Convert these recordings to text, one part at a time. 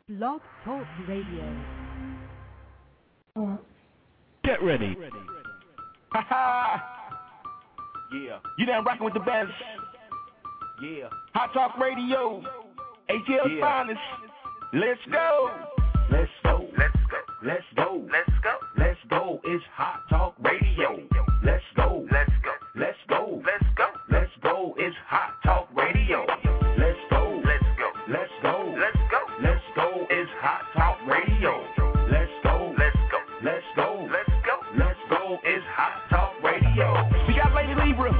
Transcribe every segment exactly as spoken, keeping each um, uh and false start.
Blog Talk Radio. Uh, Get ready. Ha ha! Yeah. You done rocking with the best. Yeah. Hot Talk Radio. A T L's yeah. finest. Let's go. Let's go. Let's go. Let's go. Let's go. Let's go. It's Hot Talk Radio. Let's go. Let's go. Let's go. Let's go. Let's go. It's Hot Talk Radio. Let's go. Let's go. Let's go. Let's go. Let's go. It's Hot Talk Radio. Let's go. Let's go. Let's go. Let's go. Let's go. It's Hot Talk Radio. We got Lady Libra.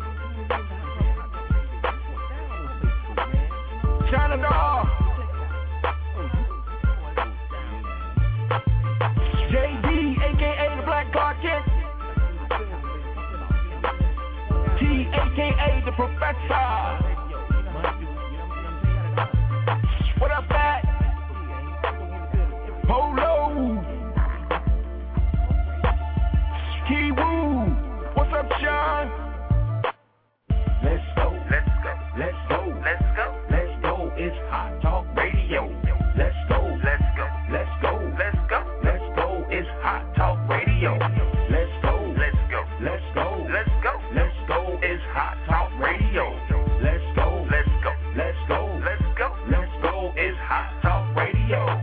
China Doll. J D, a k a the Black Cartel. T, a k a the Professor. What up, Pat? Polo. Kiwoo. What's up, Sean? Let's go. Let's go. Let's go. Let's go. Let's go. It's Hot Talk Radio. Let's go. Let's go. Let's go. Let's go. Let's go. It's Hot Talk Radio. Let's go. Let's go. Let's go. Let's go. Let's go. It's Hot Talk Radio. Let's go. Let's go. Let's go. Let's go. Let's go. It's Hot Talk Radio.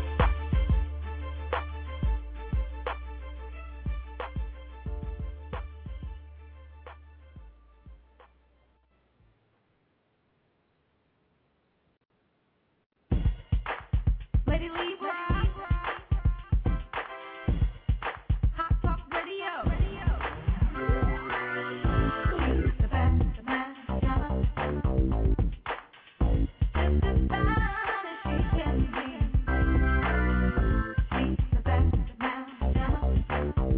Lady Libra. Hot Talk Radio. The best, the best, just as bad as she can be. She's the best, the best, just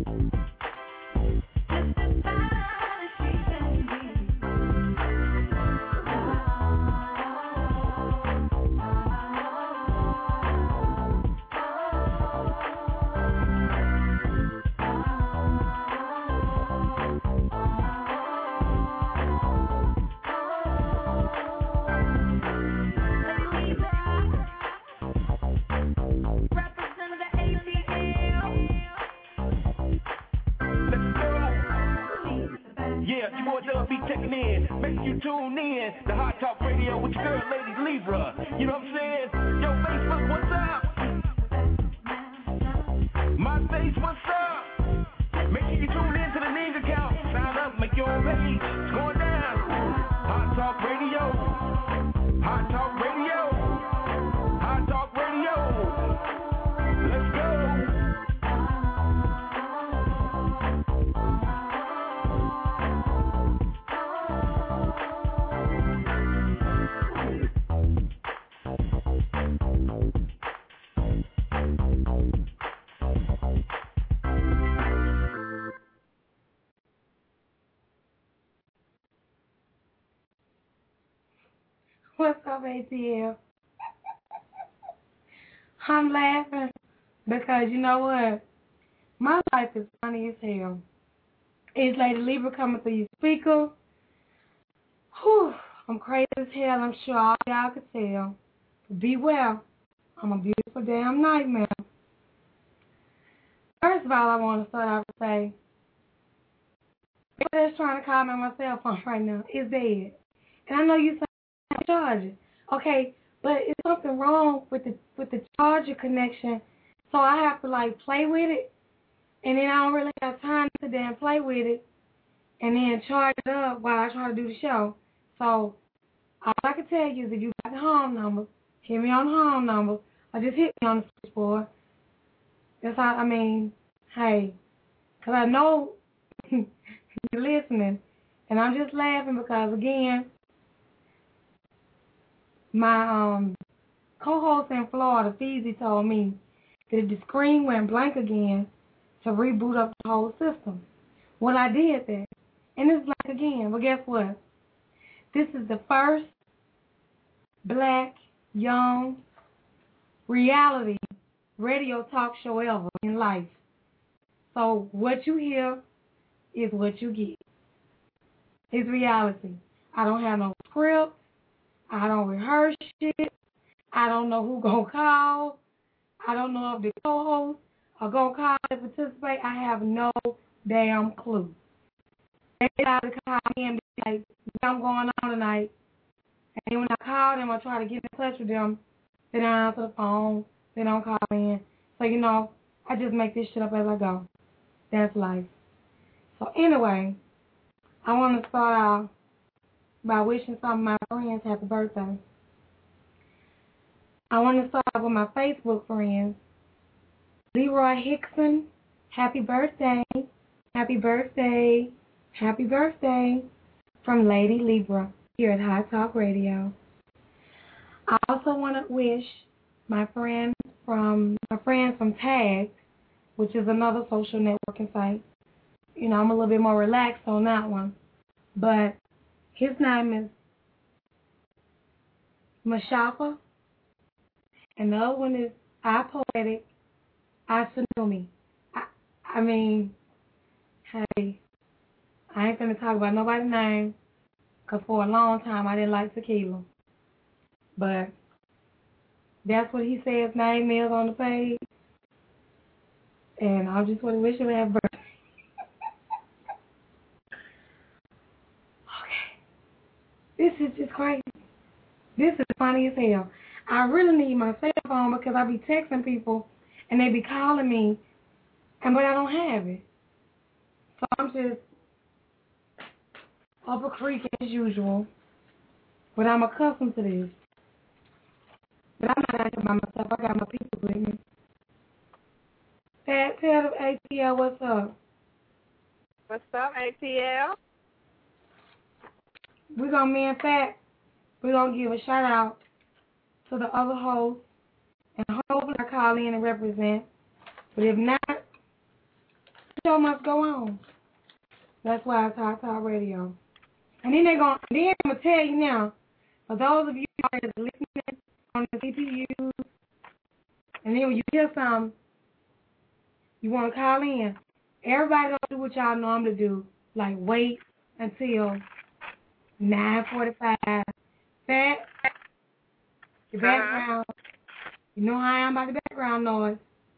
as bad as she can be. Yeah, your boy L be checking in. Make sure you tune in. The Hot Talk Radio with your girl, Lady Libra. You know what I'm saying? Yo, Facebook, what's up? MySpace, what's up? Make sure you tune in to the Ning account. Sign up, make your own page. It's going down. Hot Talk Radio. Hot Talk Radio. Hot Talk Radio. Let's go. What's up, A T L? I'm laughing because you know what? My life is funny as hell. It's Lady Libra coming through your speaker. Whew, I'm crazy as hell. I'm sure all y'all can tell. Be well. I'm a beautiful damn nightmare. First of all, I want to start off and say, everybody's trying to call me on my cell phone right now is dead. And I know you say charger. Okay, but it's something wrong with the with the charger connection, so I have to like play with it, and then I don't really have time to sit there and play with it, and then charge it up while I try to do the show. So all I can tell you is if you got the home number, hit me on the home number, or just hit me on the switchboard. That's all. I mean, hey, because I know you're listening, and I'm just laughing because again. My um, co-host in Florida, Feezy, told me that the screen went blank again to reboot up the whole system. Well, I did that, and it's blank again. Well, guess what? This is the first black, young, reality radio talk show ever in life. So what you hear is what you get. It's reality. I don't have no script. I don't rehearse shit. I don't know who gonna call. I don't know if the co-hosts are gonna call and participate. I have no damn clue. They got to call me and be like, "I'm going on tonight." And when I call them, I try to get in touch with them. They don't answer the phone. They don't call in. So you know, I just make this shit up as I go. That's life. So anyway, I want to start off by wishing some of my friends happy birthday. I want to start off with my Facebook friends. Leroy Hickson, happy birthday. Happy birthday. Happy birthday from Lady Libra here at High Talk Radio. I also want to wish my friends from my friends from Tag, which is another social networking site. You know, I'm a little bit more relaxed on that one. But his name is Mashafa, and the other one is I Poetic Asunumi. I, I mean, hey, I ain't gonna talk about nobody's name, because for a long time I didn't like tequila. But that's what he said his name is on the page. And I just want to wish him a happy birthday. This is just crazy. This is funny as hell. I really need my cell phone because I be texting people and they be calling me, and but I don't have it. So I'm just up a creek as usual. But I'm accustomed to this. But I'm not acting by myself. I got my people with me. Tell, tell the A T L what's up. What's up, A T L? We're going to, me and Fat, we're going to give a shout out to the other hosts, and hopefully I call in and represent. But if not, the show must go on. That's why I talk Talk Radio. And then they're going to, then I'm going to tell you now, for those of you that are listening on the C P Us, and then when you hear something, you want to call in, everybody going to do what y'all normally do, like wait until nine forty-five. Fat, the background. You know how I am about the background noise.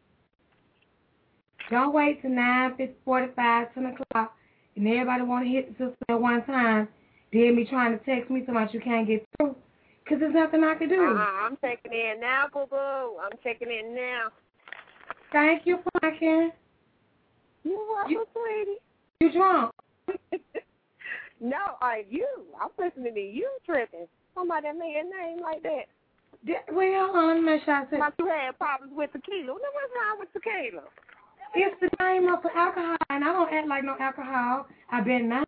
Don't wait till nine forty-five, ten o'clock, and everybody want to hit the sister at one time. Then be trying to text me so much you can't get through, because there's nothing I can do. Uh-uh, I'm checking in now, boo-boo. I'm checking in now. Thank you, Franklin. You're welcome, You- sweetie. You drunk? No, uh, you. I'm listening to you tripping. Somebody that made a name like that. Di- Well, hold on, let me make sure I said. Thought you had problems with tequila. Now, what's wrong with tequila? It's the name of the alcohol, and I don't act like no alcohol. I bet not.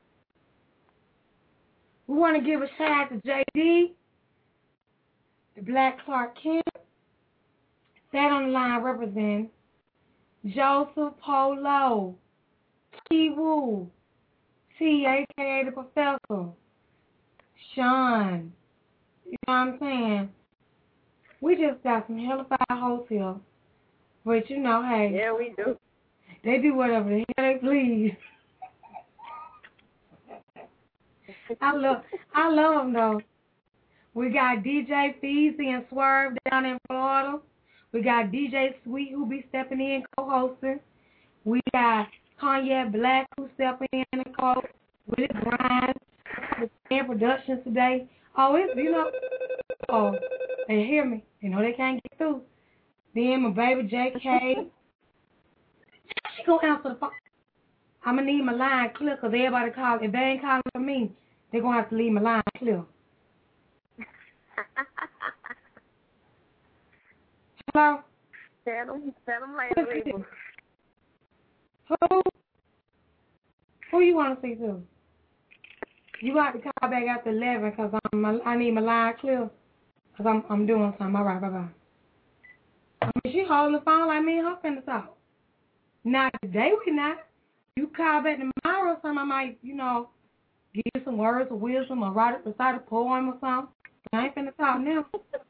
We want to give a shout out to J D, the Black Clark Kent, sat on the line representing Joseph Polo, T. Woo, T, a k a the Professor, Sean. You know what I'm saying? We just got some hellified hosts here. But you know, hey. Yeah, we do. They do whatever the hell they please. I love, I love them though. We got D J Feezy and Swerve down in Florida. We got D J Sweet who be stepping in co-hosting. We got Kanye Black who stepping in and co with his grind with ten productions today. Oh, it's you know. Oh, they hear me. They know they can't get through. Then my baby J K. She gonna answer the phone. I'm gonna need my line clear because everybody call. If they ain't calling for me, they gonna have to leave my line clear. Hello? Tell them, tell them later, people. Who? Who you want to see to? You got to call back after eleven because I'm, I need my line clear because I'm, I'm doing something. All right, bye-bye. I mean, she holding the phone like me and her finna talk. Not today, we not. You call back tomorrow or something, I might, you know, give you some words of wisdom or write, recite a poem or something. But I ain't finna talk now.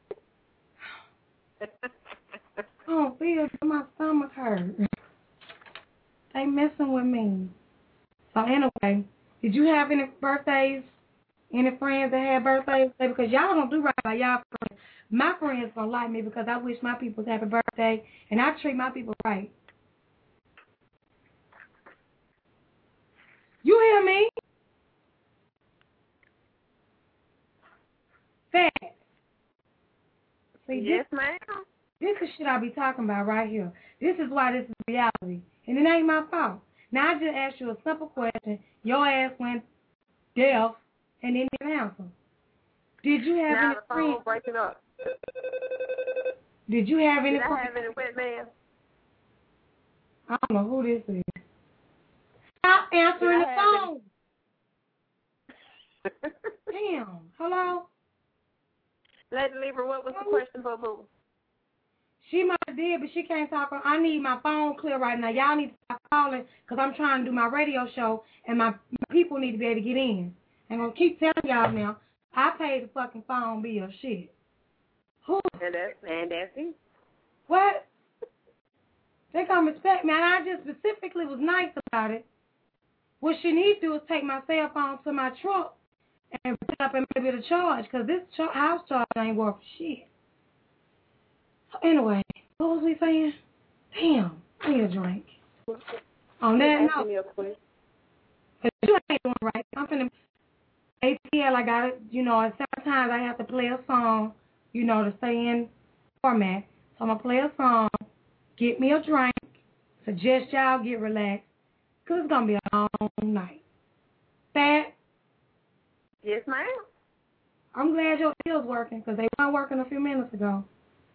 I don't feel good. My stomach hurt. They messing with me. So anyway, did you have any birthdays? Any friends that had birthdays? Because y'all don't do right by y'all friends. my friends gonna like me because I wish my people happy birthday and I treat my people right. You hear me? Fat. See, Yes, this, ma'am. this is shit I be talking about right here. This is why this is reality. And it ain't my fault. Now, I just asked you a simple question. Your ass went deaf and didn't even answer. Did you have Now any the phone friends? breaking up. Did you have any Did I friends? have any wet man? I don't know who this is. Stop answering Did the I have phone. Damn. Hello? Lady Libra, what was the question, boo-boo? She might have did, but she can't talk. I need my phone clear right now. Y'all need to stop calling because I'm trying to do my radio show, and my, my people need to be able to get in. I'm going to keep telling y'all now, I paid the fucking phone bill. Shit. Who? And that's, and that's it. What? They gonna respect me, and I just specifically was nice about it. What she needs to do is take my cell phone to my truck and pick up and maybe the charge, because this ch- house charge ain't worth shit. So anyway, what was we saying? Damn, I need a drink. On that Ask note, me a question. you ain't doing right. I'm finna A T L. I got it. You know, at certain times I have to play a song, you know, to stay in format. So I'm gonna play a song. Get me a drink. Suggest y'all get relaxed, because it's going to be a long night. Fat? Yes, ma'am. I'm glad your ear's working, because they weren't working a few minutes ago.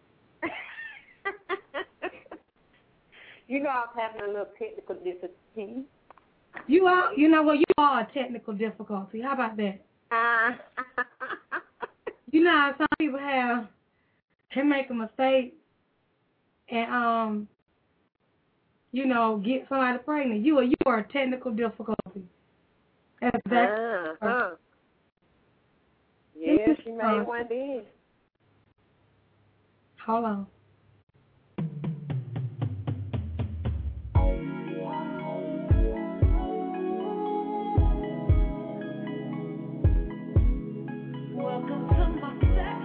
You know I was having a little technical difficulty. You are, you know what, you are a technical difficulty. How about that? Uh, You know how some people have, can make a mistake and, um, you know, get somebody pregnant. You are, you are a technical difficulty. That's exactly. uh, uh. Yeah, she made Uh, one then. Hold on. Welcome to my sex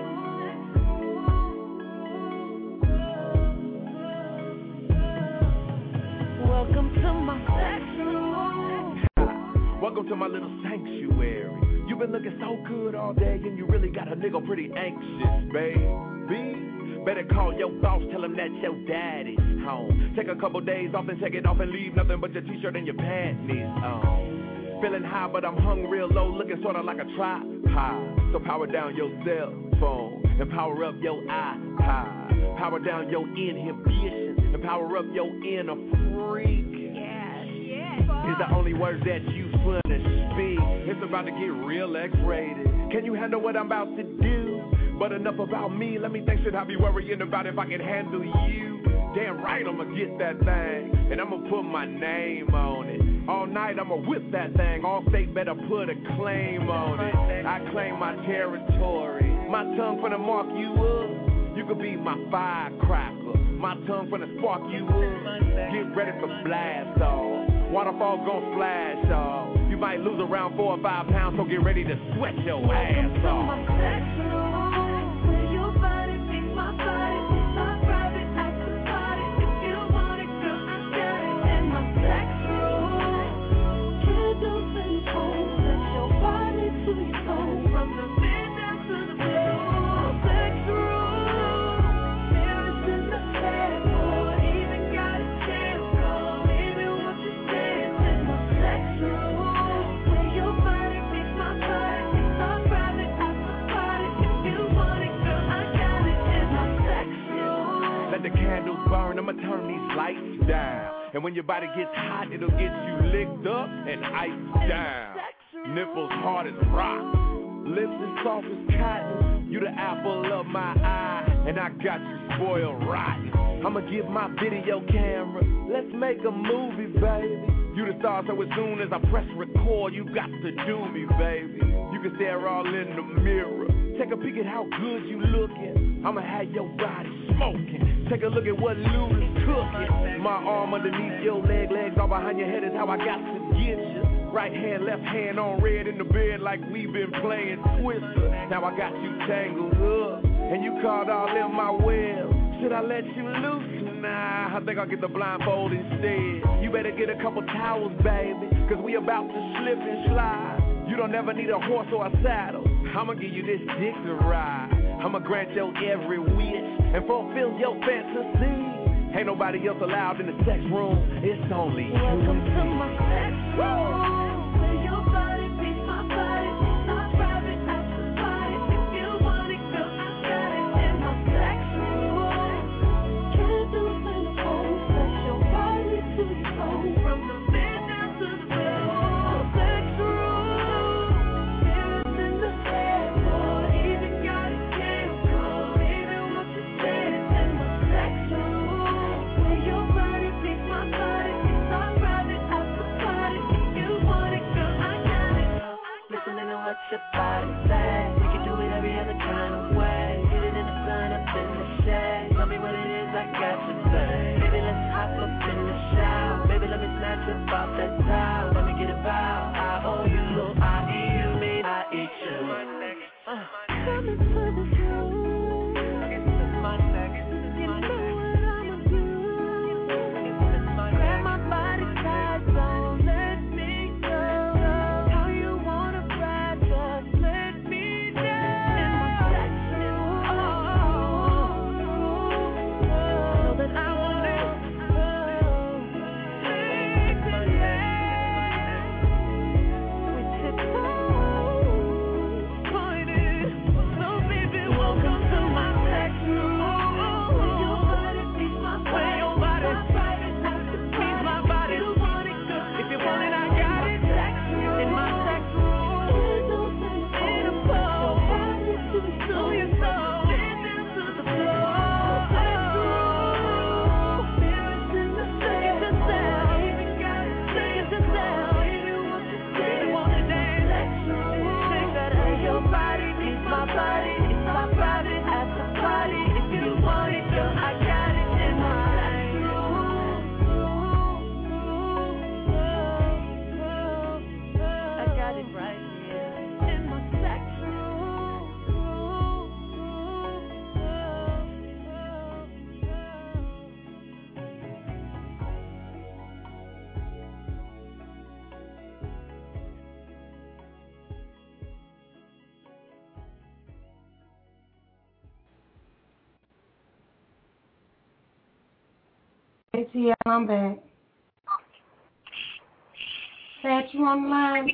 room. Welcome to my sex room. Welcome to my little sanctuary. You've been looking so good all day, and you really got a nigga pretty anxious, baby. Better call your boss, tell him that your daddy's home. Take a couple days off and take it off and leave nothing but your t-shirt and your panties on. Feeling high, but I'm hung real low, looking sorta like a tripod. So power down your cell phone and power up your iPod. Power down your inhibitions and power up your inner freak. Is the only words that you finna speak. It's about to get real X-rated. Can you handle what I'm about to do? But enough about me, let me think, should I be worrying about if I can handle you? Damn right I'ma get that thing, and I'ma put my name on it. All night I'ma whip that thing, all state better put a claim on it. I claim my territory, my tongue finna mark you up. You could be my firecracker, my tongue finna spark you up. Get ready for blast off. Waterfall gon' splash off. You might lose around four or five pounds, so get ready to sweat your ass off. The candles burn, I'ma turn these lights down. And when your body gets hot, it'll get you licked up and iced down. Nipples hard as rock, lips as soft as cotton. You the apple of my eye, and I got you spoiled rotten. I'ma get my video camera, let's make a movie, baby. You the star, so as soon as I press record, you got to do me, baby. You can stare all in the mirror, take a peek at how good you looking. I'ma have your body smoking. Take a look at what Luda's cooking. My arm underneath your leg, legs all behind your head is how I got to get you. Right hand, left hand on red in the bed like we been playing Twister. Now I got you tangled up. and you caught all in my web. Should I let you loose? Nah, I think I'll get the blindfold instead. You better get a couple towels, baby, cause we about to slip and slide. You don't ever need a horse or a saddle. I'ma give you this dick to ride. I'ma grant your every wish and fulfill your fantasy. Ain't nobody else allowed in the sex room. It's only you. Welcome to my sex room. Where your body beats my body. Not private after party. If you want it, girl, I got it in my sex room. Can't do it in the phone. Sex your body to your soul. From the bed down to the floor. Sex room. Mirrors in the headboard. Even got a camera. Even what you said in my sex room. Where your body beats my body. It's not private after party. If you want it, girl, I got it. Listening to what your body say. We can do it every other kind of way. Hit it in the sun, up in the shade. Tell me what it is, I got you, babe. Baby, let's hop up in the shower. Baby, let me snatch up off that towel. Let me get it out. I owe you, I eat you, me, I eat you. Uh. Come into this room. My neck, you know what I'ma do. Grab my body tight, don't let me go. How you wanna ride, just let me down. In my sex room, so that I will live. Take the lead with your toes pointed. So baby, welcome to my sex room. Where your body beats my body. Where your body beats my body. If you want it, I got it. In my sex room. In a pole. To your soul. To the floor. Sex room. Mirrors in the face. It's a sound. It's a sound. You want to dance. Sex room. Shake that ass. Your body beats my body. It's my private at the party. If you want it, girl, I got it in my sex room. I got it right here in my sex room. A T L, I'm back. Pat, you on the line?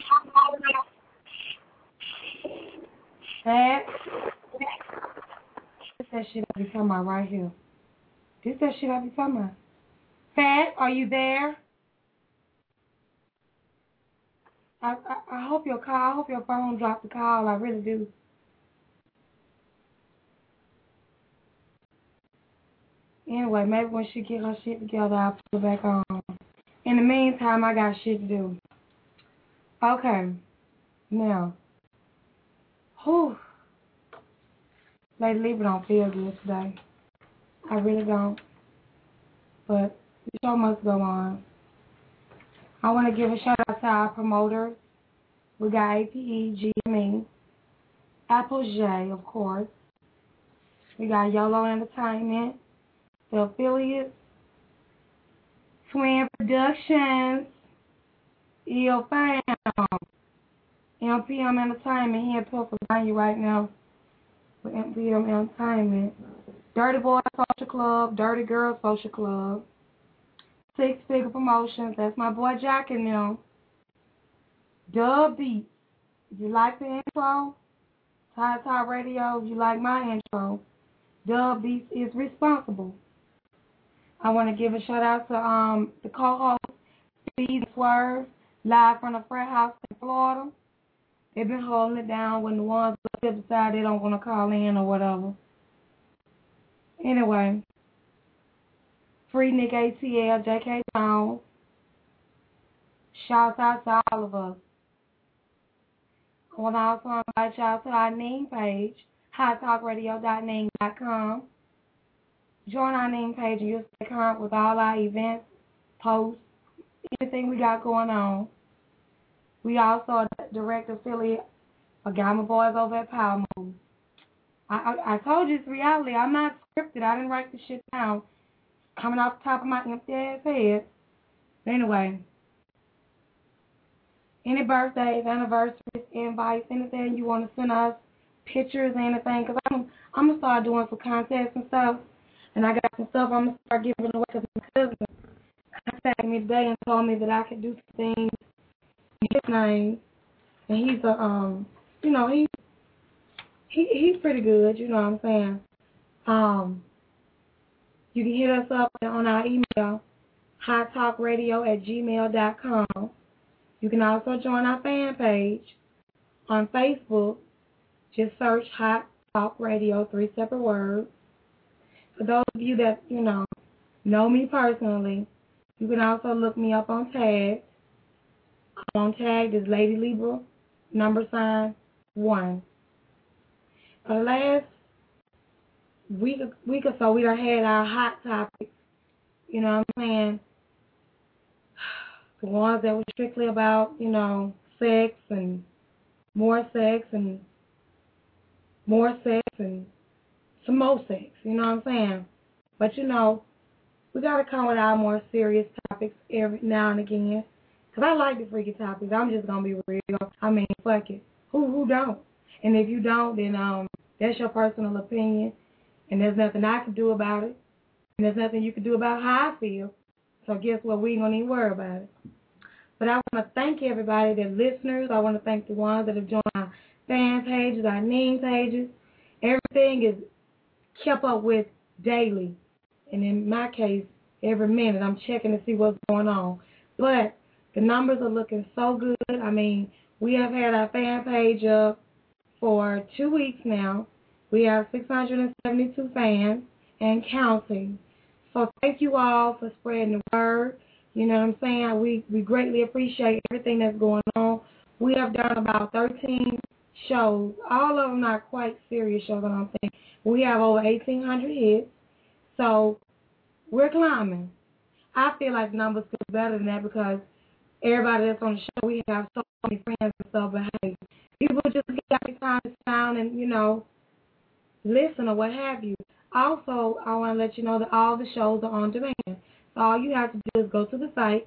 Pat? This that shit I be talking about right here. This that shit I be talking about. Pat, are you there? I, I I hope your call, I hope your phone dropped the call. I really do. Anyway, maybe when she get her shit together, I'll put her back on. In the meantime, I got shit to do. Okay. Now. Whew. Lady Libra don't feel good today. I really don't. But the show must go on. I want to give a shout out to our promoters. We got A P E, G M E, Apple J, of course. We got YOLO Entertainment, the affiliates, Twin Productions, E O Fam, M P M Entertainment here in Pennsylvania right now with M P M Entertainment, Dirty Boys Social Club, Dirty Girls Social Club, Six Figure Promotions, that's my boy Jack and them, Dub Beats, if you like the intro, Ty Ty Radio, if you like my intro, Dub Beats is responsible. I want to give a shout out to um the co-host, Speed Swerve, live from the frat house in Florida. They've been holding it down when the ones that decide they don't want to call in or whatever. Anyway, Free Nick A T L, J K Jones. Shouts out to all of us. I want to also invite y'all to our Ning page, hot talk radio dot ning dot com. Join our Ning page and you'll stay current with all our events, posts, anything we got going on. We also a direct affiliate of Gamma Boys over at Power Move. I, I I told you it's reality. I'm not scripted. I didn't write this shit down. Coming off the top of my empty ass head. Anyway, any birthdays, anniversaries, invites, anything you want to send us, pictures, anything, because I'm, I'm going to start doing some contests and stuff, and I got some stuff I'm going to start giving away because my cousin contacted me today and told me that I could do some things in his name, and he's a, um, you know, he, he he's pretty good, you know what I'm saying. Um, you can hit us up on our email, hot talk radio at gmail dot com. You can also join our fan page on Facebook. Just search Hot Talk Radio, three separate words. For those of you that, you know, know me personally, you can also look me up on Tag. I'm on Tag is Lady Libra, number sign one. For the last week, week or so, we done had our hot topics. You know what I'm saying? The ones that were strictly about, you know, sex and more sex and more sex and some more sex, you know what I'm saying? But, you know, we got to come with our more serious topics every now and again. Because I like the freaky topics. I'm just going to be real. I mean, fuck it. Who who don't? And if you don't, then um, that's your personal opinion. And there's nothing I can do about it. And there's nothing you can do about how I feel. So guess what? We ain't going to even worry about it. But I want to thank everybody, the listeners. I want to thank the ones that have joined our fan pages, our name pages. Everything is kept up with daily. And in my case, every minute I'm checking to see what's going on. But the numbers are looking so good. I mean, we have had our fan page up for two weeks now. We have six hundred seventy-two fans and counting. So thank you all for spreading the word. You know what I'm saying? We we greatly appreciate everything that's going on. We have done about thirteen shows. All of them not quite serious shows, I don't think. We have over eighteen hundred hits. So we're climbing. I feel like numbers could be better than that because everybody that's on the show, we have so many friends and stuff. But hey, people just get the time to sound and, you know, listen or what have you. Also, I want to let you know that all the shows are on demand. So all you have to do is go to the site,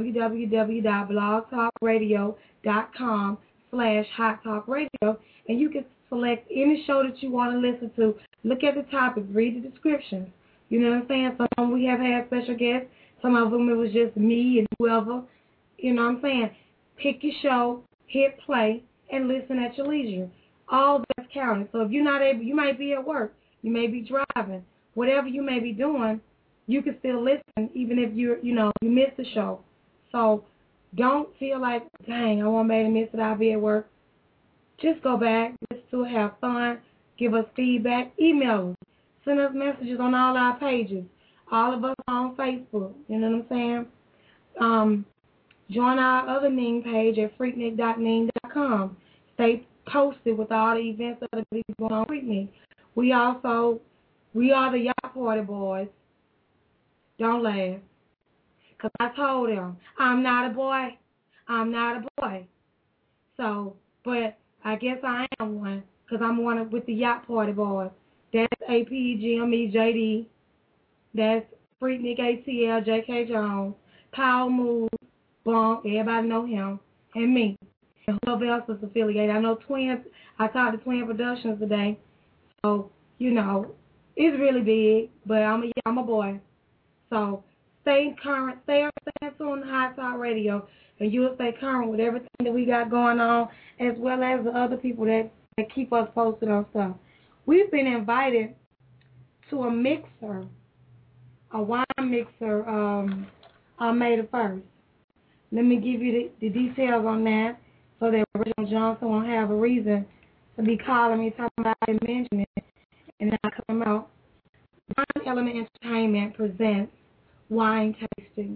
www.blogtalkradio.com slash Hot Talk Radio, and you can select any show that you want to listen to. Look at the topics, read the descriptions. You know what I'm saying? Some of them we have had special guests. Some of them it was just me and whoever. You know what I'm saying? Pick your show, hit play, and listen at your leisure. All that's counted. So if you're not able, you might be at work. You may be driving. Whatever you may be doing, you can still listen even if you're, you know, you missed the show. So don't feel like, dang, I won't be able to miss it. I'll be at work. Just go back, listen to it, have fun, give us feedback, email us, send us messages on all our pages. All of us on Facebook. You know what I'm saying? Um, join our other Ning page at freaknik dot ning dot com. Stay posted with all the events that are going on Freaknik. We also, we are the Yacht Party Boys. Don't laugh. Because I told them, I'm not a boy. I'm not a boy. So, but I guess I am one. Because I'm one of, with the Yacht Party Boys. That's A P, G M E, J D. That's Freaknik, A T L, J K Jones. Power Move, Bunk, everybody know him. And me. And whoever else is affiliated. I know Twin, I talked to Twin Productions today. So, you know, it's really big, but I'm a, I'm a boy. So, stay current, stay, stay tuned to Hot Talk Radio, and you'll stay current with everything that we got going on, as well as the other people that, that keep us posted on stuff. We've been invited to a mixer, a wine mixer, um, on May the first. Let me give you the, the details on that so that Rachel Johnson won't have a reason to be calling me, talking about it, and mentioning it, and then I come out. Wine Element Entertainment presents Wine Tasting.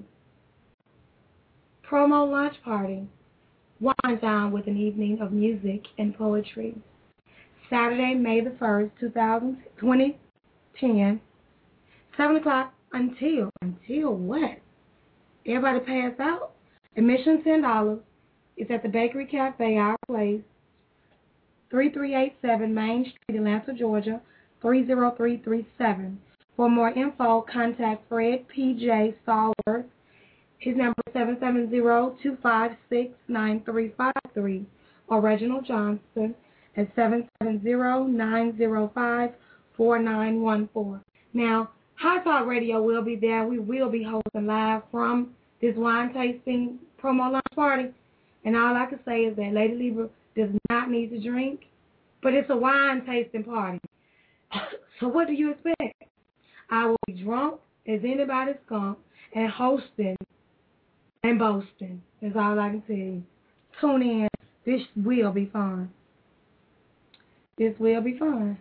Promo Lunch Party. Wine Down with an evening of music and poetry. Saturday, May the first, twenty ten, seven o'clock until, until what? Everybody pass out? Admission ten dollars. It's at the Bakery Cafe, our place. three three eight seven Main Street, Atlanta, Georgia, three zero three three seven. For more info, contact Fred P J Stallworth. His number is seven seven zero, two five six, nine three five three, or Reginald Johnson at seven seven zero, nine zero five, four nine one four. Now, Hot Talk Radio will be there. We will be hosting live from this wine tasting promo lunch party. And all I can say is that Lady Libra does not need to drink, but it's a wine tasting party. So what do you expect? I will be drunk as anybody's skunk and hosting and boasting. That's all I can tell you. Tune in. This will be fun. This will be fun.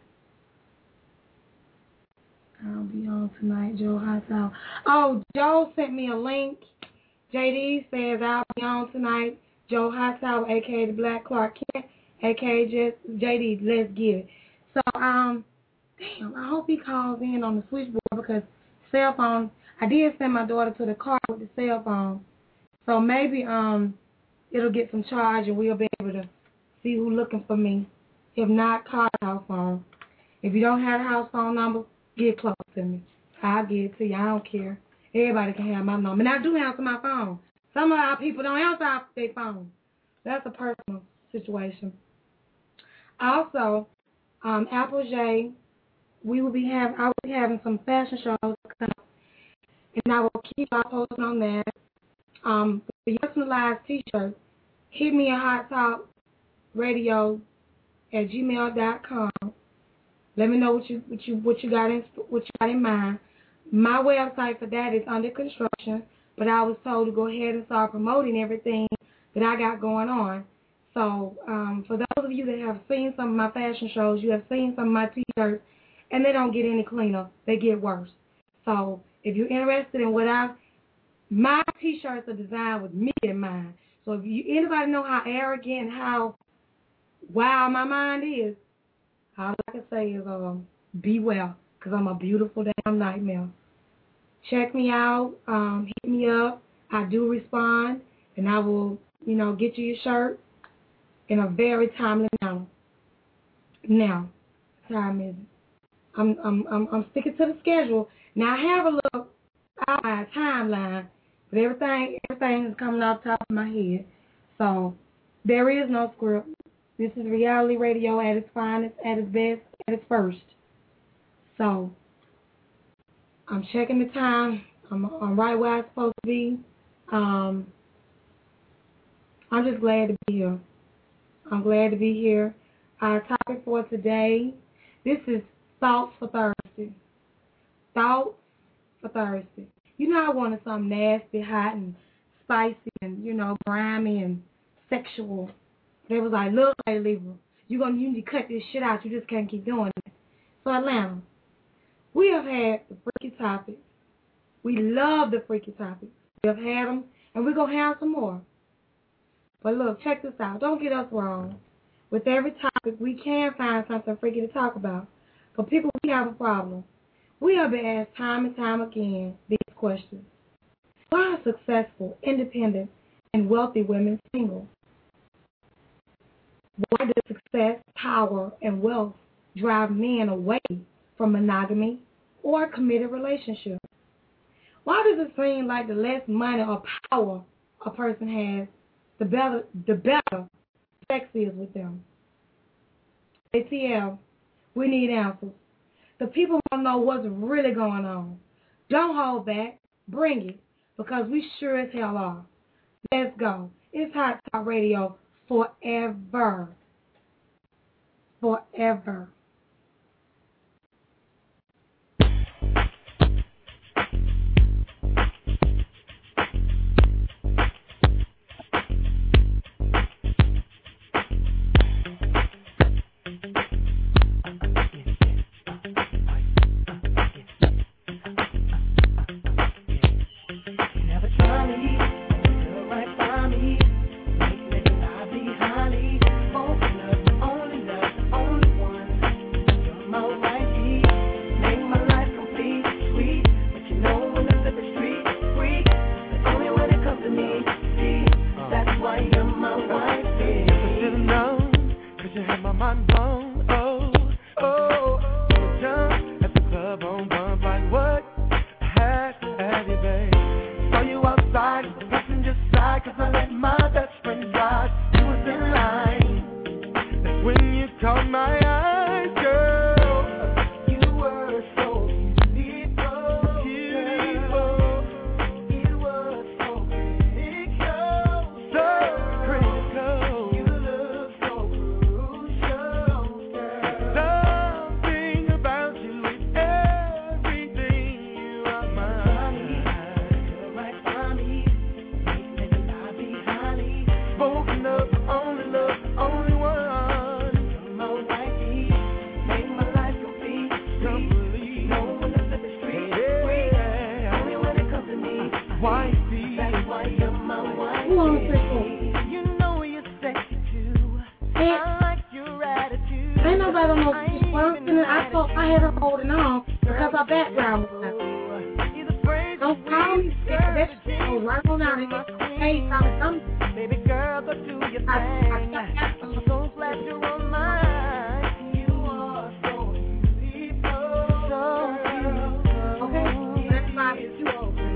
I'll be on tonight, Joe Hot Sauce. Oh, Joe sent me a link. J D says I'll be on tonight. Joe Hot Sauce, a k a the Black Clark Kent, a k a just J D, let's get it. So, um, damn, I hope he calls in on the switchboard because cell phone, I did send my daughter to the car with the cell phone. So maybe um it'll get some charge and we'll be able to see who's looking for me. If not, call the house phone. If you don't have a house phone number, get close to me. I'll get it to you. I don't care. Everybody can have my number. And I do answer my phone. Some of our people don't answer their phone. That's a personal situation. Also, um, Apple J, we will be having, I will be having some fashion shows, and I will keep on posting on that. Um, for your personalized T-shirts, hit me at Hot Talk Radio at gmail dot com. Let me know what you what you what you got in what you got in mind. My website for that is under construction, but I was told to go ahead and start promoting everything that I got going on. So um, for those of you that have seen some of my fashion shows, you have seen some of my T-shirts, and they don't get any cleaner. They get worse. So if you're interested in what I, my T-shirts are designed with me in mind. So if you anybody know how arrogant and how wild my mind is, all I can say is um, be well, because I'm a beautiful damn nightmare. Check me out. Um, hit me up. I do respond, and I will, you know, get you your shirt in a very timely manner. Now, what time is it? I'm I'm I'm I'm sticking to the schedule. Now I have a little outline timeline, but everything everything is coming off the top of my head. So there is no script. This is reality radio at its finest, at its best, at its first. So I'm checking the time. I'm I'm right where I'm supposed to be. Um, I'm just glad to be here. I'm glad to be here. Our topic for today, this is thoughts for Thursday. Thoughts for Thursday. You know I wanted something nasty, hot, and spicy, and, you know, grimy and sexual. They was like, look, Lady Libra, you're going to you need to cut this shit out. You just can't keep doing it. So, Atlanta, we have had the freaky topics. We love the freaky topics. We have had them, and we're going to have some more. But look, check this out. Don't get us wrong. With every topic, we can find something freaky to talk about. But people, we have a problem. We have been asked time and time again these questions. Why are successful, independent, and wealthy women single? Why does success, power, and wealth drive men away from monogamy or a committed relationship? Why does it seem like the less money or power a person has, the better the better sex is with them? A T L, we need answers. The people want to know what's really going on. Don't hold back. Bring it, because we sure as hell are. Let's go. It's Hot Talk Radio forever. Forever. Only love, only one. wifey. That's why you're my wifey. Who on the You know you're sexy too. Hey. I like your attitude. Ain't nobody on no responsibility. I thought I had her holding on because her background was out. Don't call me scared. That shit goes right on out and get paid out of something. Baby girl, go do your thing. I, I, I, I'm so glad you're on mine. You are so beautiful. So beautiful. okay, that's my you. I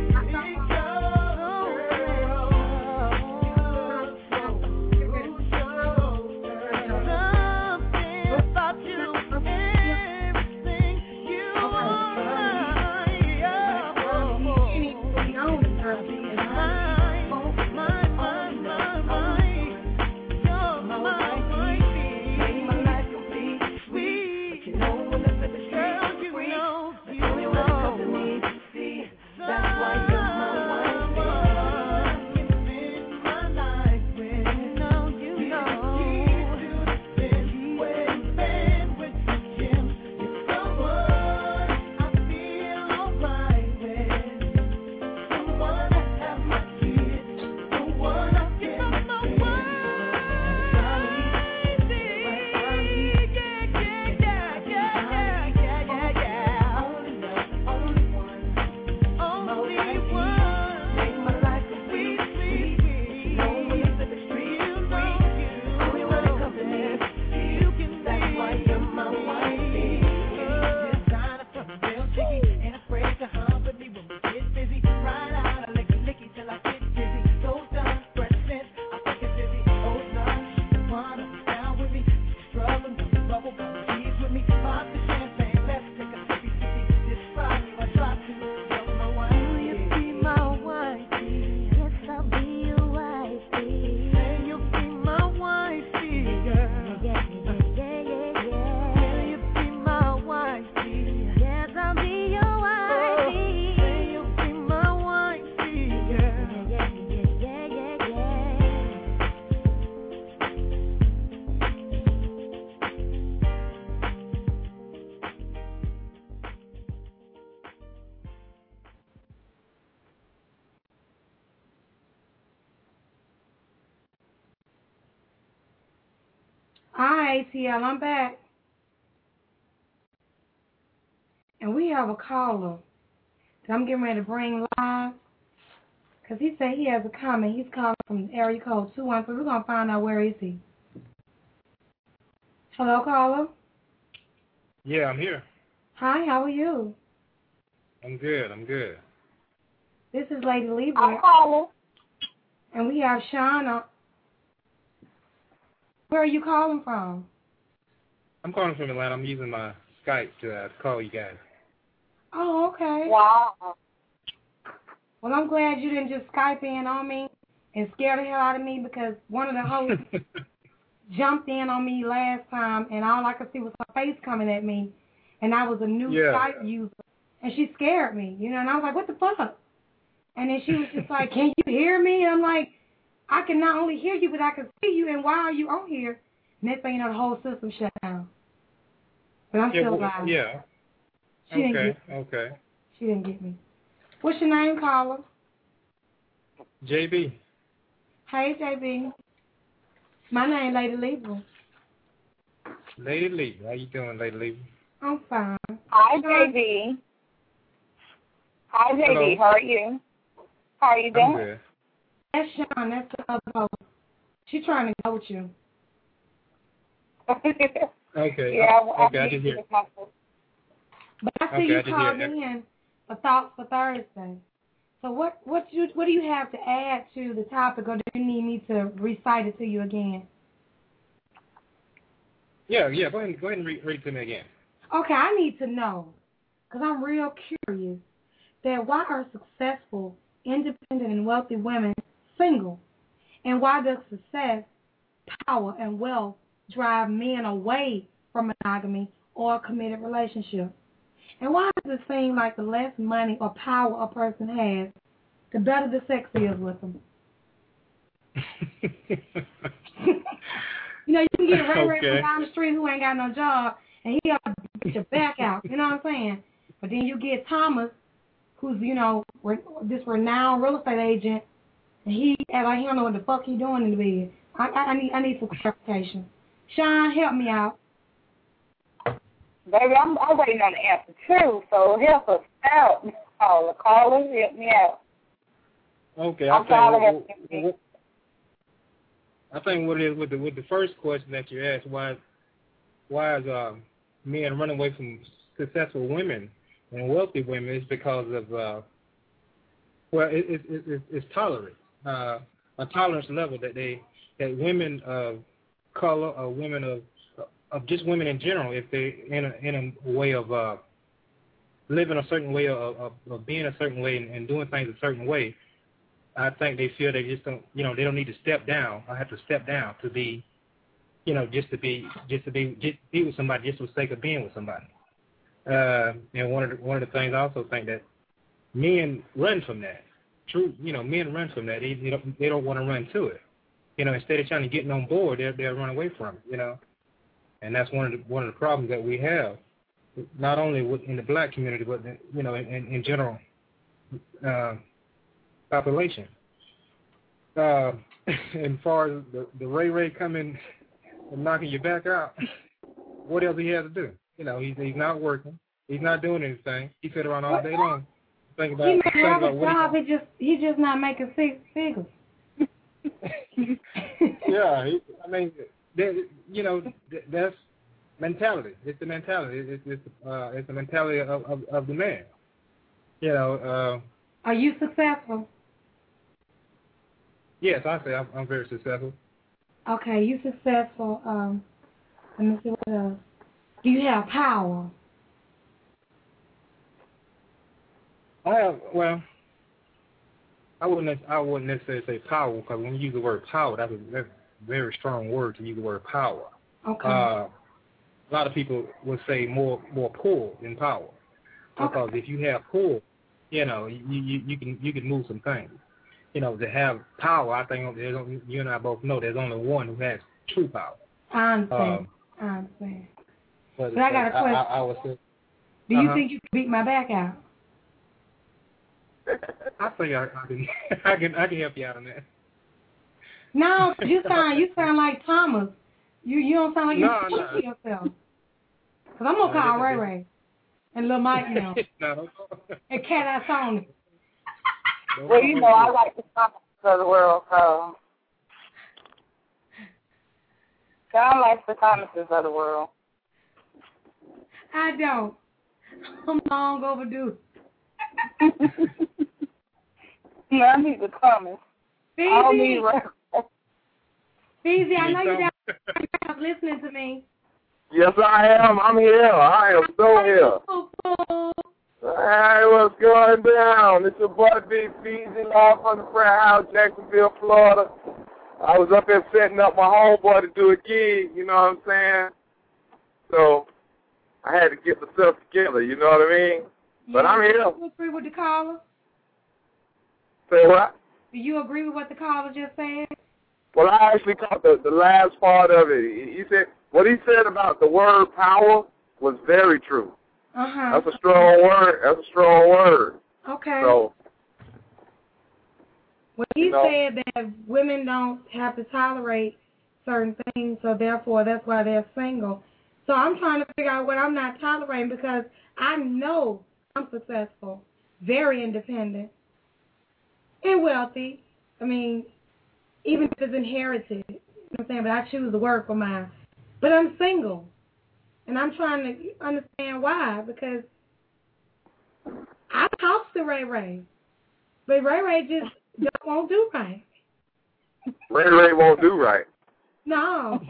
Hi, A T L, I'm back. And we have a caller that I'm getting ready to bring live. Because he said he has a comment. He's calling from area code two one three. We're going to find out where is he. Hello, caller? Yeah, I'm here. Hi, how are you? I'm good, I'm good. This is Lady Libra. I'm calling. And we have Shauna. Where are you calling from? I'm calling from Atlanta. I'm using my Skype to uh, call you guys. Oh, okay. Wow. Well, I'm glad you didn't just Skype in on me and scare the hell out of me because one of the hosts jumped in on me last time and all I could see was her face coming at me. And I was a new yeah. Skype user. And she scared me, you know, and I was like, what the fuck? And then she was just like, can you hear me? And I'm like, I can not only hear you, but I can see you, and why are you on here? Next thing you know, the whole system shut down. But I'm yeah, still well, live. Yeah. She okay, didn't get me. okay. She didn't get me. What's your name, caller? J B. Hey, J B. My name Lady Libra. Lady Lee. How you doing, Lady Lee? I'm fine. Hi, J B. Hi, J B. Hello. How are you? How are you I'm doing? good. That's Sean. That's the other host. She's trying to go with you. Okay. Yeah, I, okay, I did hear. But I see Okay, you I did called hear that. in for Thoughts for Thursday. So what what you what do you have to add to the topic, or do you need me to recite it to you again? Yeah, yeah. Go ahead, go ahead and read, read it to me again. Okay, I need to know, because I'm real curious, that why are successful, independent, and wealthy women single? And why does success, power, and wealth drive men away from monogamy or a committed relationship? And why does it seem like the less money or power a person has, the better the sex is with them? You know, you can get Ray Ray Okay. from down the street who ain't got no job, and he got to get your back out. You know what I'm saying? But then you get Thomas, who's, you know, re- this renowned real estate agent, and he act like he don't know what the fuck he doing in the bed. I, I, I need I need some clarification. Sean, help me out. Baby, I'm, I'm waiting on the answer too, so help us out. Caller, caller, help me out. Okay, I'm I calling think, what, I think what it is with the with the first question that you asked, why why is um, men running away from successful women and wealthy women, is because of uh, well, it, it, it, it, it's tolerance, uh, a tolerance level that they that women of color or women of of just women in general, if they in a in a way of uh, living a certain way, of, of, of being a certain way, and, and doing things a certain way, I think they feel they just don't, you know, they don't need to step down. I have to step down to be, you know, just to be, just to be, just be with somebody, just for the sake of being with somebody. Uh, and one of the, one of the things I also think that men run from that. True, you know, men run from that. They, they don't, they don't want to run to it. You know, instead of trying to get on board, they'll, they'll run away from it. You know, and that's one of the one of the problems that we have, not only in the black community, but you know, in, in general. Uh, population. Uh, and as far as the, the Ray Ray coming and knocking your back out, what else he has to do? You know, he's he's not working. He's not doing anything. He sit around all day long. Think about, he may think have about a what job, he he just he's just not making six figures. yeah, he, I mean, that, you know, that, that's mentality. It's the mentality. It's it's uh, it's the mentality of, of of the man. You know. Uh, Are you successful? Yes, I say I'm, I'm very successful. Okay, you successful. Um, let me see what else. Do you have power? I have, well, I wouldn't I wouldn't necessarily say power, because when you use the word power, that's a, that's a very strong word to use the word power. Okay. Uh, a lot of people would say more more pull than power, because Okay. if you have pull, you know, you, you you can you can move some things. You know, to have power, I think there's only, you and I both know there's only one who has true power. I understand. Um, I understand. But, But I got a question. I, I, I would say, Do you uh-huh. think you can beat my back out? I think I, I can I can I can help you out on that. No, you sound you sound like Thomas. You you don't sound like you're No, speaking no. for yourself. Cause I'm gonna No, call this Ray is- Ray and Lil Mike now no, don't, and Cat Eye Sony. don't Well, call you me know, I that. like the comments of the world, so. Sound like the comments of the world. I don't. I'm long overdue. Yeah, I need the comments. I don't need Feezy, right. Feezy, I You know you're sound- down listening to me. Yes, I am. I'm here. I am so here. Hey, what's going down? It's your boy Big Feezy, live from the Prayer House, Jacksonville, Florida. I was up there setting up my homeboy to do a gig, you know what I'm saying? So I had to get myself together, you know what I mean? But I'm here. Do you agree with the caller? Say what? Do you agree with what the caller just said? Well, I actually caught the, the last part of it. He, he said, what he said about the word power was very true. Uh-huh. That's a strong word. That's a strong word. Okay. So, Well, he you know. said that women don't have to tolerate certain things, so therefore that's why they're single. So I'm trying to figure out what I'm not tolerating, because I know I'm successful, very independent, and wealthy. I mean, even if it's inherited, you know what I'm saying, but I choose to work for mine. But I'm single, and I'm trying to understand why, because I talk to Ray Ray, but Ray Ray just don't won't do right. Ray Ray won't do right. No.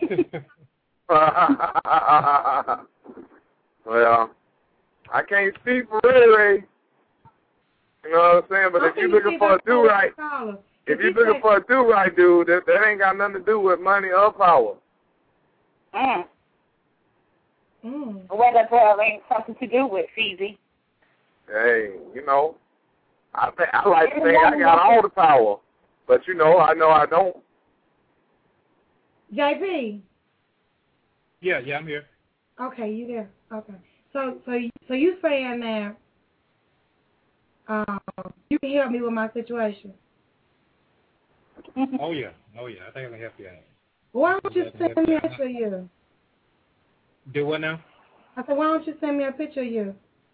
Well, I can't speak for Ray Ray. You know what I'm saying? But if you're looking for a do-right, if you're looking for a do-right dude, that, that ain't got nothing to do with money or power. Mm. Mm. Well, that probably ain't something to do with Feezy. Hey, you know, I think I like to think I got all the power, but you know, I know I don't. J P. Yeah, yeah, I'm here. Okay, you there? Okay. So, so, so you saying that? um, you can help me with my situation. Oh yeah, oh yeah. I think I can help you out. Why don't you send me a picture of you? Do what now? I said, why don't you send me a picture of you?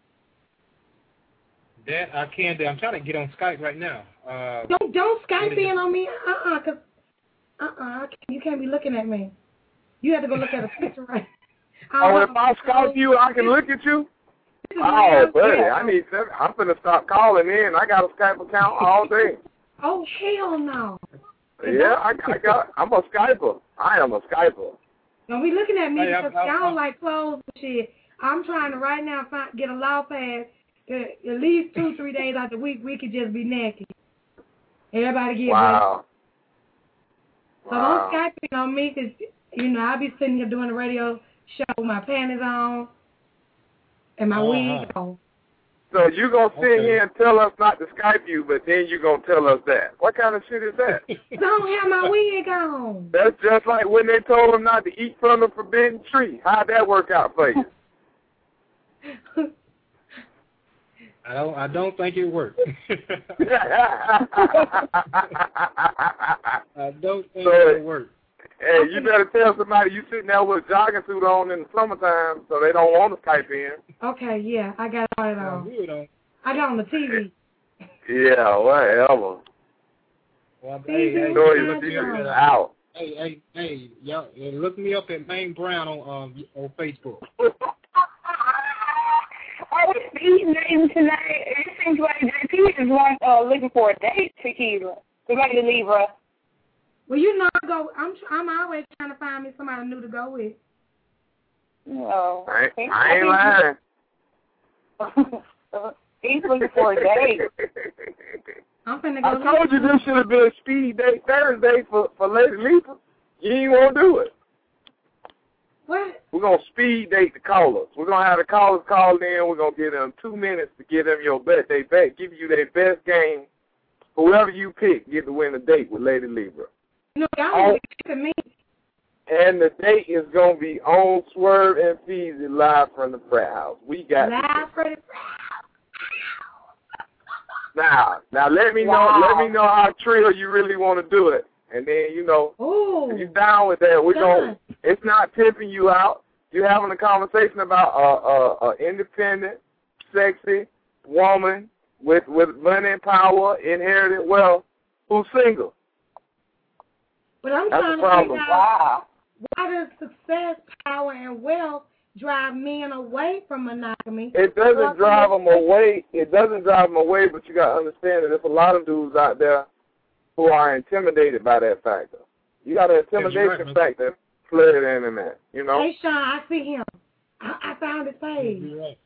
That I can do. I'm trying to get on Skype right now. Uh, don't don't Skype in on me. Uh uh-uh, cause uh uh you can't be looking at me. You have to go look at a picture right. Oh, if I Skype you, I can look at you. Oh, buddy, I need. Seven. I'm finna stop calling in. I got a Skype account all day. Oh hell no. Yeah, I, I got. I'm a Skyper. I am a Skyper. Don't be looking at me Hey, because I'm- I'm- y'all like clothes and shit. I'm trying to right now find, get a law pass that at least two, three days out the week we could just be naked. Everybody get Wow. ready. So don't Skype in on me because, you know, I'll be sitting here doing the radio show with my panties on and my Uh-huh. wig on. So you gonna sit here and tell us not to Skype you, but then you gonna tell us that? What kind of shit is that? Don't have my wig on. That's just like when they told them not to eat from the forbidden tree. How'd that work out for you? I don't. I don't think it worked. I don't think So, it worked. Hey, you better tell somebody you sitting there with a jogging suit on in the summertime, so they don't want to Skype in. Okay, yeah, I got all it on. Well, I got on the T V. Yeah, whatever. Well, See, hey, hey, Story look is me up. out. Hey, hey, hey, y'all, uh, look me up at Maine Brown on um on Facebook. I was speaking name tonight. It seems like J P is one uh, looking for a date, Tequila. We're going to leave her. Well, you know, I go. I'm I'm always trying to find me somebody new to go with. No. I, I ain't lying. He's looking for a date. I'm finna go. I told you this should have been a speedy date Thursday for, for Lady Lisa. You ain't want to do it. What? We're going to speed date the callers. We're going to have the callers call in. We're going to give them two minutes to give them your best. They bet, give you their best game. Whoever you pick, get to win a date with Lady Libra. No, y'all Oh. look at me. And the date is going to be on Swerve and Feezy live from the frat house. We got Live for the Now, now let me Wow. know. Let me know how trill you really want to do it, and then you know, Ooh. if you down with that, we're Done. gonna. It's not pimping you out. You're having a conversation about a, a, a independent, sexy woman with with money and power, inherited wealth, who's single. But I'm That's trying the to problem. figure out why does success, power, and wealth drive men away from monogamy? It doesn't drive them away. It doesn't drive them away, but you got to understand that there's a lot of dudes out there who are intimidated by that factor. You got an intimidation right, factor flooded in in that, you know? Hey, Sean, I see him. I, I found his page. You're right.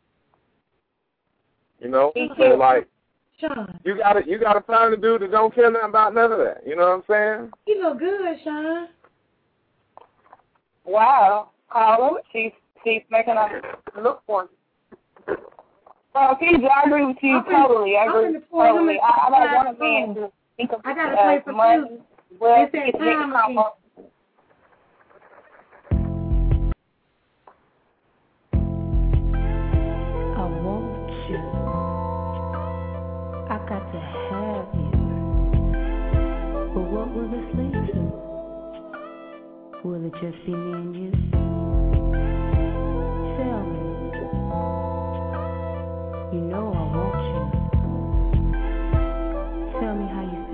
You know? Me So, too. like, Sean, you got to you gotta find a dude that don't care nothing about none of that. You know what I'm saying? you look good, Sean. Wow. Call her. She's, she's making us look for him. Well, P J, I agree with you I'm finna- totally. I I'm agree with finna you pull him totally. in I, I don't want a the man phone. to think of I gotta uh, play for money. two. Well, It's that he's making time come again. up. I want you. I got to have you. But what will this lead to? Will it just be me and you? Tell me. You know I want you. Tell me how you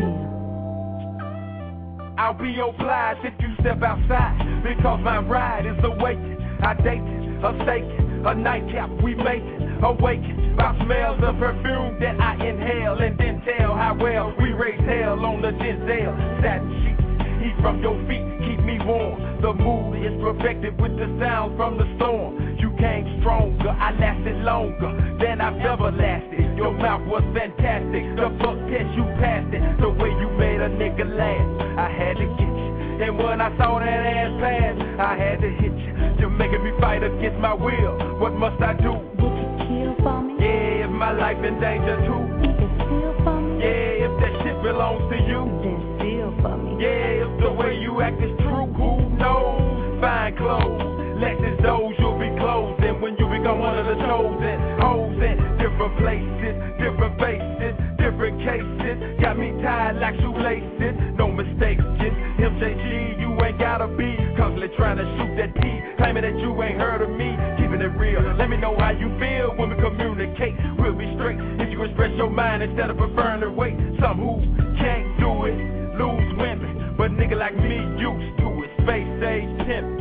feel. I'll be obliged if you step outside, because my ride is awakened. I dated, a steak, a nightcap, we make it, awakened by smells of perfume that I inhale, and then tell how well we raise hell on the Denzel. Satin sheets, heat from your feet, keep me warm. The mood is perfected with the sound from the storm. You came stronger, I lasted longer than I've ever lasted. Your mouth was fantastic, the fuck test you passed it. The way you made a nigga laugh, I had to get you. And when I saw that ass pass, I had to hit you. You're making me fight against my will. What must I do? Would you kill for me? Yeah, if my life in danger too. You can steal for me? Yeah, if that shit belongs to you. Then steal for me. Yeah, if the way you act is true, who knows? Fine clothes, Lexus doors, you'll be closing when you become one of the chosen. Hoes in different places, different faces. tied like shoelaces. No mistakes, just M J G. You ain't gotta be constantly trying to shoot that P, claiming that you ain't heard of me. Keeping it real. Let me know how you feel when we communicate. We'll be straight if you express your mind instead of preferring to wait. Some who can't do it lose women, but nigga like me used to it. Space age temp.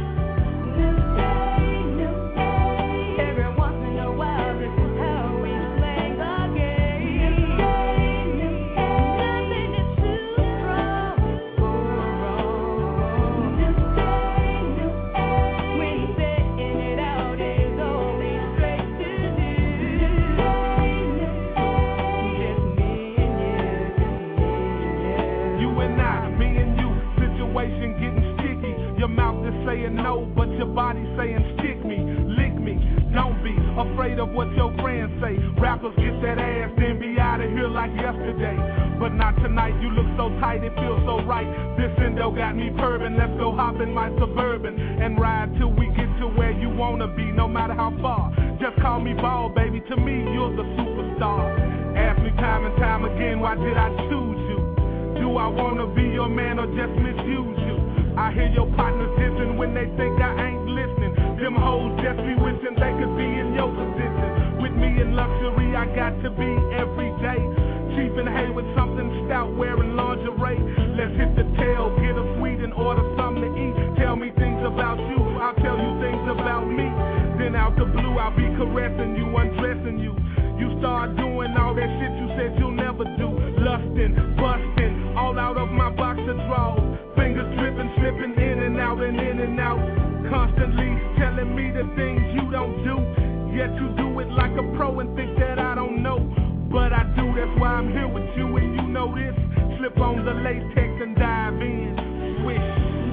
Saying no, but your body saying stick me, lick me. Don't be afraid of what your friends say. Rappers get that ass, then be out of here like yesterday. But not tonight, you look so tight, it feels so right. This endo got me purring, let's go hop in my Suburban and ride till we get to where you wanna be, no matter how far. Just call me ball, baby, to me you're the superstar. Ask me time and time again, why did I choose you? Do I wanna be your man or just misuse you? I hear your partners dissing when they think I ain't listening. Them hoes just be wishing they could be in your position. With me in luxury, I got to be every day. Cheap and hay with something stout, wearing lingerie. Let's hit the tail, get a sweet and order something to eat. Tell me things about you, I'll tell you things about me. Then out the blue, I'll be caressing you, undressing you. You start doing all that shit you said you'll never do. Lusting, busting, all out of my boxer drawers. Fingers dripping, slipping in and out and in and out. Constantly telling me the things you don't do. Yet you do it like a pro and think that I don't know. But I do, that's why I'm here with you and you know this. Slip on the latex and dive in. Swish.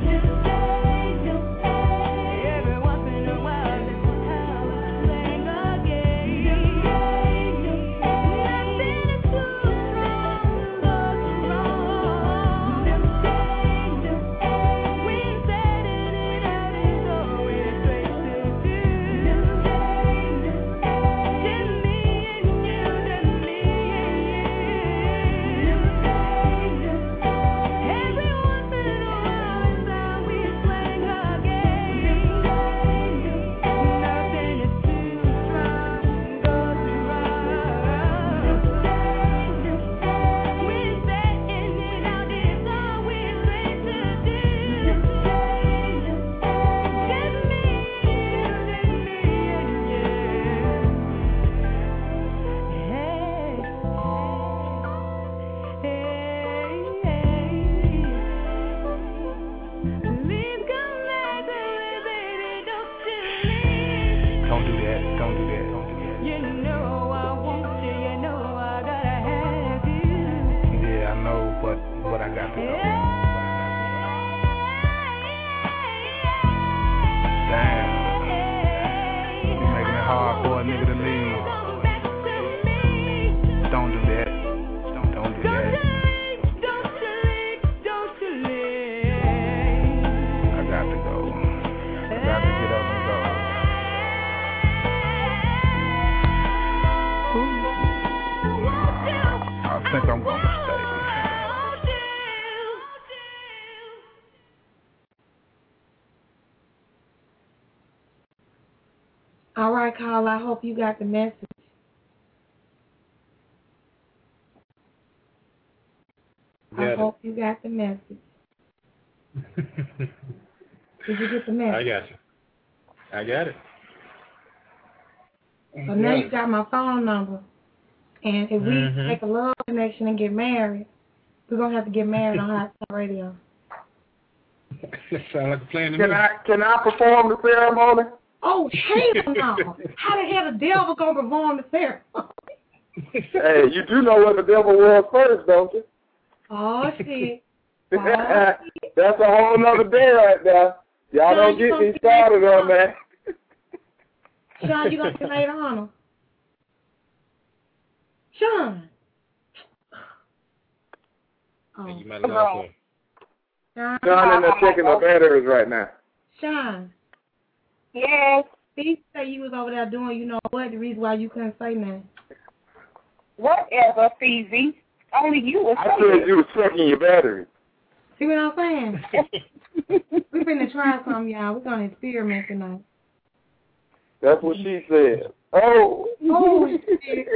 All right, Carl, I hope you got the message. Got I it. hope you got the message. Did you get the message? I got you. I got it. So now you got my phone number. And if we Mhm. take a love connection and get married, we're going to have to get married on Hot Talk Radio. That sounds like a plan to Can me. I can I perform the ceremony? Oh, hell no. How the hell the devil going to perform the ceremony? Hey, you do know what the devil was first, don't you? Oh, shit. Oh, shit. That's a whole nother day right there. Y'all Sean, don't you get gonna me be started later on that. Sean, you going to be later on him? Sean. Oh. You might have lost one. Sean. Sean in there checking the batteries right now. Sean. Yes. He said you was over there doing, you know what, the reason why you couldn't say nothing. Whatever, Feezy. only you was I said you were checking your battery. See what I'm saying? We're finna try something, y'all. We're gonna experiment tonight. That's what she said. Oh. Oh, shit.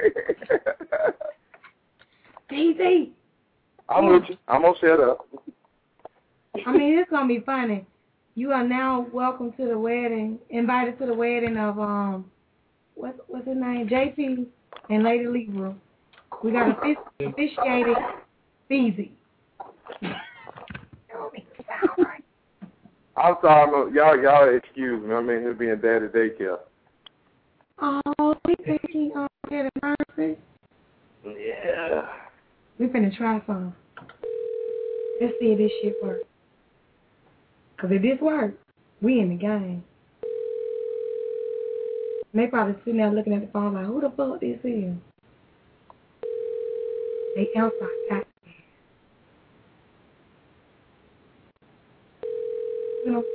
D D. I'm with you. I'm gonna shut up. I mean, it's gonna be funny. You are now welcome to the wedding, invited to the wedding of um, what's what's his name, J P and Lady Libra. We got offic- officiated Feezy. I'm sorry, I'm a, y'all y'all excuse me. I'm in here being daddy daycare. Oh, we thinking um, get a mercy. Yeah. We finna try some. Let's see if this shit works. Cause if this works, we in the game. And they probably sitting there looking at the phone like, who the fuck this is? They answer that. You know.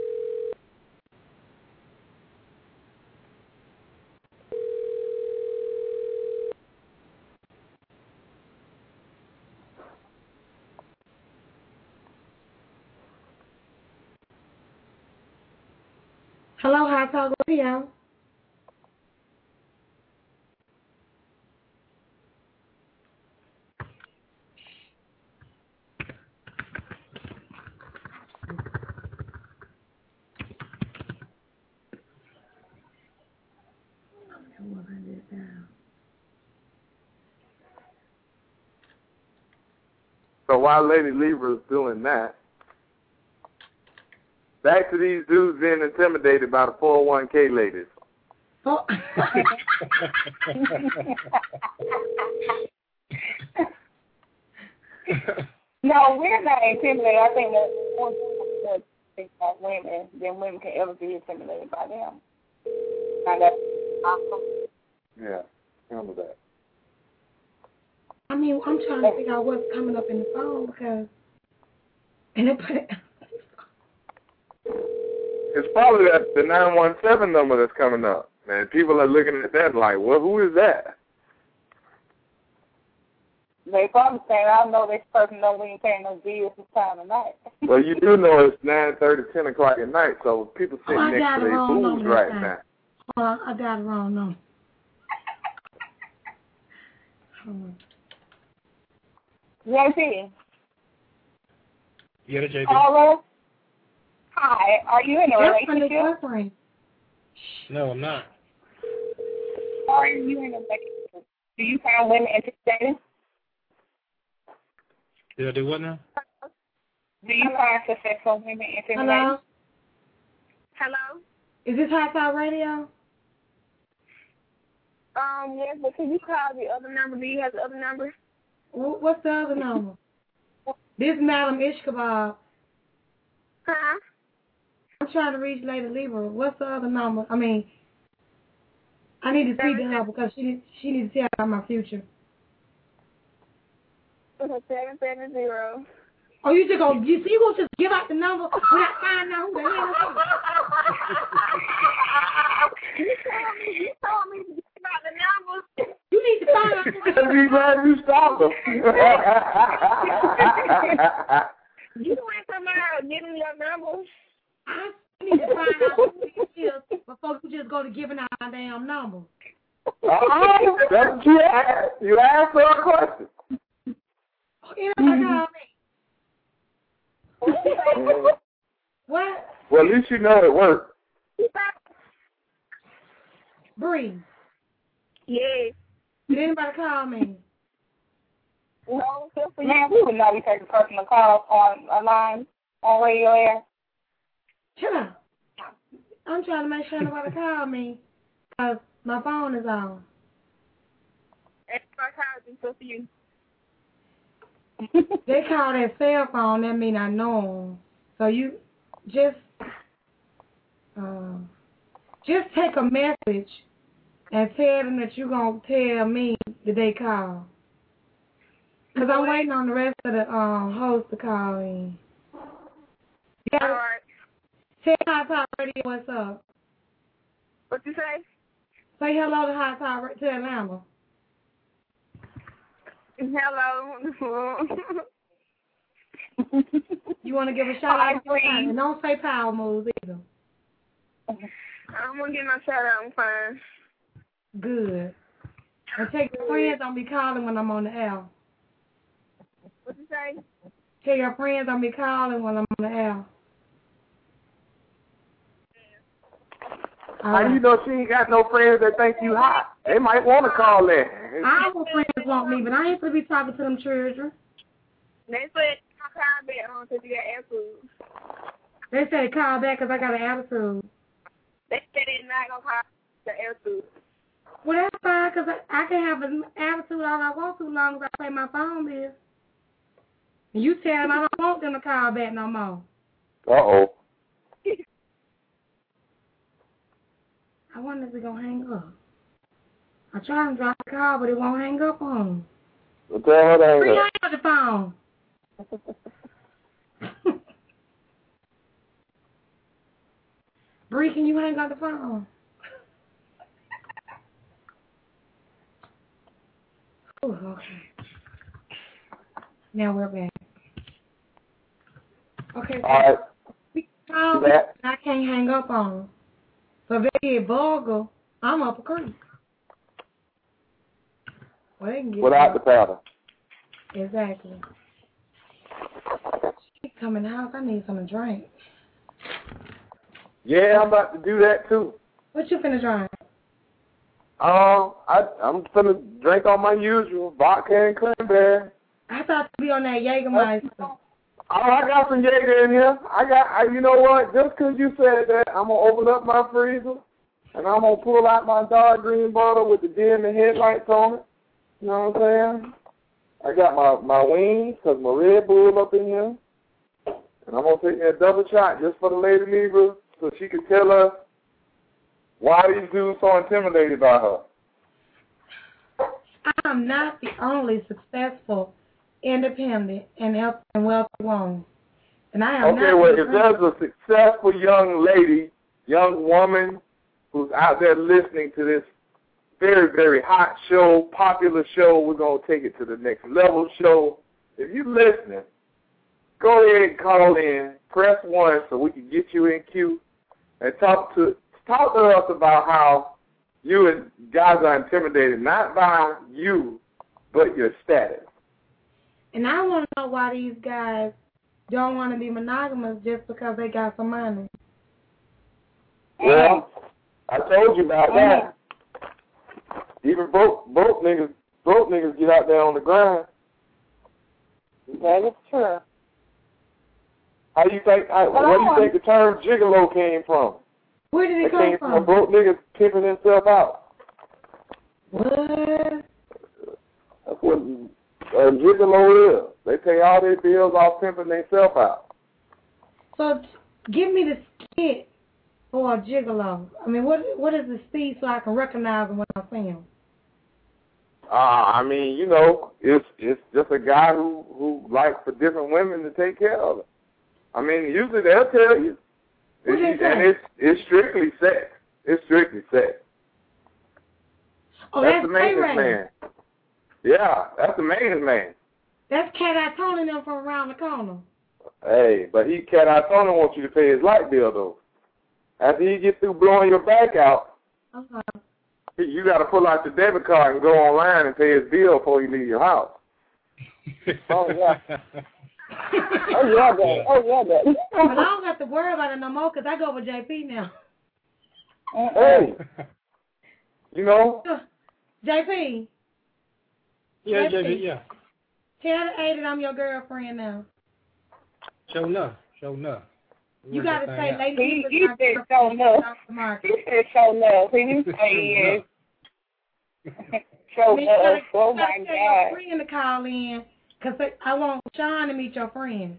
Hello, High Talk Radio. So while Lady Libra is doing that, back to these dudes being intimidated by the four oh one K ladies. Oh. No, we're not intimidated. I think that more people think about women than women can ever be intimidated by them. And that's awesome. Yeah, remember that. I mean, I'm trying to figure out what's coming up in the phone because, and it put it. It's probably that the nine one seven number that's coming up. Man, people are looking at that like, well, who is that? They probably saying, I don't know this person know we ain't paying no bills this time of night. Well, you do know it's nine thirty, ten o'clock at night, so people sitting Oh, next to their fools right now. Oh, I got it wrong number. J P. Yeah, J P. Hello. Hi. Are you in a relationship? No, I'm not. Are you in a relationship? Do you find women intimidating? Did I do what now? Do you find successful women intimidating? Hello? Hello? Is this High Talk Radio? Um, yes, but can you call the other number? Do you have the other number? What's the other number? This Madam Ishkabab. Huh? I'm trying to reach Lady Libra. What's the other number? I mean, I need to speak to her because she needs, she needs to tell about my future. Seven seven zero. Oh, you just gonna you see you gonna just give out the number without finding out who the hell it is? You told me you told me to give out the numbers. You need to find out who the hell Be glad you stopped them. You went somewhere and give me your numbers. I need to find out who it is before you just go to giving out my damn number. All right, that's what you asked. You asked her a question. Okay, anybody call me? What? Well, at least you know it worked. Bree. Yes. Did anybody call me? No, man, we would not be taking personal calls on a line on radio air. Shut up. I'm trying to make sure nobody call me because my phone is on. That's my call just for you. They call that cell phone, that mean I know them. So you just uh, just take a message and tell them that you're going to tell me that they call. Because I'm waiting on the rest of the um, host to call in. You gotta, all right. Tell High Talk Radio what's up. What you say? Say hello to High Talk Radio. Tell Lambert. Hello. You want to give a shout out? And don't say power moves either. I'm going to get my shout out. I'm fine. Good. And tell your friends don't be calling when I'm on the air. What you say? Tell your friends don't be calling when I'm on the air. How do you know she ain't got no friends that think you hot? They might want to call that. I know friends want me, but I ain't gonna be talking to them children. They said call back on because you got attitude. They said call back because I got an attitude. They said they're not gonna call the attitude. Well, that's fine because I, I can have an attitude all I want to, long as I pay my phone bill. And you tell them I don't want them to call back no more. Uh-oh. I wonder if they're going to hang up. I try to drop the call, but it won't hang up on them. Well, tell her to hang Bree, up. hang up the phone. Bree, can you hang up the phone? Oh, okay. Now we're back. Okay, so all right. we call, I can't hang up on them. So if they get vulgar, I'm up a creek. Well, they can get without the powder. Exactly. She come in the house, I need something to drink. Yeah, I'm about to do that too. What you finna drink? Um, I, I'm finna drink on my usual vodka and cranberry. I thought you'd be on that Jägermeister. Oh, I got some Jaeger in here. I got, I, you know what? Just 'cause you said that, I'm gonna open up my freezer and I'm gonna pull out my dark green bottle with the dim and headlights on it. You know what I'm saying? I got my my wings 'cause my Red Bull up in here, and I'm gonna take me a double shot just for the lady Libra so she can tell us why these dudes so intimidated by her. I'm not the only successful, independent, and healthy and wealthy woman. And I am okay, not well, if there's a successful young lady, young woman who's out there listening to this very, very hot show, popular show, we're going to take it to the next level show. If you're listening, go ahead and call in, press one so we can get you in queue, and talk to talk to us about how you and guys are intimidated, not by you, but your status. And I want to know why these guys don't want to be monogamous just because they got some money. Well, I told you about that. Even broke, broke niggas, broke niggas get out there on the grind. That is true. How do you think? How, where do you think the term gigolo came from? Where did it, it come came from? from? Broke niggas pimping himself out. What? That's what a gigolo is. They pay all their bills off pimping themselves out. So, give me the skit for a gigolo. I mean, what what is the speed so I can recognize them when I see them? Uh, I mean, you know, it's it's just a guy who who likes for different women to take care of it. I mean, usually they'll tell you, What it's, they and say? it's it's strictly sex. It's strictly sex. Oh, that's, that's the maintenance man. Yeah, that's the maintenance man. That's Cat Eye Tony them from around the corner. Hey, but he Cat Eye Tony wants you to pay his light bill though. After he get through blowing your back out, Uh-huh. you got to pull out your debit card and go online and pay his bill before you leave your house. Oh, yeah. oh, yeah, Daddy. Oh, yeah, Daddy. But I don't have to worry about it no more because I go with J P now. Hey, you know? J P. Yeah, J P, yeah. Tell the A that I'm your girlfriend now. Show enough. Show enough. You got to say, lady, He, he said show enough. He said show enough. He didn't say yes. Show enough. Oh, my God. Tell God. your friend to call in because I want Sean to meet your friend.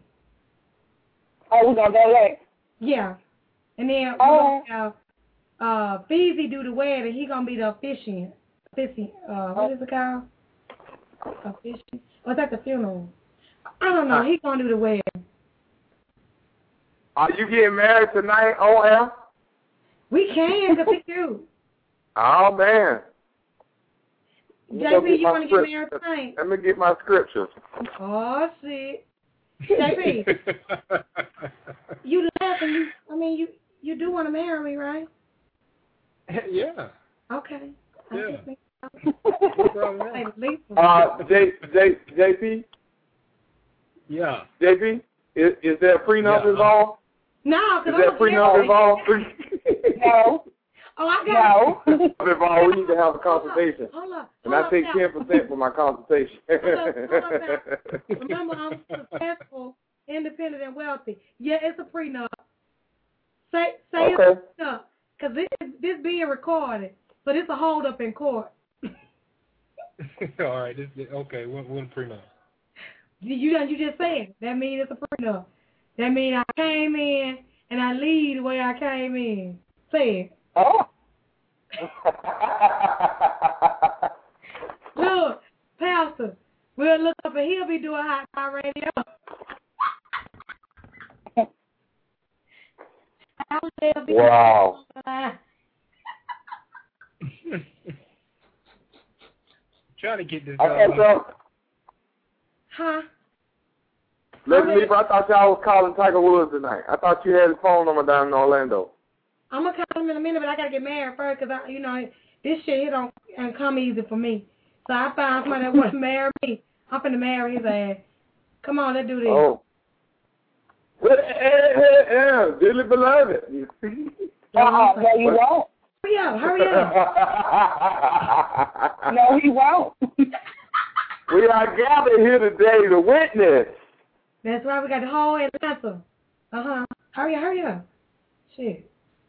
Oh, we're going to go there? Yeah. And then Oh. we're going to uh, Feezy do the wedding. He going to be the officiant. Officiant. Uh, what is it called? Officiant. What's at the funeral? I don't know. He going to do the wedding. Are you getting married tonight on air? We can, because it's you. Oh, man. J P, you want to get script- married tonight? Let me get my scriptures. Oh, shit. J P, you laughing. You, I mean, you you do want to marry me, right? Yeah. Okay. I Yeah. just think No problem. Hey, Lisa. Uh, J, J, JP, Yeah. J P, is, is there a prenup Yeah. involved? No, Is because there a I'm prenup involved? No. Oh, I got No. involved. We need to have a consultation. Hold up. And hold I up take now. ten percent for my consultation. Hold up, hold up now. Remember, I'm successful, independent, and wealthy. Yeah, it's a prenup. Say, say Okay. it's a prenup. Because this, this being recorded. But it's a hold up in court. All right. This, okay. One, one prenup. You, you you just said it. That means it's a prenup. That means I came in and I leave the way I came in. Say it. Oh. Look, Pastor, we'll look up and he'll be doing hot fire radio. Wow. Trying to get this. Okay, uh, so, Huh? Lady Okay. Leaf, I thought y'all was calling Tiger Woods tonight. I thought you had his phone number down in Orlando. I'm gonna call him in a minute, but I gotta get married first, cause I, you know, this shit here don't, don't come easy for me. So I found somebody that wants to marry me. I'm finna marry his ass. Come on, let's do this. Oh. Well, hey, hey, hey, dearly beloved. Uh-uh, no, you won't. Hurry up, hurry up. No, he won't. We are gathered here today to witness. That's right, we got the whole Atlanta. Uh-huh. Hurry up, hurry up. Shit.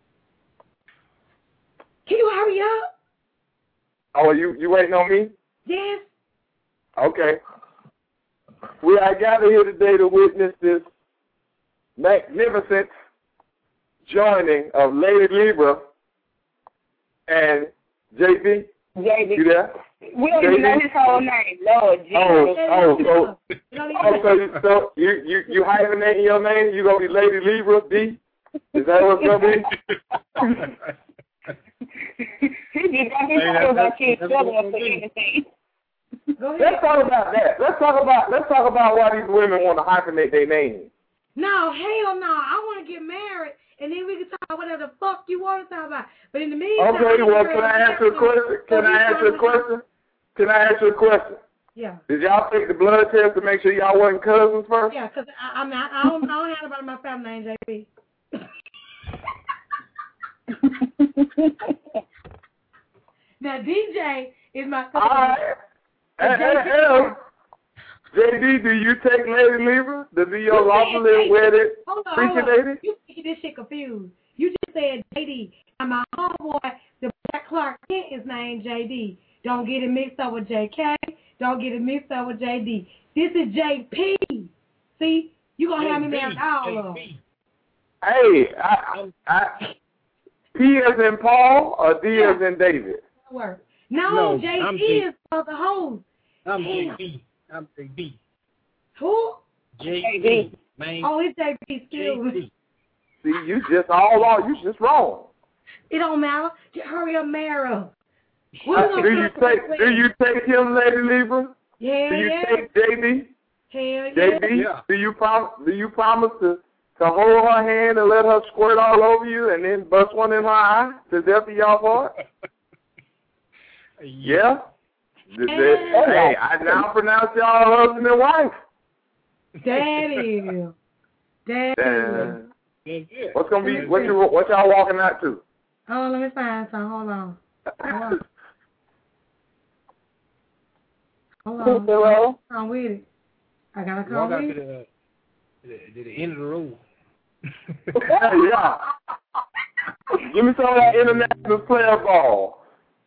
Can you hurry up? Oh, you, you waiting on me? Yes. Okay. We are gathered here today to witness this magnificent joining of Lady Libra and J B. J B. You there? We don't even know his whole name. Lord Jesus. Oh, oh, oh. You don't Oh, even so, you, so you, you, you hyphenating your name? You gonna be Lady Libra D? Is that what's gonna be? He just got his Hey, whole that's- about kids that's struggling what for I'm doing. anything. Go ahead. Let's talk about that. Let's talk about let's talk about why these women want to hyphenate their names. No, hell no. I want to get married, and then we can talk about whatever the fuck you want to talk about. But in the meantime, Okay, well, can I ask you a question? Can I ask you a question? Can I ask you a question? Yeah. Did y'all take the blood test to make sure y'all wasn't cousins first? Yeah, because I, I'm not, I don't, I don't have nobody in my family named J B. Now, D J is my cousin. All right. Hey, hey, hey. J D, do you take Lady Libra to be your You lawfully said- wedded Hold on, preacher hold on. lady? You get this shit confused. You just said J D, and my homeboy, the Black Clark Kent, is named J D. Don't get it mixed up with J K. Don't get it mixed up with J D. This is J P. See, you gonna have me marry all of them. Hey, I, I, P as in Paul or D as in David? Work. No, No, J I'm P J- is for the hoes. I'm Damn. J B. I'm J B. Who? J B. Man. Oh, it's J P. Excuse me. J B. See, you just all wrong. You just wrong. It don't matter. Just hurry up, marry her. Uh, do you take Do you take him, Lady Libra? Yeah, Do you yeah. take J B? Hell J B, Yeah. do you prom Do you promise to to hold her hand and let her squirt all over you, and then bust one in her eye to death of y'all part? Yeah. Th- th- Hey, I now pronounce y'all husband and wife. Daddy. Daddy. Uh, That's it. what's gonna be what you what y'all walking out to? Hold on, let me find some. Hold on. Hold on. Hold on. I'm with it. I gotta Walk come out to with the, it. to the, to the end of the road. Yeah. Give me some of that international player ball.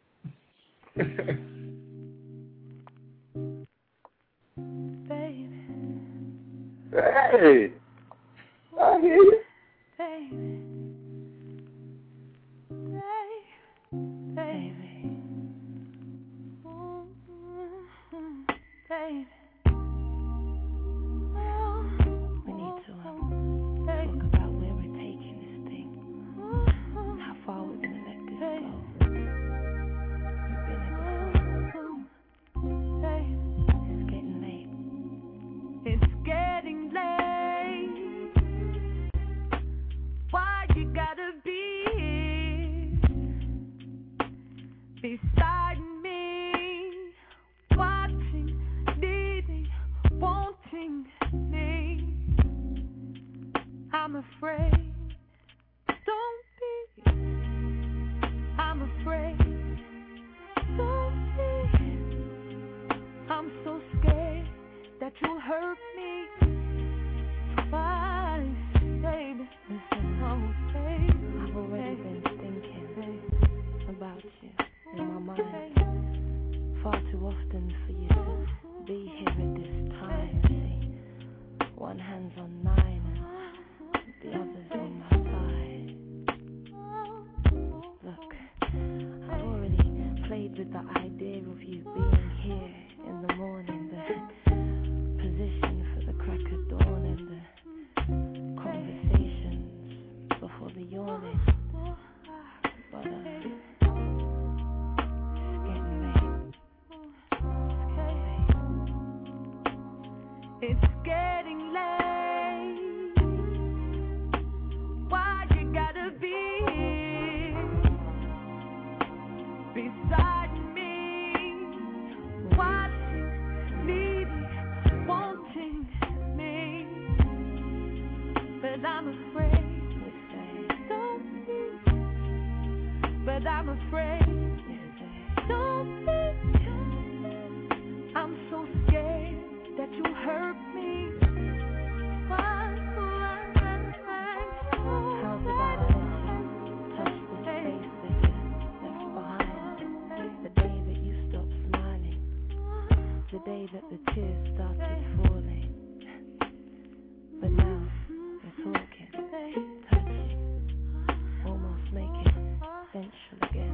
Hey, I hear you. Baby. Baby. Baby. We need to um, talk about where we're taking this thing. How far we're gonna let this go. We've been there before. I'm so scared that you'll hurt me twice, baby. Listen, oh, baby. I've already been thinking about you in my mind far too often for you to be here at this time. See, one hand's on nine and the other's on my side. Look, I've already played with the idea of you being here in the morning, the position for the crack of dawn and the conversations before the yawning. But uh, it's getting late. Why you gotta be here beside me, watching, needing, wanting me? But I'm afraid, don't be. But I'm afraid, don't be. I'm so scared that you hurt me. Why, why, why, why? how's about I touch the space that you left behind? The day that you stopped smiling, the day that the tears started falling. But now you're talking, touching, almost making sensual again.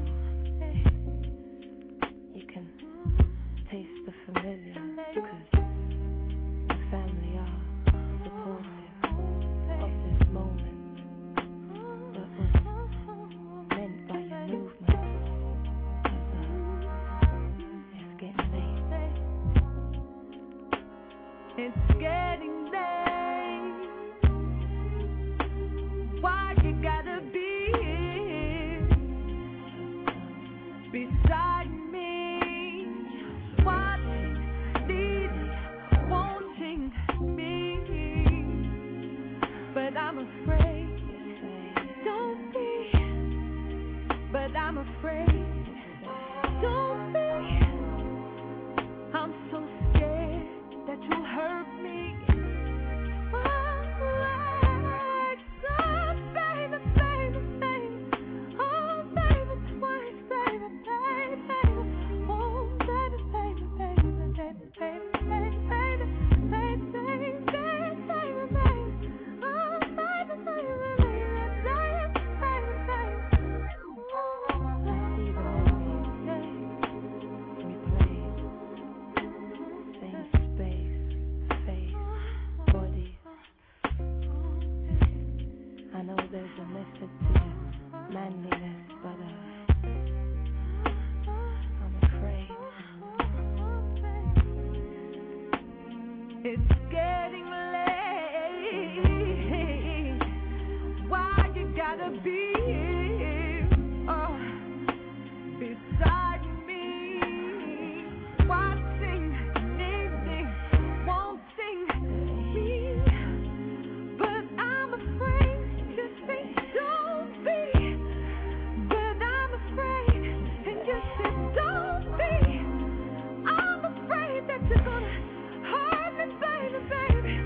You can taste the familiar, 'cause family are supportive of this moment that was meant by your movement. 'Cause uh, it's getting late. It's getting late. Why you gotta be here beside me, watching, needing, wanting me? But I'm afraid, don't be. But I'm afraid, don't be. I'm so scared that you'll hurt me. Why, why, so baby, baby, baby. Oh, baby, twice, baby, baby, baby. Oh, baby, baby, baby, baby, baby, baby, baby, baby, baby, baby, baby. Oh, baby, baby, baby, baby, baby, baby. See the memories replayed, same space, face, body. I know there's a method to manliness, but uh, I'm afraid. It's getting late. Why you gotta be here, oh, beside me, watching, needing, wanting me? But I'm afraid to say don't be. But I'm afraid, and you said don't be. I'm afraid that you're gonna hurt me, baby, baby.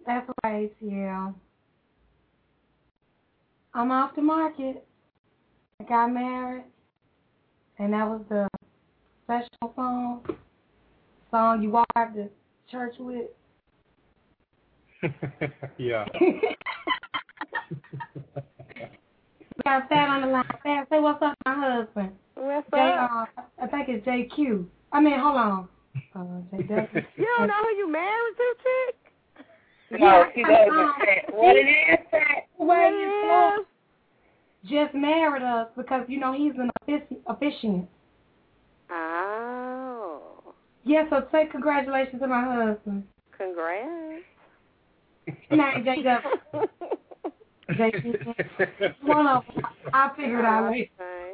That's right, yeah. I'm off the market. I got married, and that was the special song, song you walk out to church with. Yeah. We got Fat on the line. Fat, say what's up, my husband. What's J, up? uh, I think it's J Q. I mean, hold on. Uh, J W. You don't know who you married to, chick? No, she doesn't. What it is, Fat? What it is? Just married us because, you know, he's an offici- officiant. Oh. Yes, so say congratulations to my husband. Congrats. Name J W. J Q. One of them. I'll figure it out later. Okay.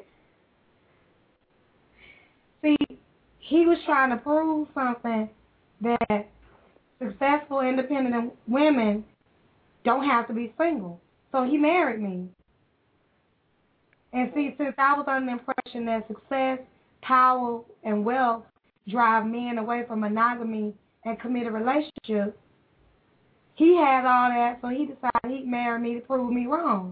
See, he was trying to prove something that successful, independent women don't have to be single. So he married me. And see, since I was under the impression that success, power, and wealth drive men away from monogamy and committed relationships, he had all that, so he decided he'd marry me to prove me wrong.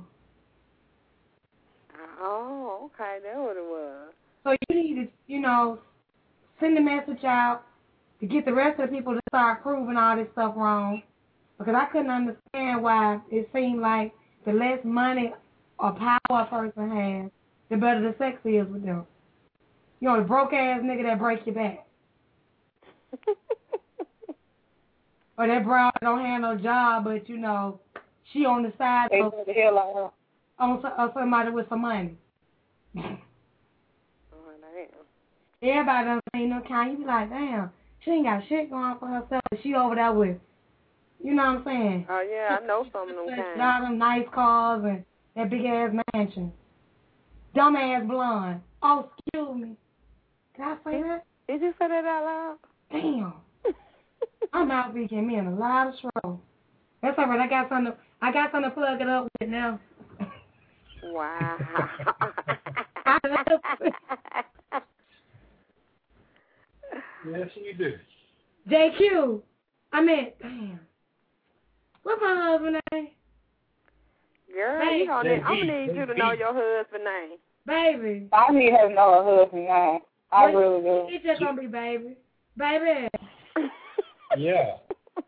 Oh, okay, that's what it was. So you need to, you know, send the message out to get the rest of the people to start proving all this stuff wrong. Because I couldn't understand why it seemed like the less money or power a person has, the better the sex is with them. You know, the broke-ass nigga that break your back. Or that broad don't have no job, but, you know, she on the side They of do the hell out of her. on so- of somebody with some money. Oh, damn. Everybody done seen them kind. You be like, damn, she ain't got shit going for herself. But she over there with, you know what I'm saying? Oh, yeah, I know some of them Got kind. them nice cars and that big-ass mansion. Dumbass blonde. Oh, excuse me. Did I say that? Did you say that out loud? Damn. I'm out here getting me in a lot of trouble. That's all right. I got something to, I got something to plug it up with now. Wow. Yes, you do. J Q. I mean, damn. What's my husband's name? Girl, Hey. you gonna need, I'm going to need you to know your husband's name. Baby. I need her to know her husband's name. I Well, really do. It's just going to be baby. Baby. Yeah.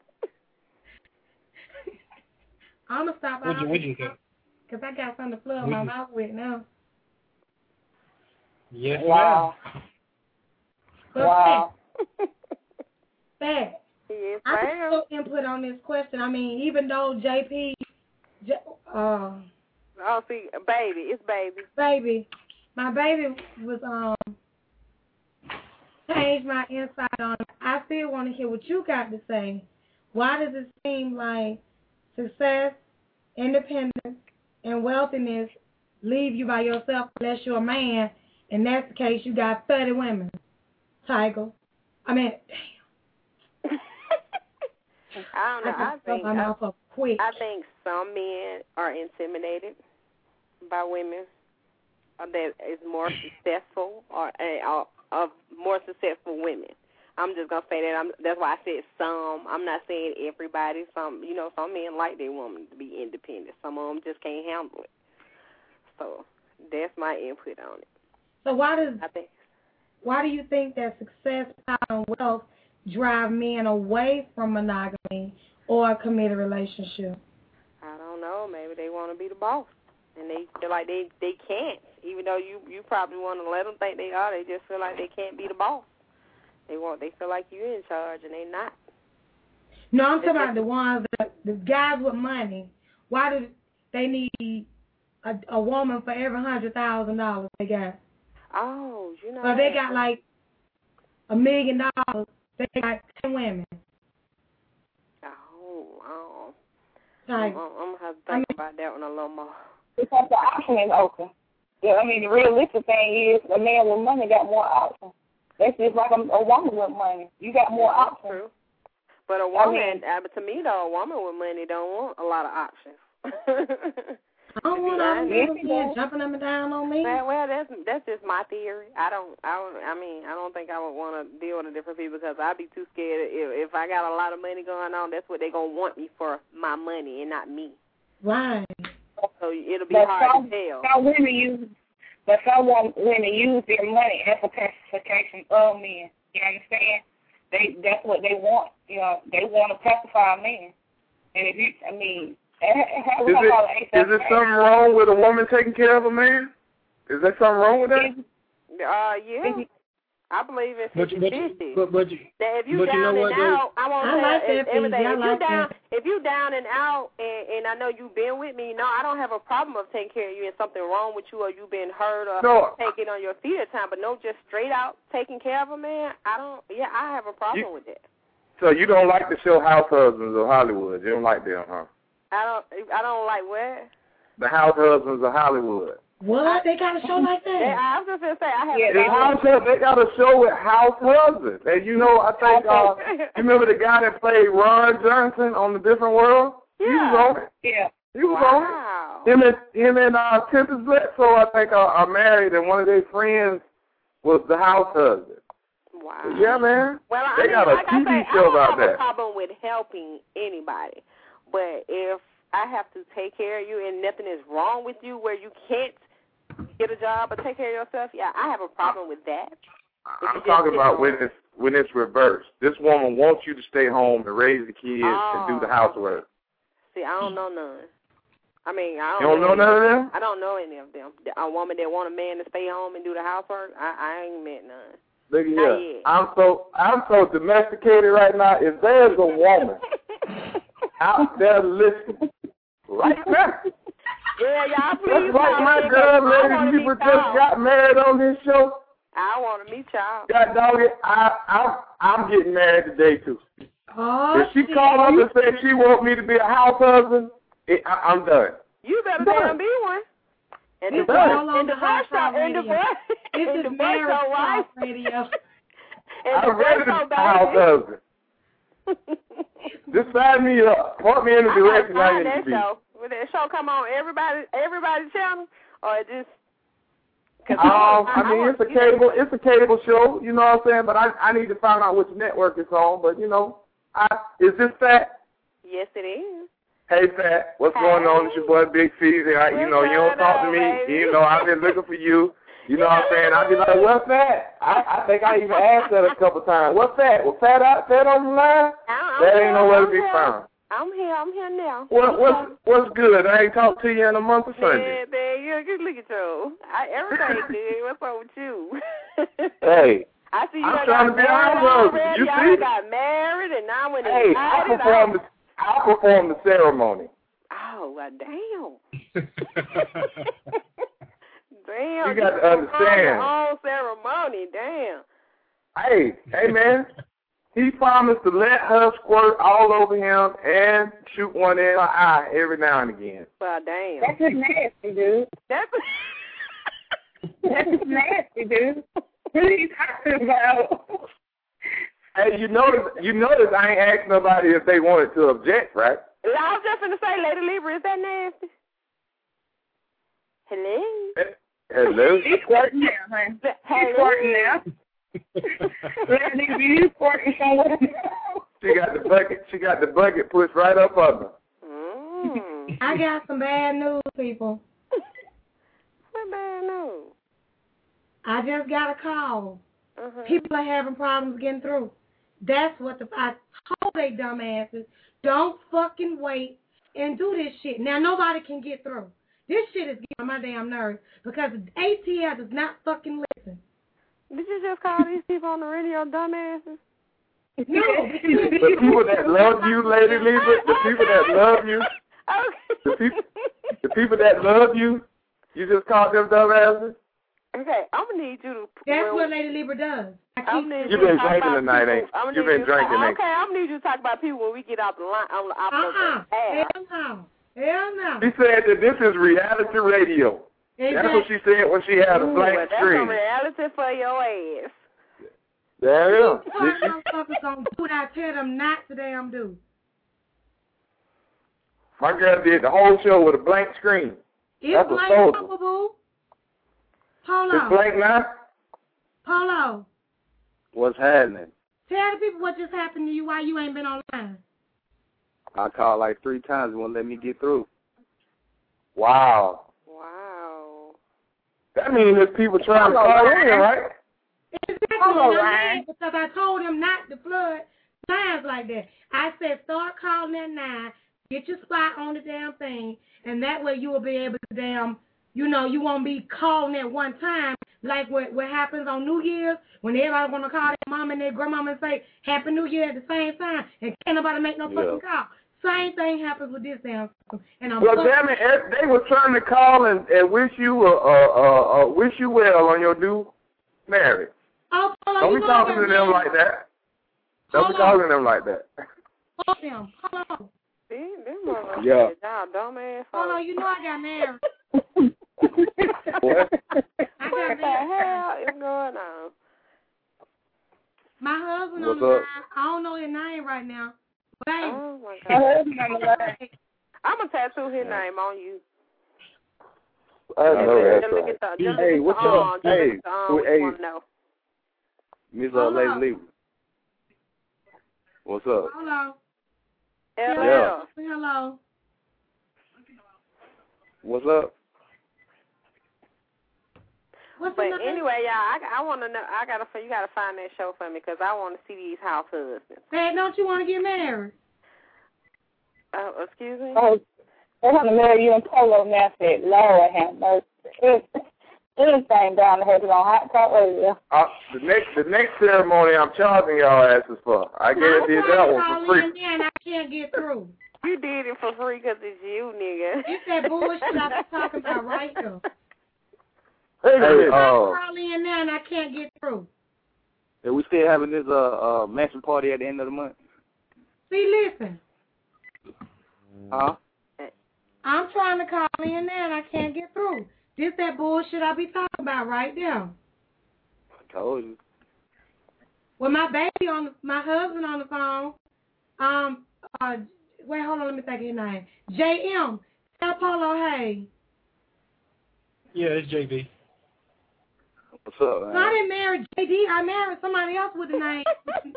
I'm going to stop What'd you, out what'd you think? because I got something to plug What'd my you- mouth with now. Yes, Wow. But Wow. Fat. Yes, I ma'am. have no input on this question. I mean, even though J P, J, uh, Oh, see, baby, it's baby. baby, my baby was, um, changed my insight on it. I still want to hear what you got to say. Why does it seem like success, independence, and wealthiness leave you by yourself unless you're a man, and that's the case, you got thirty women? Tiger. I mean, damn. I don't know. I I think my mouth up quick. I think some men are intimidated by women that is more successful or uh, of more successful women. I'm just gonna say that. I'm, that's why I said some. I'm not saying everybody. Some, you know, some men like their woman to be independent. Some of them just can't handle it. So that's my input on it. So why does I think. why do you think that success, power, and wealth drive men away from monogamy or a committed relationship? I don't know. Maybe they want to be the boss, and they feel like they they can't. Even though you you probably want to let them think they are, they just feel like they can't be the boss. They want they feel like you're in charge, and they not. No, I'm talking about the ones that the guys with money. Why do they need a, a woman for every hundred thousand dollars they got? Oh, you know. So they got like a million dollars. They got ten women. Oh, oh. Like, I'm, I'm gonna have to think I mean, about that one a little more. Because the option is open. Yeah, I mean, the realistic thing is a man with money got more options. That's just like a, a woman with money. You got more That's options. true. But a I woman, mean- uh, but to me though, a woman with money don't want a lot of options. I don't want all them Yes, little kids jumping up and down on me. Well, well, that's that's just my theory. I don't, I don't, I mean, I don't think I would want to deal with the different people because I'd be too scared. If if I got a lot of money going on, that's what they're gonna want me for, my money and not me. Right. So it'll be But hard some, to tell. some women use, but some women use their money as a pacification of men. You understand? They that's what they want. You know, they want to pacify a man. And if you, I mean, is it is there something wrong with a woman taking care of a man? Is there something wrong with that? Uh, yeah. I believe it's But, fifty but, fifty. but, but, you, That if you but down you know what, and out, I won't I say like it- that, everything. P. I If you like down, that. if you down and out, and, and I know you've been with me, no, I don't have a problem of taking care of you and something wrong with you or you been hurt or No. taking on your feet at time, but no, just straight out taking care of a man. I don't. Yeah, I have a problem You- with that. So you don't like the show House Husbands of Hollywood? You don't like them, huh? I don't. I don't like what. The House Husbands of Hollywood. What? They got a show like Yeah, that? I was just gonna say I have. Yeah, a The House Husbands, they got a show with House Husbands. And you know, I think, uh, you remember the guy that played Ron Johnson on The Different World? He was Yeah. on it. Yeah. He was on it. Wow. Him and him and uh, Tempest Bledsoe, I think, are, are married, and one of their friends was the house husband. Wow. Yeah, man. Well, I They mean, got a like T V I say, show I don't about have that. a problem with helping anybody, but if I have to take care of you and nothing is wrong with you where you can't get a job or take care of yourself, yeah, I have a problem with that. I'm talking about when it's when it's reversed. This woman wants you to stay home and raise the kids and do the housework. See, I don't know none. I mean, I don't, You don't know none of them? I don't know any of them. A woman that want a man to stay home and do the housework, I, I ain't met none. Look at Not here. yet. I'm so I'm so domesticated right now. If there's a woman out there listening right now, Yeah, y'all just please. like call my in, girl, 'cause I lady wanna people meet just y'all. got married on this show. I want to meet y'all. God dog it, I I'm I'm getting married today too. Oh, If she shit. called up and said she want me to be a house husband, it, I, I'm done. You better Done. damn be one. And It's divorce, all on and the divorce, Hot Talk and Radio. divorce, This and is divorce Marriage your wife, Talk Radio. and I'm ready to divorce be a house your husband. Just sign me up. Point me in the I gotta direction I find need that to be. show. Will that show come on everybody, everybody's channel, or it just? 'Cause Um, want- I mean, want- it's a cable, it's a cable show. You know what I'm saying? But I, I need to find out which network it's on. But you know, I is this Fat? Yes, it is. Hey, Fat, what's going on? It's your boy Big Feezy. I, you know, you don't talk to me. You know, I've been looking for you. You know what I'm saying? I'll be like, what's that? I, I think I even asked that a couple times. What's that? Was Fat out, Fat on the line? I'm, That I'm ain't nowhere to I'm be here. found. I'm here. I'm here now. What, what's what's good? I ain't talked to you in a month or Sunday. Man, man, you just look at you. I, everything good. What's up with you? Hey, I see you I'm done trying got to be married honest with you. already. You I see? got married, and now when hey, it's I invited, performed the I performed the ceremony. Oh, well, damn. Damn. You got to performed understand. Your own ceremony. Damn. Hey, hey man, he promised to let her squirt all over him and shoot one in her eye every now and again. Well, damn. That's just nasty, dude. That's That's just nasty, dude. What are you talking about? Hey, you notice you notice I ain't asked nobody if they wanted to object, right? I was just going to say, Lady Libra, is that nasty? Hello? Hello. He's squirting now, honey. He's Hello? squirting now. Lady, you squirting somewhere? She got the bucket. She got the bucket pushed right up on her. Mm. I got some bad news, people. What bad news? I just got a call. Uh-huh. People are having problems getting through. That's what the I told they dumbasses. Don't fucking wait and do this shit. Now nobody can get through. This shit is getting on my damn nerves because A T L does not fucking listen. Did you just call these people on the radio dumbasses? No. The people that love you, Lady Lisa, the people that love you, Okay. the people, the people that love you, you just called them dumbasses. Okay, I'm gonna need you to. That's well, what Lady Libra does. I I'm keep, need You've you to been talk drinking about tonight, people. ain't you? I'm You've need been you to drinking, talk, ain't you? Okay, I'm gonna need you to talk about people when we get off the line. On, off uh-uh. the air. Hell no. Hell no. She said that this is reality radio. That's what she said when she had a Ooh, blank well, that's screen. a reality for your ass. There it is. These motherfuckers gonna do what I tell them not to damn do. My girl did the whole show with a blank screen. It's That's a Blake soldier. Papa Boo. It's Polo. Blake now? Polo. What's happening? Tell the people what just happened to you while you ain't been online. I called like three times and won't let me get through. Wow. Wow. That means there's people trying to call in, right? Exactly. Hello, And I'm Ryan. mad because I told him not to flood lines like that. I said start calling at nine, get your spot on the damn thing, and that way you will be able to damn, you know, you won't be calling at one time like what what happens on New Year's when everybody's gonna call their mom and their grandmama and say Happy New Year at the same time, and can't nobody make no Yeah. fucking call. Same thing happens with this damn. And I'm Well, fucking- damn it, Ed, they were trying to call and, and wish you uh, uh, uh, uh, wish you well on your new marriage. Oh, Polo, Don't you be know I talking got to them married. like that. Don't be Hold talking on. to them like that. Hold them. Hold on. See, them motherfuckers, Yeah. y'all dumbass. Hold on, you know I got married. What? I What got the married. hell is going on? My husband What's on the up? line. I don't know his name right now. But hey, Oh my My God. husband on the line. I'm gonna tattoo his name on you. I know that's Just look right. at the, just Hey, look what's at the arm. up? Just look Hey, at the arm. who- What hey. you want to know? Miss uh, Hold Lady up. Lee. What's up? hello. L L. Yeah. Hello. What's up? What's the But name? anyway, y'all, I, I want to know. I gotta. You gotta find that show for me because I want to see these house husbands. Hey, don't you want to get married? Uh, excuse me. Oh, they're going to marry you in Polo now. Said, Lord have mercy. It's- Anything down the head on Hot Talk Radio. Uh, the next the next ceremony I'm charging y'all asses for. I guarantee I'm that trying to one call for free. in there and I can't get through. You did it for free because it's you, nigga. It's that bullshit I was talking about right here. Hey, I'm trying to uh, call in there and I can't get through. Are we still having this uh, uh mansion party at the end of the month? See, listen. Huh? I'm trying to call in there and I can't get through. This that bullshit I be talking about right there. I told you. With my baby on the, my husband on the phone. Um, uh, wait, hold on, let me think of his name. J M. Tell Polo, hey. Yeah, it's J B. What's up, man? So I didn't marry J D. I married somebody else with the name.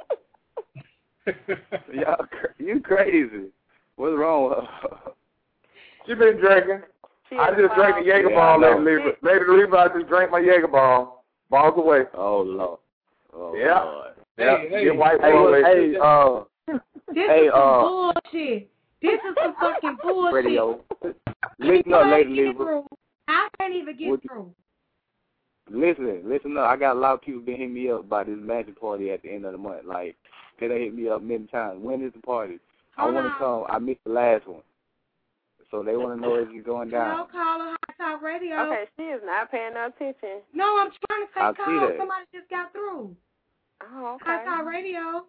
Y'all, cra- you crazy. What's wrong with her? She been drinking. She I is just drank a wild. Jaeger Yeah, bomb, I Lady know. Lee. Lady Lee, I just drank my Jaeger bomb. Balls away. Oh, Lord. Oh, Yeah. Lord. Yeah, Hey, hey, get white Hey, boy. hey, uh, This Hey, is some uh, bullshit. This is some fucking bullshit. radio. I Listen can't up, Lady even Lee. get through. I can't even get Would- through. Listen, listen up. I got a lot of people been hitting me up about this mansion party at the end of the month. Like, they done hit me up many times. When is the party? I Hold want to on. come. I missed the last one. So they want to know if it's going Hello, down. caller, Hot Talk Radio. Okay, she is not paying no attention. No, I'm trying to I take see calls. that. Somebody just got through. Oh, okay. Hot Talk Radio.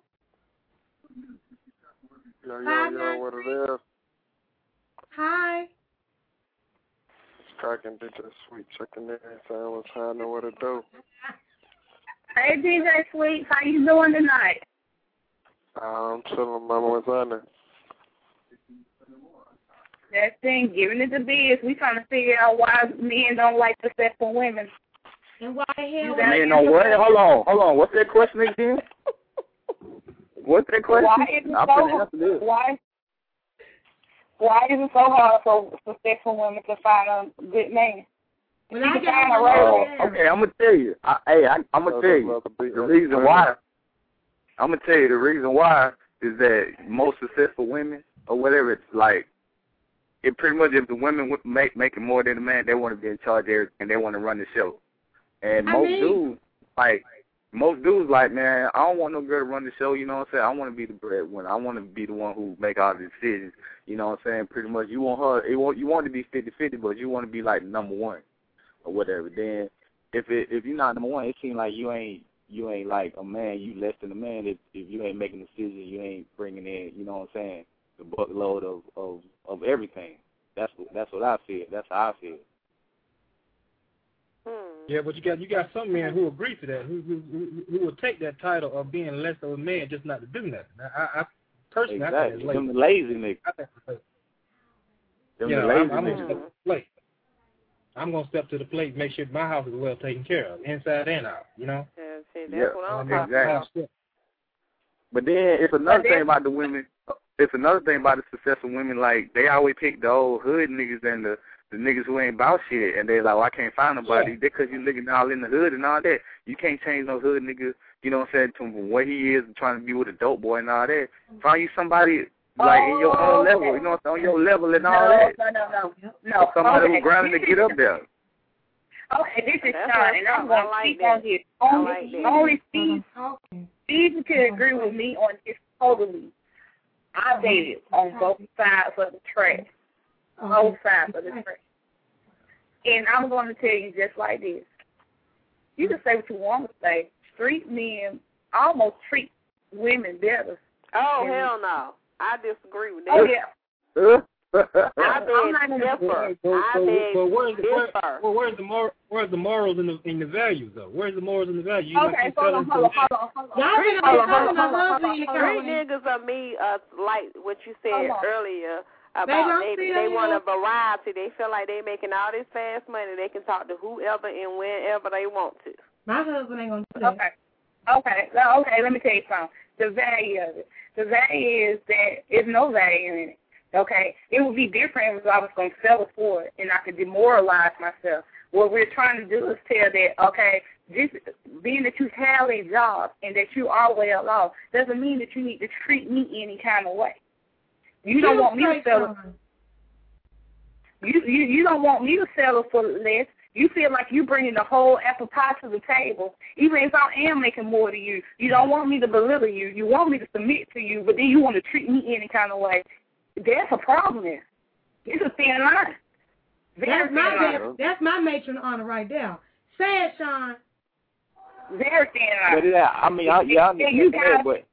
Yo, yo, Five yo, nine what three. it is? Hi. Cracking did that sweet chicken there. Saying what's happening, what it do? Hey, D J Sweet, how you doing tonight? I'm chilling, mama. What's happening? That thing, giving it the biz. We trying to figure out why men don't like successful women. And why the hell? You Man, no, what? Hold on, hold on. What's that question again? What's that question? Why is it I'm so finna answer this. why why is it so hard for successful women to find a good man? Well, I You got find a one Oh, right there. okay, I'm gonna tell you. I, hey, I, I'm gonna tell you the reason why. I'm gonna tell you the reason why is that most successful women or whatever, it's like it pretty much if the women would make making more than the man, they want to be in charge of everything. They want to run the show. And I most mean- dudes like most dudes like, man, I don't want no girl to run the show. You know what I'm saying? I want to be the breadwinner. I want to be the one who make all the decisions. You know what I'm saying? Pretty much, you want her. You want you want to be fifty-fifty, but you want to be like number one or whatever. Then if it if you're not number one, it seems like you ain't you ain't like a man. You less than a man if if you ain't making decisions. You ain't bringing in. You know what I'm saying? The buckload of of of everything. That's that's what I feel. That's how I feel. Hmm. Yeah, but you got you got some men who agree to that, who who who, who will take that title of being less of a man just not to do nothing. I, I personally, I think Exactly. it's Them lazy. the lazy niggas. I think it's lazy. Them You the know, lazy I'm, I'm niggas. just like, I'm gonna step to the plate, and make sure my house is well taken care of, inside and out. You know. Yeah, see, that's Yeah, what I'm exactly. talking about. But then it's another thing about the women. It's another thing about the successful women. Like they always pick the old hood niggas and the the niggas who ain't about shit, and they like, well, I can't find nobody. Yeah. They cause you niggas all in the hood and all that. You can't change no hood nigga. You know what I'm saying? From what he is, and trying to be with a dope boy and all that. Find you somebody like oh, in your own okay. level. You know, on your level and no, all that. No, no, no, no, no. Somebody okay. who's grinding to get up there. Okay, this is That's Sean, and I'm going to like speak that. on this. Only, like that. only Steve, Steve can agree with me on this totally. I dated on both sides of the track. Both sides of the track. And I'm going to tell you just like this. You can say what you want to say. Street men almost treat women better. Oh, hell no. I disagree with that. Oh, yeah. I beg differ. I beg But where's the, where, differ. well, where's the mor- where's the morals and the, and the values though? Where's the morals and the values? You Okay, hold on, hold on, hold on, hold on. Y'all been Hold on, talking hold on, about hold on, love in the Three comment. niggas of me, uh, like what you said Hold on. earlier Baby, about I'm they still they want here. a variety. They feel like they making all this fast money. They can talk to whoever and whenever they want to. My husband ain't gonna do that. Okay. Okay. Well, okay, let me tell you something. The value of it. The value is that there's no value in it. Okay? It would be different if I was going to sell it for it and I could demoralize myself. What we're trying to do is tell that, okay, this, being that you have a job and that you are well off doesn't mean that you need to treat me any kind of way. You don't want me to sell it. You, you, you don't want me to sell it for less. You feel like you bringing the whole apple pie to the table, even if I am making more to you. You don't want me to belittle you. You want me to submit to you, but then you want to treat me any kind of way. There's a problem there. It's a thin line. Very That's my thin line. ma- that's my matron honor right there. Say it, Sean. Very thin line. But yeah, I mean, I, yeah, I Yeah, understand you that, guys- but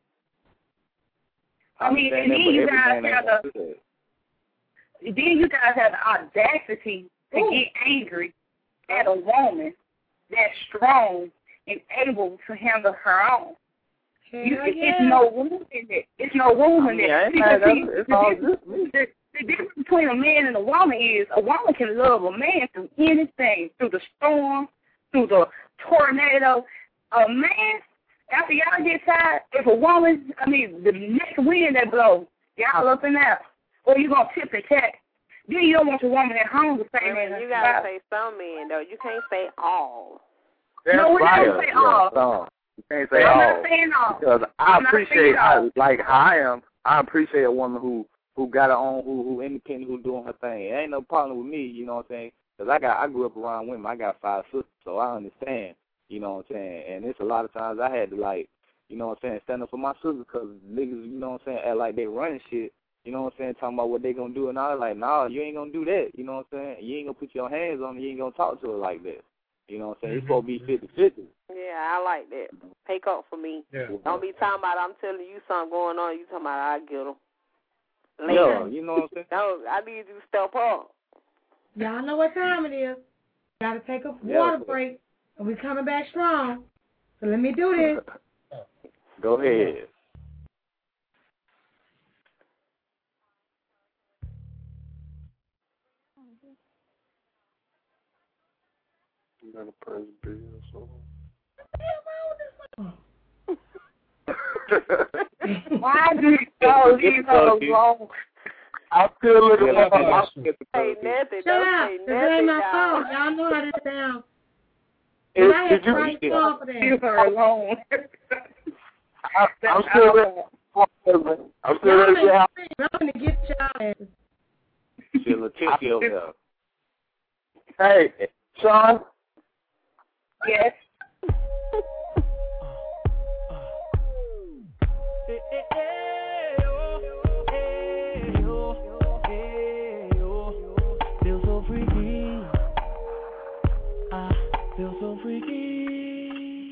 I mean, understand and that, then but you guys everything have ain't the, gonna do that. then you guys have the audacity to Ooh. get angry at a woman that's strong and able to handle her own. Hell You, yeah. It's no room in it. It's no room I in mean, it. I ain't See, mad the, at it. It's the, all difference- good. the, the difference between a man and a woman is a woman can love a man through anything, through the storm, through the tornado. A man, after y'all get tired, if a woman, I mean, the next wind that blows, y'all up and out, or you going to tip the cat. Then you don't want your woman at home to say I mean, that. you gotta say some men though. You can't say all. No, we Right. don't say Yeah, all. so, you can't say I'm all. not saying all. Because I I'm not appreciate, saying I, all. like how I am, I appreciate a woman who who got her own, who who independent, who doing her thing. It ain't no problem with me, you know what I'm saying? Because I got, I grew up around women. I got five sisters, so I understand, you know what I'm saying? And it's a lot of times I had to, like, you know what I'm saying, stand up for my sisters because niggas, you know what I'm saying, act like they running shit. You know what I'm saying, talking about what they going to do, and I was like, nah, you ain't going to do that, you know what I'm saying? You ain't going to put your hands on it, you ain't going to talk to her like that. You know what I'm saying? It's supposed to be fifty-fifty. Yeah, I like that. Take up for me. Yeah. Don't be talking about I'm telling you something going on. You talking about I get them. Yeah, you know what I'm saying? No, I need you to step up. Y'all know what time it is. Gotta take a Yeah. water break, and we coming back strong. So let me do this. Go ahead. You gotta press B or something. Why do you go leave her alone? I'm still looking Yeah, for my Say nothing. Shut Don't up. say This nothing, ain't my y'all. fault. Y'all know how this sounds. Did, And I had did to you? write a song for that. Leave her alone. I, I'm still ready. I'm still Y'all ready to ain't get out. free. I'm gonna get y'all asses. She a little tipsy over there. Hey, Sean. Yes. Feel so freaky. I feel so freaky.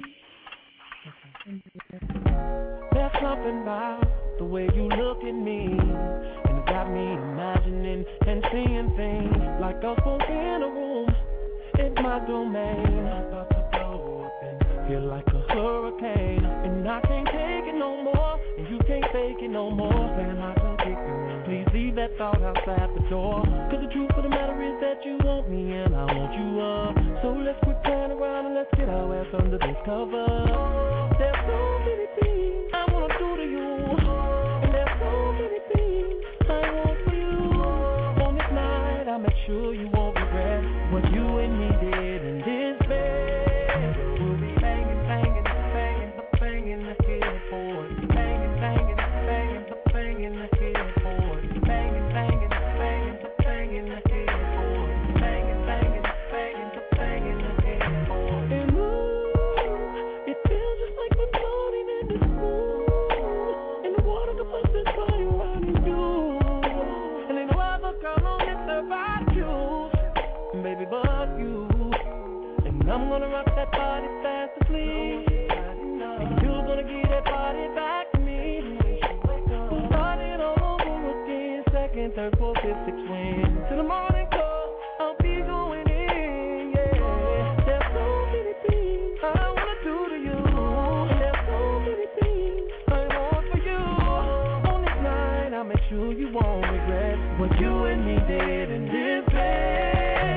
There's something about the way you look at me, and it got me imagining and seeing things like us both in a room in my domain. I'm about to blow up and feel like a hurricane, and I can't take it no more, and you can't fake it no more. Man, I don't get you. Please leave that thought outside the door, cause the truth of the matter is that you want me and I want you let's quit playing around and let's get our ass under this cover. There's so many things I wanna do to you, and there's so many things I want for you. On this night, I'll make sure you won't regret what you and me did in this bed. We'll be banging, banging, banging, banging the headboard. Banging, banging, banging, banging the headboard. Banging, banging, banging, banging the headboard. Banging, banging, banging, banging the headboard. And ooh, it feels just like we're floating in this pool. And the water comes up this body running you. And ain't no other girl on this earth I choose, baby, but you. And I'm gonna rock that body fast asleep. And you're gonna get that body back to me. We'll start it all over again. Second, third, fourth, fifth, sixth swing. Till the morning comes, I'll be going in, yeah. There's so many things I wanna do to you. And there's so many things I want for you. On this night, I'll make sure you won't regret what you and me did in this bed.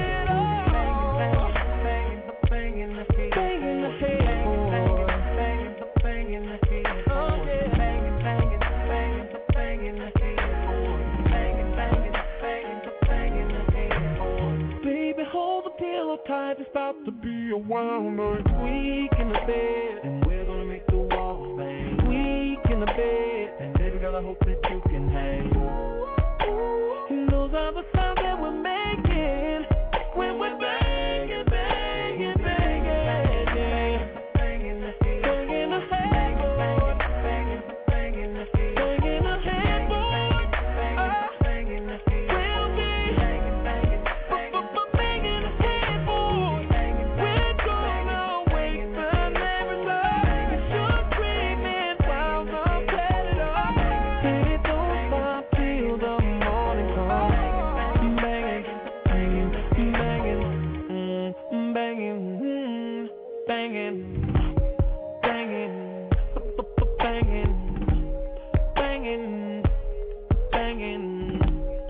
Tight, it's about to be a wild night. Weak in the bed, and we're gonna make the walls bang. Weak in the bed, and baby girl, I hope that you can hang. And those are the sounds that we're making when we're banging, banging, banging, yeah. Banging the headboard, banging, banging the headboard, banging the headboard. Oh, banging the headboard, we'll be banging, banging, banging the headboard. We're gonna wake the neighbors up. You're screaming while I'm playing it up. And it don't stop till the morning comes. Banging, banging, banging, mm, banging, mm, banging, banging, banging, banging, banging,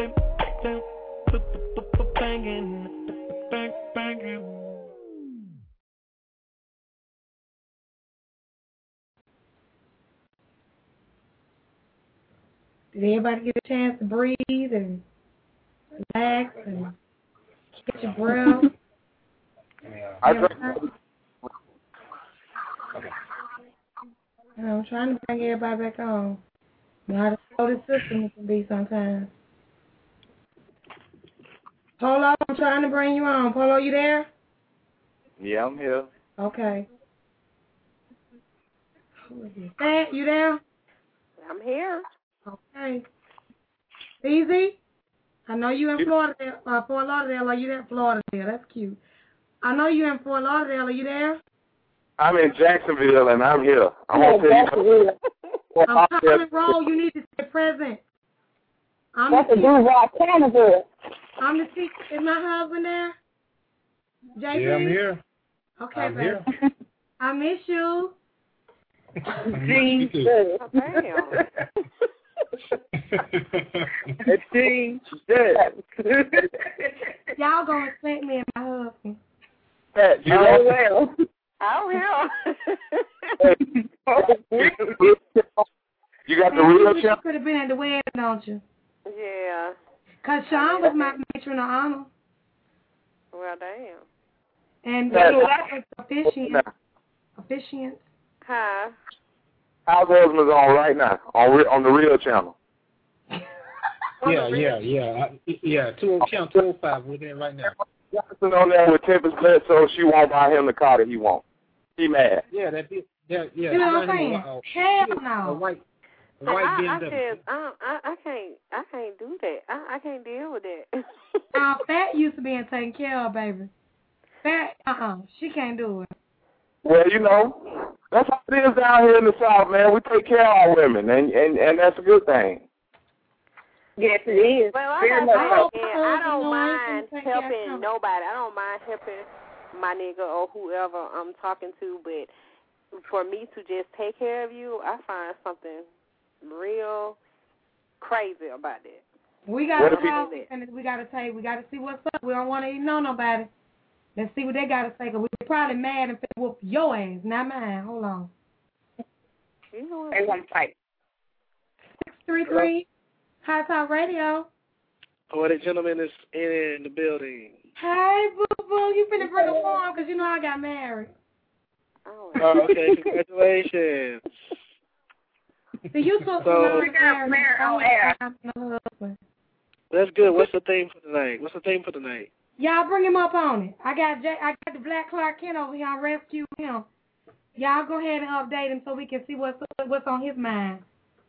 banging, bang, banging. Did everybody get a chance to breathe and relax and catch your breath? I Yeah. drank- I'm trying to bring everybody back on. You know how slow the system can be sometimes. Polo, I'm trying to bring you on. Polo, you there? Yeah, I'm here. Okay. Who is this? Pat, you there? I'm here. Okay. Easy? I know you in Florida, uh, Fort Lauderdale. Are you there? Florida, that's cute. I know you in Fort Lauderdale. Are you there? I'm in Jacksonville and I'm here. I'm gonna tell you. I'm calling roll. You need to stay present. I'm That's the a Duval Carnival. I'm the secret. Is my husband there? J P? Yeah, I'm here. Okay, I'm baby. here. I miss you. Jesus. Hey, T, yeah. Y'all gonna respect me and my husband. Pat, you Oh, know, well. Oh, yeah. you got the real You champ. could have been at the wedding, don't you? Yeah. Because Sean was my matron of honor. Well, damn. And Yeah. they was officiant. Officiant. Hi. How's husband's on right now on re- on the real channel? Yeah, yeah, yeah. I, yeah, two oh channel two oh five, we're there right now. Johnson on there with Tempest Bledsoe, she won't buy him the car that he wants. He mad. Yeah, that be, yeah, yeah. You know what I'm got him saying? a- a- Hell A no. white, a I, white I, B M I W. said, I, I, I can't, I can't do that. I, I can't deal with that. Now, Fat used to being taken care of, baby. Fat, uh-uh. She can't do it. Well, you know, that's how it is down here in the South, man. We take care of our women, and and, and that's a good thing. Yes, it is. Well, I Very got much to so. say, I don't No, I mind ain't gonna take care of helping him. nobody. I don't mind helping my nigga or whoever I'm talking to, but for me to just take care of you, I find something real crazy about that. We got What to if he- talk, and we got to tell you, we got to see what's up. We don't want to ignore nobody. Let's see what they got to say, because we're probably mad and finna whoop your ass, not mine. Hold on. They want to fight. six three three, High Talk Radio. Oh, that gentleman is in the building. Hey, boo-boo, you finna bring a form because you know I got married. Oh, okay, congratulations. So you took so, married on air. That's good. What's the theme for tonight? What's the theme for tonight? Y'all bring him up on it. I got J- I got the Black Clark Kent over here. I rescue him. Y'all go ahead and update him so we can see what's what's on his mind.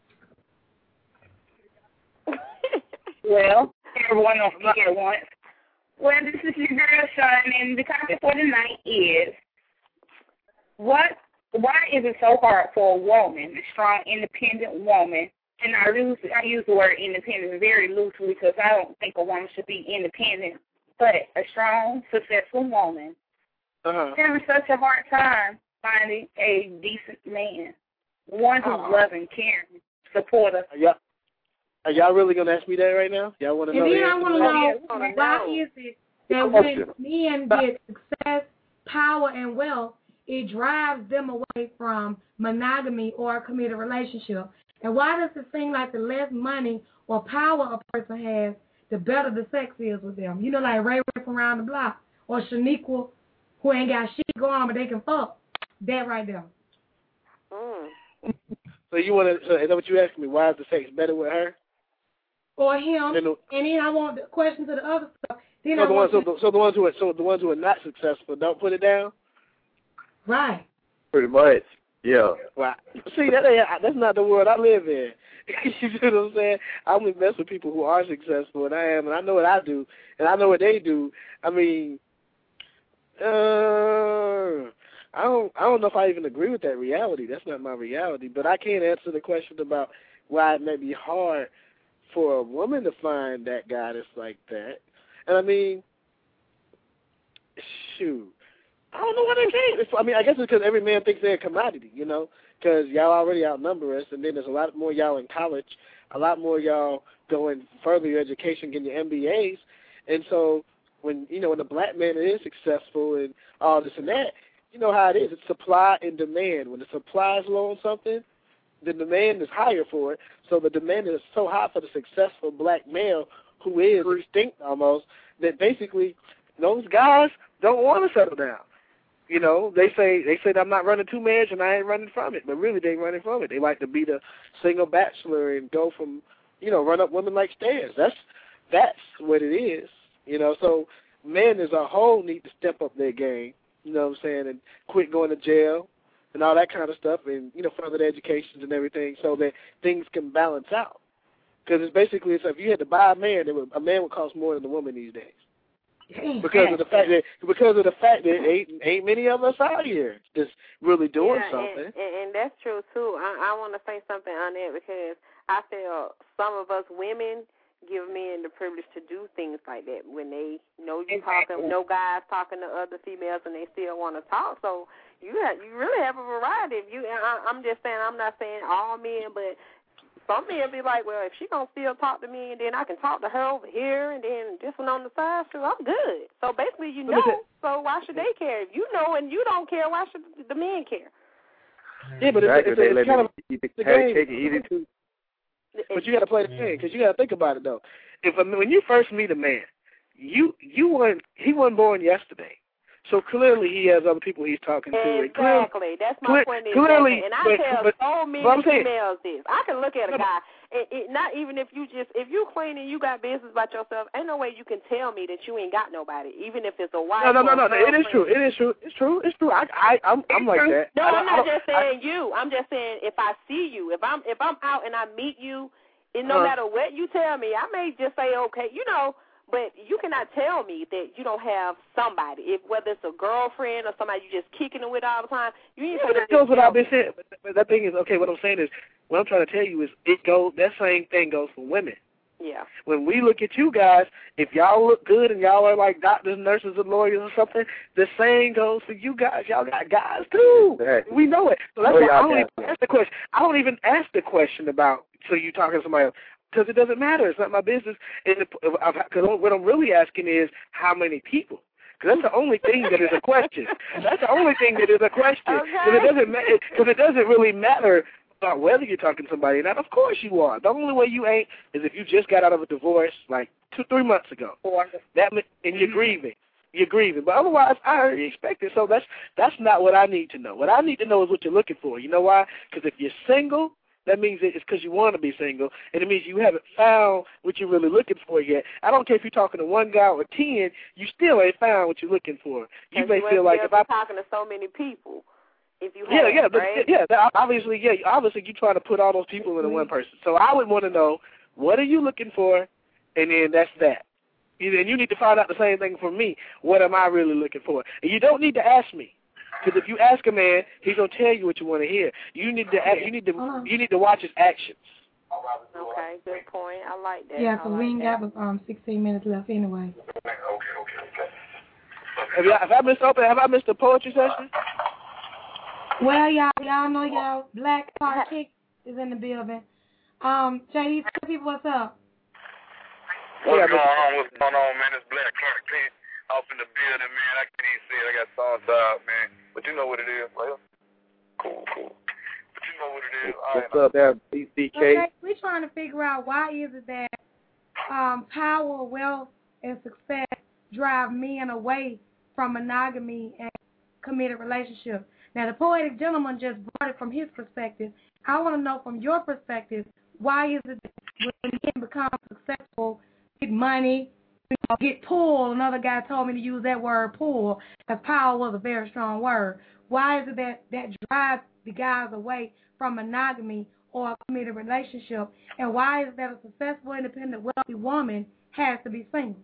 Well, everyone else can get one. Well, this is your girl, Sean, and the topic for tonight is what? Why is it so hard for a woman, a strong, independent woman, and I use I use the word independent very loosely because I don't think a woman should be independent, but a strong, successful woman uh-huh. having such a hard time finding a decent man, one who's uh-huh. loving, caring, supportive. Are y'all, are y'all really gonna ask me that right now? Y'all want to know? And then the I want to know why is it that when men get success, power, and wealth, it drives them away from monogamy or a committed relationship? And why does it seem like the less money or power a person has, the better the sex is with them? You know, like Ray Ray from around the block or Shaniqua, who ain't got shit going on, but they can fuck. That right there. Mm. So you want to? So is that what you asking me? Why is the sex better with her? Or him? The, and then I want the question to the other stuff. Then so I the want ones, so, the, so the ones who are so the ones who are not successful don't put it down. Right. Pretty much. Yeah. Well, see, that ain't, that's not the world I live in. You see what I'm saying? I only mess with people who are successful, and I am, and I know what I do, and I know what they do. I mean, uh, I don't, I don't know if I even agree with that reality. That's not my reality. But I can't answer the question about why it may be hard for a woman to find that guy that's like that. And I mean, shoot. I don't know what they can't. I mean, I guess it's because every man thinks they're a commodity, you know, because y'all already outnumber us, and then there's a lot more y'all in college, a lot more y'all going further your education, getting your M B As, and so when, you know, when a black man is successful and all this and that, you know how it is. It's supply and demand. When the supply is low on something, the demand is higher for it, so the demand is so high for the successful black male who is extinct almost, that basically those guys don't want to settle down. You know, they say they say that I'm not running too much and I ain't running from it, but really they ain't running from it. They like to be the single bachelor and go from, you know, run up women like stairs. That's that's what it is. You know, so men as a whole need to step up their game. You know what I'm saying, and quit going to jail and all that kind of stuff, and, you know, further their educations and everything, so that things can balance out. Because it's basically, it's like if you had to buy a man, it would, a man would cost more than a woman these days. Because of the fact that because of the fact that ain't ain't many of us out here just really doing yeah, something. And, and, and that's true too. I, I want to say something on that because I feel some of us women give men the privilege to do things like that when they know you exactly. talking, no guys talking to other females, and they still want to talk. So you have, you really have a variety. If you, I, I'm just saying, I'm not saying all men, but some men be like, well, if she gonna still talk to me, and then I can talk to her over here, and then this one on the side, so I'm good. So basically, you know, so why should they care? If you know and you don't care, why should the men care? Yeah, but exactly. it's, it's, it's kind of the the game. Take it easy too. But you got to play the game, because you got to think about it though. If a, when you first meet a man, you you weren't he wasn't born yesterday. So clearly he has other people he's talking to. Exactly. That's my clear, point. Is clearly, and I but, tell but, so many but females this. I can look at a guy, and it, not even if you just, if you clean and you got business about yourself, ain't no way you can tell me that you ain't got nobody, even if it's a wife. No, no, no, no. no. It is true. It is true. It's true. It's true. I, I, I'm, I'm like that. No, I I'm not I just saying I, you. I'm just saying if I see you, if I'm, if I'm out and I meet you, and no uh, matter what you tell me, I may just say okay, you know. But you cannot tell me that you don't have somebody, if whether it's a girlfriend or somebody you just kicking it with all the time. You need yeah, that goes without being said. But, but that thing is, okay, what I'm saying is, what I'm trying to tell you is, it goes. That same thing goes for women. Yeah. When we look at you guys, if y'all look good and y'all are like doctors, nurses, or lawyers or something, the same goes for you guys. Y'all got guys too. Exactly. We know it. So that's oh, why I don't got even ask the question. I don't even ask the question about, so you talking to somebody else. Because it doesn't matter. It's not my business. Because what I'm really asking is how many people. Because that's the only thing that is a question. That's the only thing that is a question. Because okay. it doesn't ma- Because it doesn't really matter about whether you're talking to somebody or not. Of course you are. The only way you ain't is if you just got out of a divorce like two, three months ago. That and you're grieving. You're grieving. But otherwise, I already expect it. So that's that's not what I need to know. What I need to know is what you're looking for. You know why? Because if you're single, that means it's because you want to be single, and it means you haven't found what you're really looking for yet. I don't care if you're talking to one guy or ten, you still ain't found what you're looking for. You may you feel like if I'm talking to so many people, if you yeah, have, yeah, but, right? yeah, obviously, yeah, obviously you're trying to put all those people into one person. So I would want to know, what are you looking for, and then that's that. And you need to find out the same thing from me. What am I really looking for? And you don't need to ask me. Because if you ask a man, he's gonna tell you what you want to hear. You need to you need to you need to watch his actions. Okay, good point. I like that. Yeah, because like we ain't that. got um sixteen minutes left anyway. Okay, okay, okay. Have, y'all, have I missed open? Have I missed the poetry session? Well, y'all y'all know y'all Black Car Chick is in the building. Um, J D, tell people what's up. What's yeah, going on? What's going on, man? It's Black Clark Kent off in the building, man. I can't even say it. I got songs out, man. But you know what it is, player. Cool, cool. But you know what it is. What's up, there, B C K? Okay, we're trying to figure out why is it that um, power, wealth, and success drive men away from monogamy and committed relationships. Now, the poetic gentleman just brought it from his perspective. I want to know from your perspective, why is it that when men become successful, get money, you know, get pulled? Another guy told me to use that word pull, because power was a very strong word. Why is it that that drives the guys away from monogamy or a committed relationship? And why is it that a successful, independent, wealthy woman has to be single?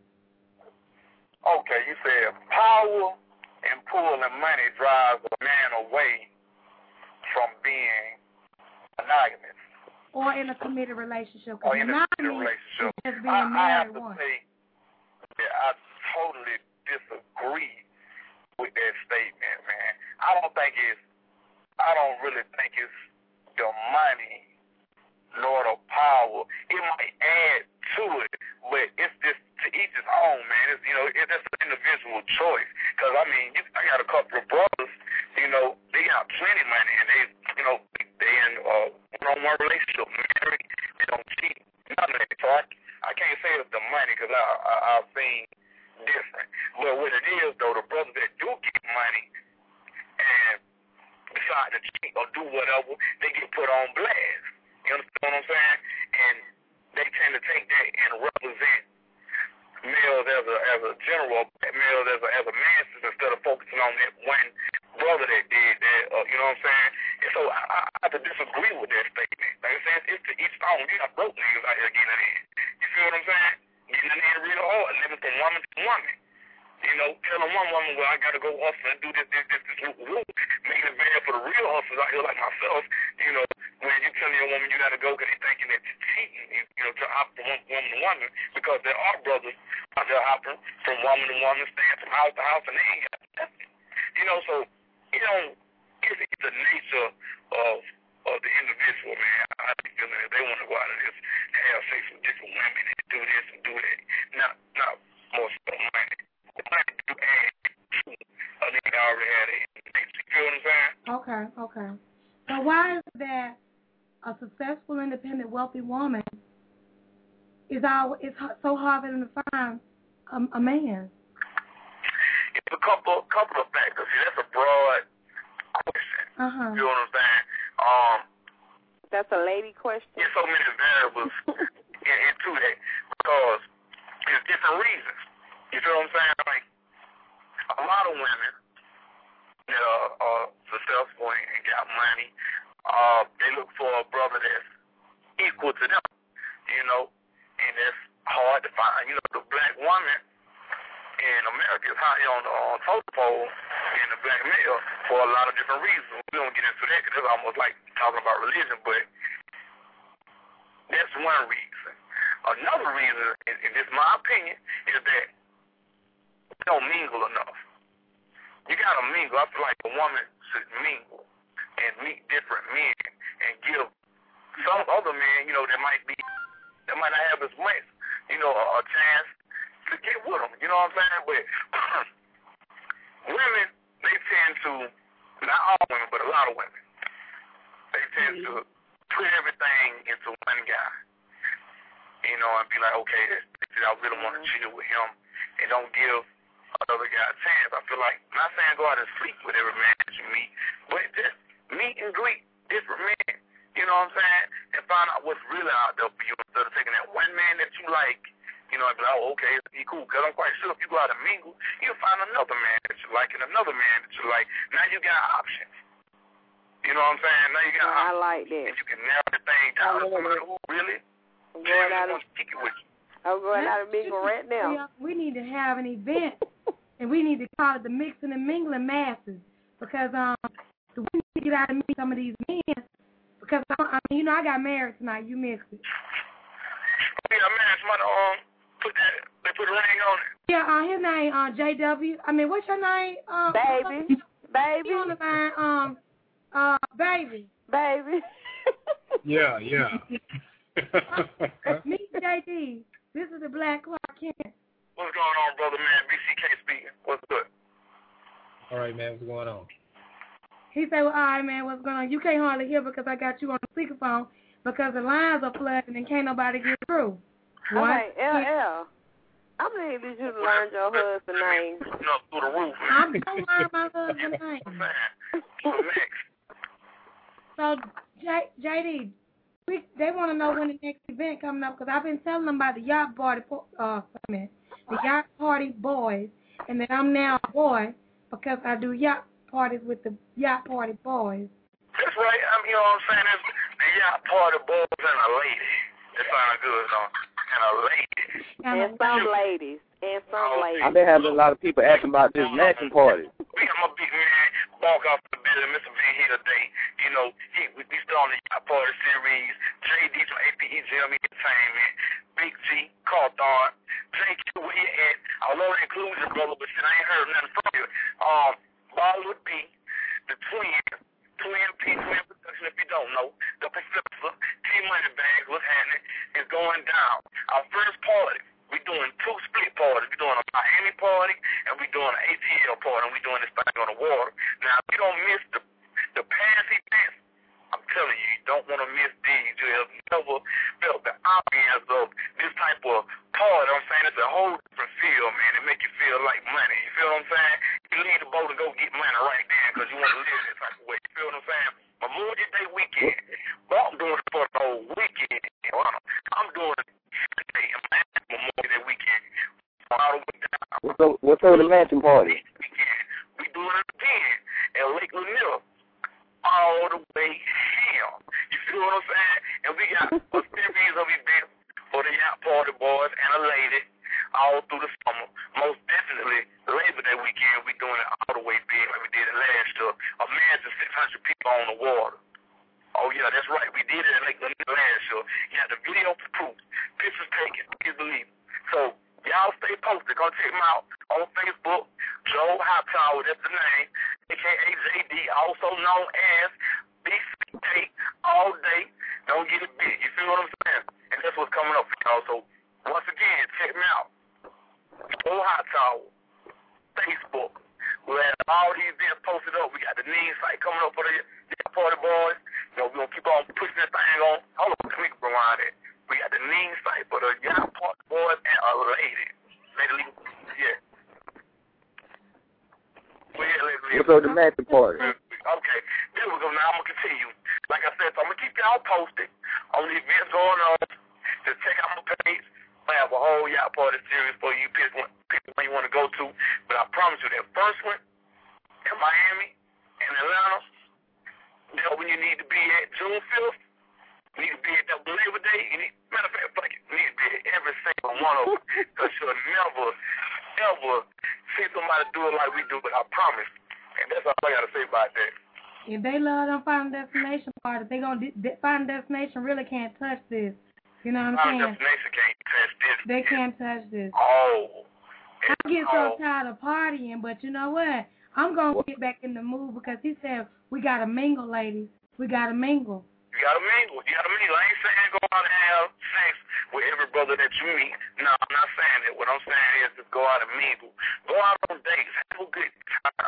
Okay, you said power and pull and money drives a man away from being monogamous. Or in a committed relationship. Or in a committed relationship. Just being I, married I have to one. say that I totally disagree with that statement, man. I don't think it's, I don't really think it's the money nor the power. It might add to it, but it's just to each his own, man. It's, you know, it's just an individual choice. Because, I mean, you, I got a couple of brothers, you know, they got plenty of money, and they, you know, they in uh, one-on-one relationship, married, they don't cheat, none of that. So I, I can't say it's the money, because I, I, I've seen different. But what it is, though, the brothers that do get money and decide to cheat or do whatever, they get put on blast. You understand what I'm saying? And they tend to take that and represent males as a as a general, males as a as a masses, instead of focusing on that one brother that did that. Uh, you know what I'm saying? And so I, I have to disagree with that statement. Like I said, it's to each own. You got broke niggas out here getting it in. You feel what I'm saying? Getting it in real hard, living from woman to woman. You know, telling one woman, well, I got to go hustle and do this, this, this, this, whoop, whoop. Making it bad for the real hustlers out here like myself. You know, when you're telling your woman you got to go because they're thinking that you're cheating, you, you know, to hop from one woman to woman, because there are brothers out there hopping from woman to woman, staying from house to house, and they ain't got nothing. You know, so, you know, it's, it's the nature of of the individual, man. I be feeling that they want to go out and just have sex with different women and do this and do that. Not, not more so money. Money do add to a nigga already had it. You feel what I'm saying? Okay, okay. So why is it that a successful, independent, wealthy woman is all it's so hard for them to find a, a man? It's a couple couple of factors. See, that's a broad question. Uh-huh. You know what I'm saying? Um, that's a lady question. There's so many variables in, into that, because there's different reasons. You feel what I'm saying? Like, a lot of women that are, are successful and got money, uh, they look for a brother that's equal to them, you know, and it's hard to find. You know, the black woman in America is high on the on totem pole in the black male for a lot of different reasons. We don't get into that because it's almost like talking about religion, but that's one reason. Another reason, and this is my opinion, is that we don't mingle enough. You gotta mingle. I feel like a woman should mingle and meet different men and give some other men, you know, that might be, that might not have as much, you know, a, a chance to get with them. You know what I'm saying? But women, they tend to, not all women, but a lot of women, they tend to put everything into one guy. You know, and be like, okay, this, this, I really want to chill with him, and don't give another guy a chance. I feel like, I'm not saying go out and sleep with every man that you meet, but just meet and greet different men. You know what I'm saying? And find out what's really out there for you instead of taking that one man that you like, you know, and be like, oh, okay, he cool. Because I'm quite sure if you go out and mingle, you'll find another man that you like and another man that you like. Now you got options. You know what I'm saying? Now you got I options. like that. And you can narrow the thing down to somebody who really, I'm going out wants to kick it with you. I'm going out and mingle right now. We need to have an event, and we need to call it the Mixing and Mingling Masters, because um, we need to get out and meet some of these men, because, I mean, you know, I got married tonight. You missed it. Yeah, man, somebody um, put that, they put a ring on it. Yeah, uh, his name, uh, J W. I mean, what's your name? Uh, baby. Baby. You on the line, um, uh, baby. Baby. Yeah, yeah. Meet J D. This is the Black Clark Kent. What's going on, brother, man? B C K speaking. What's good? All right, man. What's going on? He said, well, all right, man, what's going on? You can't hardly hear because I got you on the speakerphone because the lines are flooded and can't nobody get through. All right, L L. I'm going to need you to learn your husband's name. Up through the roof. I'm going to learn my husband's name. So, J- JD, we, they want to know when the next event coming up because I've been telling them about the yacht party, uh, the yacht party boys, and that I'm now a boy because I do yacht parties with the yacht party boys. That's right. I'm, you know what I'm saying? It's the yacht party boys and a lady. That sounds good, though. And a lady. And some ladies. And some ladies. I've been having a lot of people asking about this matching party. I'm a big man, walk off the building, Mister V here today. You know, he, we, we still on the yacht party series. J D from A P E Gym Entertainment. Big G, Carthon. J Q, where you at? I love the inclusion, brother, but shit, I ain't heard nothing from you. Um, Bollywood B, the twin, Twin P, Twin Production, if you don't know, the Professor, T Money Bags, what's happening, is going down. Our first party, we're doing two split parties. We're doing a Miami party, and we're doing an A T L party, and we're doing this thing on the water. Now, if you don't miss the, the past events, I'm telling you, you don't want to miss these. You have never felt the ambience of this type of party. I'm saying it's a whole different feel, man. It make you feel like money. You feel what I'm saying? You leave the boat and go get money right then because you want to live this type of way. You feel what I'm saying? Memorial Day weekend. But I'm doing it for the whole weekend. I'm doing it today. Memorial Day weekend. All the way down. What's over, what's over the mansion party? We doing it again at Lake Lanier. All the way down. You feel what I'm saying? And we got a series of events for the yacht party boys and a lady all through the summer. Most definitely, Labor Day weekend, we doing it all the way big like we did it last year. Imagine six hundred people on the water. Oh, yeah, that's right. We did it at Lake Lanier last year. You had the video for proof. Pictures taken. Please believe it. So, y'all stay posted. Go check them out on Facebook. Joe Hightower, that's the name, a k a. J D, also known as B C K, all day. Don't get it big. You feel what I'm saying? And that's what's coming up for y'all. So, once again, check them out. Joe Hightower, Facebook. We'll have all these events posted up. We got the Need site coming up for the party boys. You know, we're going to keep on pushing this thing on. Hold on, let me rewind it. We got the Need site for the yacht party boys and a lady. Lady, yeah. What's over the matching party? Okay, there we go. Now I'm going to continue. Like I said, so I'm going to keep y'all posted on the events going on. Just check out my page. I have a whole yacht party series for you. Pick one, pick one you want to go to. But I promise you that first one in Miami and Atlanta, there when you need to be at June fifth, you need to be at that Labor Day. You need, matter of fact, fuck it, you need to be at every single one of them because you'll never, ever see somebody do it like we do, but I promise. And that's all I got to say about that. If they love them Final Destination parties, they gonna de- Final Destination really can't touch this. You know what I'm saying? Final Destination can't touch this. They can't touch this. Oh. I get so tired of partying, but you know what? I'm gonna get back in the mood because he said we gotta mingle, ladies. We gotta mingle. You gotta mingle. You gotta mingle. I ain't saying go out and have sex with every brother that you meet. No, I'm not saying that. What I'm saying is just go out and mingle. Go out on dates. Have a good time.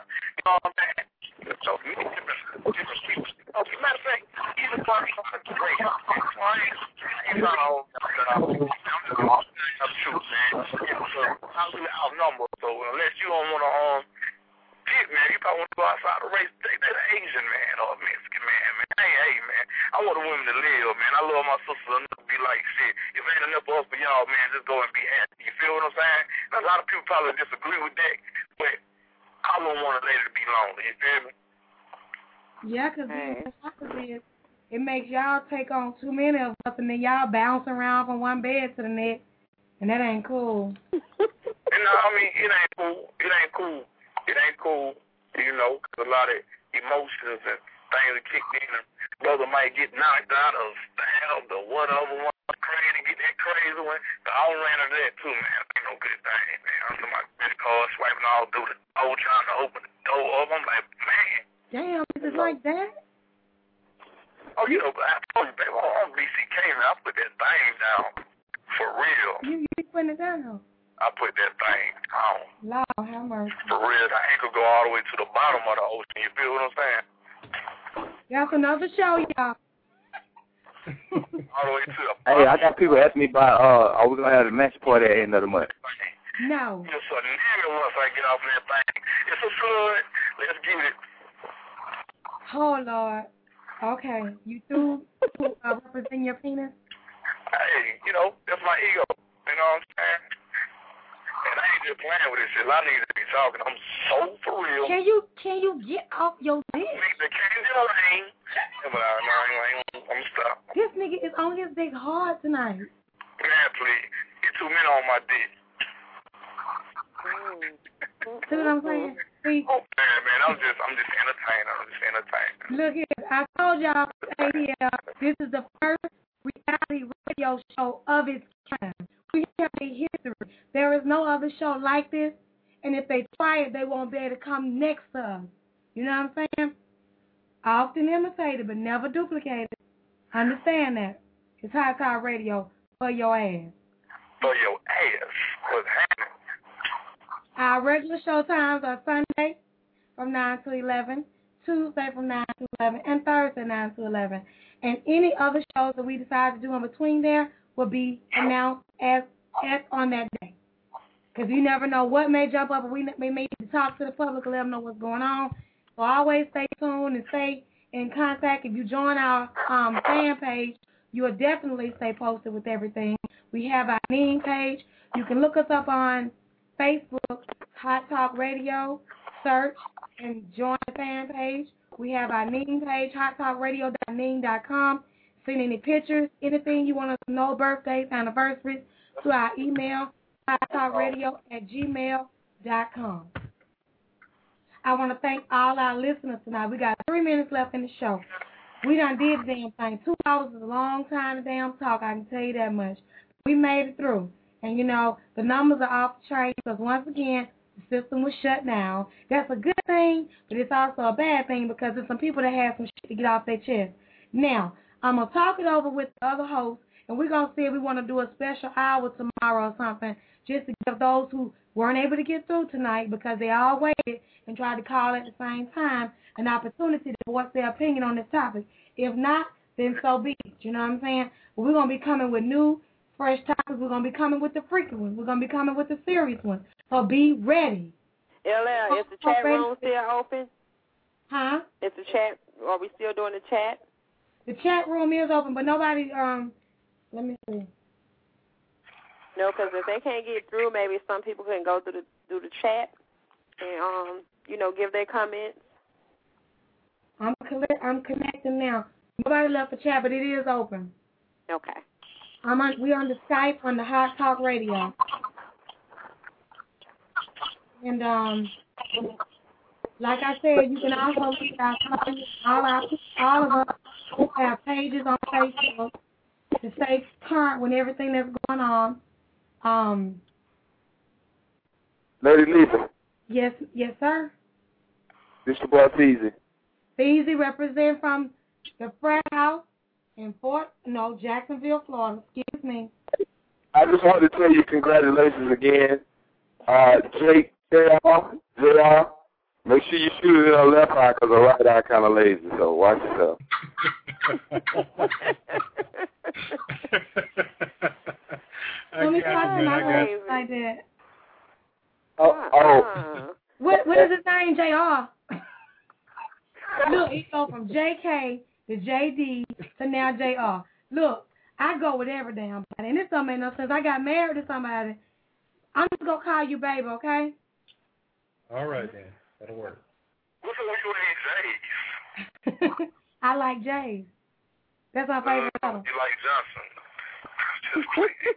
want to go outside the race, take that Asian man or Mexican man, man. Hey, hey, man. I want the women to live, man. I love my sisters enough to be like, shit, if ain't enough for us for y'all, man, just go and be happy. You feel what I'm saying? Now, a lot of people probably disagree with that, but I don't want a lady to be lonely. You feel me? Yeah, because hey. it makes y'all take on too many of us, and then y'all bounce around from one bed to the next, and that ain't cool. You know, I mean, it ain't cool. It ain't cool. It ain't cool, you know, because a lot of emotions and things are kicked in. And brother might get knocked out or stabbed or whatever, one crazy, get that crazy one. So I don't ran into that too, man. Ain't no good thing, man. I'm talking about credit card swiping all through the door, trying to open the door up. I'm like, man. Damn, is it like that? Oh, you know, I told you, baby, I'm B C K, man. I put that thing down for real. You, you putting it down, though? I put that thing on. Lord, have mercy. For real, the ankle go all the way to the bottom of the ocean. You feel what I'm saying? That's another show, y'all. All the way to the bottom. Hey, I got people asking me about, uh, are we going to have a match party at the end of the month? No. It's a nigga once I get off that thing. It's a flood. Let's get it. Oh, Lord. Okay. You through uh, representing your penis? Hey, you know, that's my ego. You know what I'm saying? And I ain't just playing with this shit. I need to be talking. I'm so for real. Can you can you get off your dick? The candy lane. But I, no, I ain't, I'm stop. This nigga is on his dick hard tonight. Man, please. Get two men on my dick. See what I'm saying? See? Oh, man, man. I'm just, I'm just entertaining. I'm just entertaining. Look here. I told y'all, hey, yeah, this is the first reality radio show of its kind. We have a history. There is no other show like this, and if they try it, they won't be able to come next to us. You know what I'm saying? Often imitated, but never duplicated. Understand that. It's Hot Talk Radio for your ass. For your ass. What's happening? Our regular show times are Sunday from nine to eleven, Tuesday from nine to eleven, and Thursday nine to eleven. And any other shows that we decide to do in between there will be announced as, as on that day. Because you never know what may jump up, and we may need to talk to the public and let them know what's going on. So always stay tuned and stay in contact. If you join our um, fan page, you will definitely stay posted with everything. We have our name page. You can look us up on Facebook, Hot Talk Radio, search and join the fan page. We have our Ning page, hot talk radio dot ning dot com. Send any pictures, anything you want us to know, birthdays, anniversaries, to our email, hot talk radio at gmail dot com. I want to thank all our listeners tonight. We got three minutes left in the show. We done did the damn thing. Two hours is a long time to damn talk, I can tell you that much. We made it through. And, you know, the numbers are off the train because, once again, the system was shut down. That's a good thing, but it's also a bad thing because there's some people that have some shit to get off their chest. Now, I'm going to talk it over with the other hosts, and we're going to see if we want to do a special hour tomorrow or something just to give those who weren't able to get through tonight because they all waited and tried to call at the same time an opportunity to voice their opinion on this topic. If not, then so be it. You know what I'm saying? But we're going to be coming with new fresh topics. We're going to be coming with the freaking ones. We're going to be coming with the serious ones. So be ready. L L, is the chat room still open? Huh? Is the chat, are we still doing the chat? The chat room is open, but nobody, um, let me see. No, because if they can't get through, maybe some people can go through the through the chat and, um, you know, give their comments. I'm, I'm connecting now. Nobody left the chat, but it is open. Okay. I'm on, we're on the Skype on the Hot Talk Radio. And, um, like I said, you can also reach our all our all of us have pages on Facebook to stay current with everything that's going on. Um, Lady Lisa. Yes, yes, sir. This your boy Feezy. Feezy represent from the frat house in Fort, no, Jacksonville, Florida. Excuse me. I just wanted to tell you congratulations again. Uh, Jake, J R, J R, make sure you shoot it in the left eye because the right eye kind of lazy, so watch yourself. Let me talk to my face like that. Oh, oh. What, what is his name, J R? Look, it go from J K to J D to now J R. Look, I go with every damn body. And this don't make no sense. I got married to somebody. I'm just going to call you baby, okay? All right, then. That'll work. What's up with you and J's? I like J's. That's my favorite uh, color. You like Johnson. Just playing.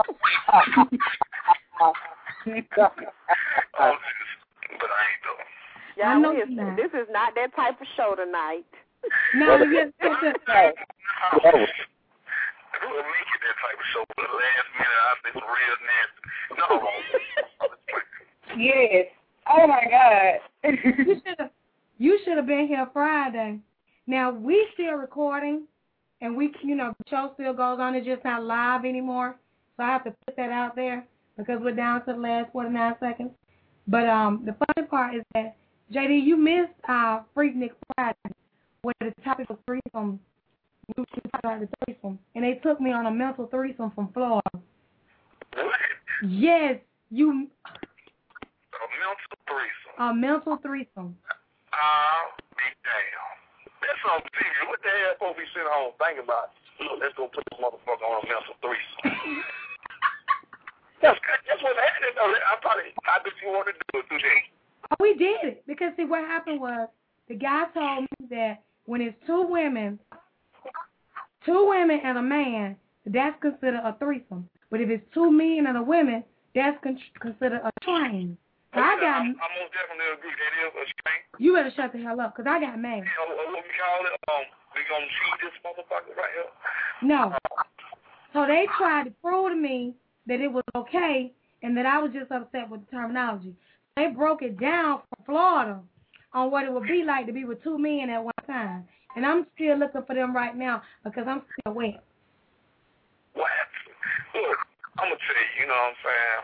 oh, but I ain't though. Y'all, I know we you're is, not. this is not that type of show tonight. No, yes, yes, yes. We'll make it that type of show, but the last minute I think real nasty. No. Yes. Oh my God. You should have. You should have been here Friday. Now we still recording, and we, you know, the show still goes on. It's just not live anymore. So I have to put that out there because we're down to the last forty-nine seconds. But um, the funny part is that J D, you missed our Freaknik Friday, where the topic was threesome. We talked about the threesome, and they took me on a mental threesome from Florida. What? Yes, you. A mental threesome. A mental threesome. I'll be damn. That's on T V. What the hell supposed to be sitting home thinking about? Look, let's go put this motherfucker on a mental threesome. that's, that's what happened. I probably, I bet you want to do it today. Oh, we did it. Because, see, what happened was the guy told me that when it's two women, two women and a man, that's considered a threesome. But if it's two men and a woman, that's con- considered a train. So I got. I, I most definitely agree. That is a train. You better shut the hell up, because I got mad. You know, what we call it? Um, we gonna cheat this motherfucker right here. No. So they tried to prove to me that it was okay and that I was just upset with the terminology. They broke it down from Florida on what it would be like to be with two men at one time. And I'm still looking for them right now because I'm still wet. What? Look, I'm going to tell you, you know what I'm saying?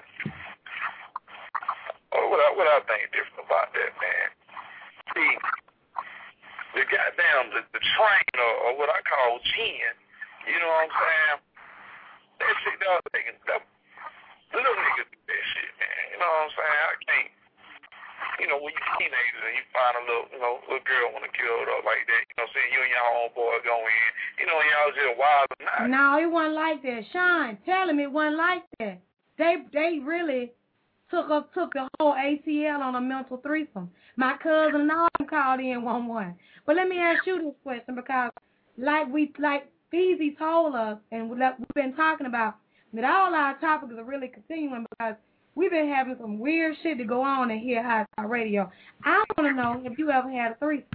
Oh, what I, what I think different about that, man. See, the goddamn, the, the train, or, or what I call gin, you know what I'm saying? That shit, dog, they can, that, the little niggas do that shit, man. You know what I'm saying? I can't, you know, when you're teenagers and you find a little, you know, little girl want to kill it up like that, you know what I'm saying? You and your homeboy go in, you know, y'all just wild or not. No, it wasn't like that. Sean, tell him it wasn't like that. They they really took up took the whole A T L on a mental threesome. My cousin and all them called in one one. But let me ask you this question, because like we like Feezy told us, and we, like, we've been talking about that all our topics are really continuing because we've been having some weird shit to go on in here at our radio. I want to know if you ever had a threesome.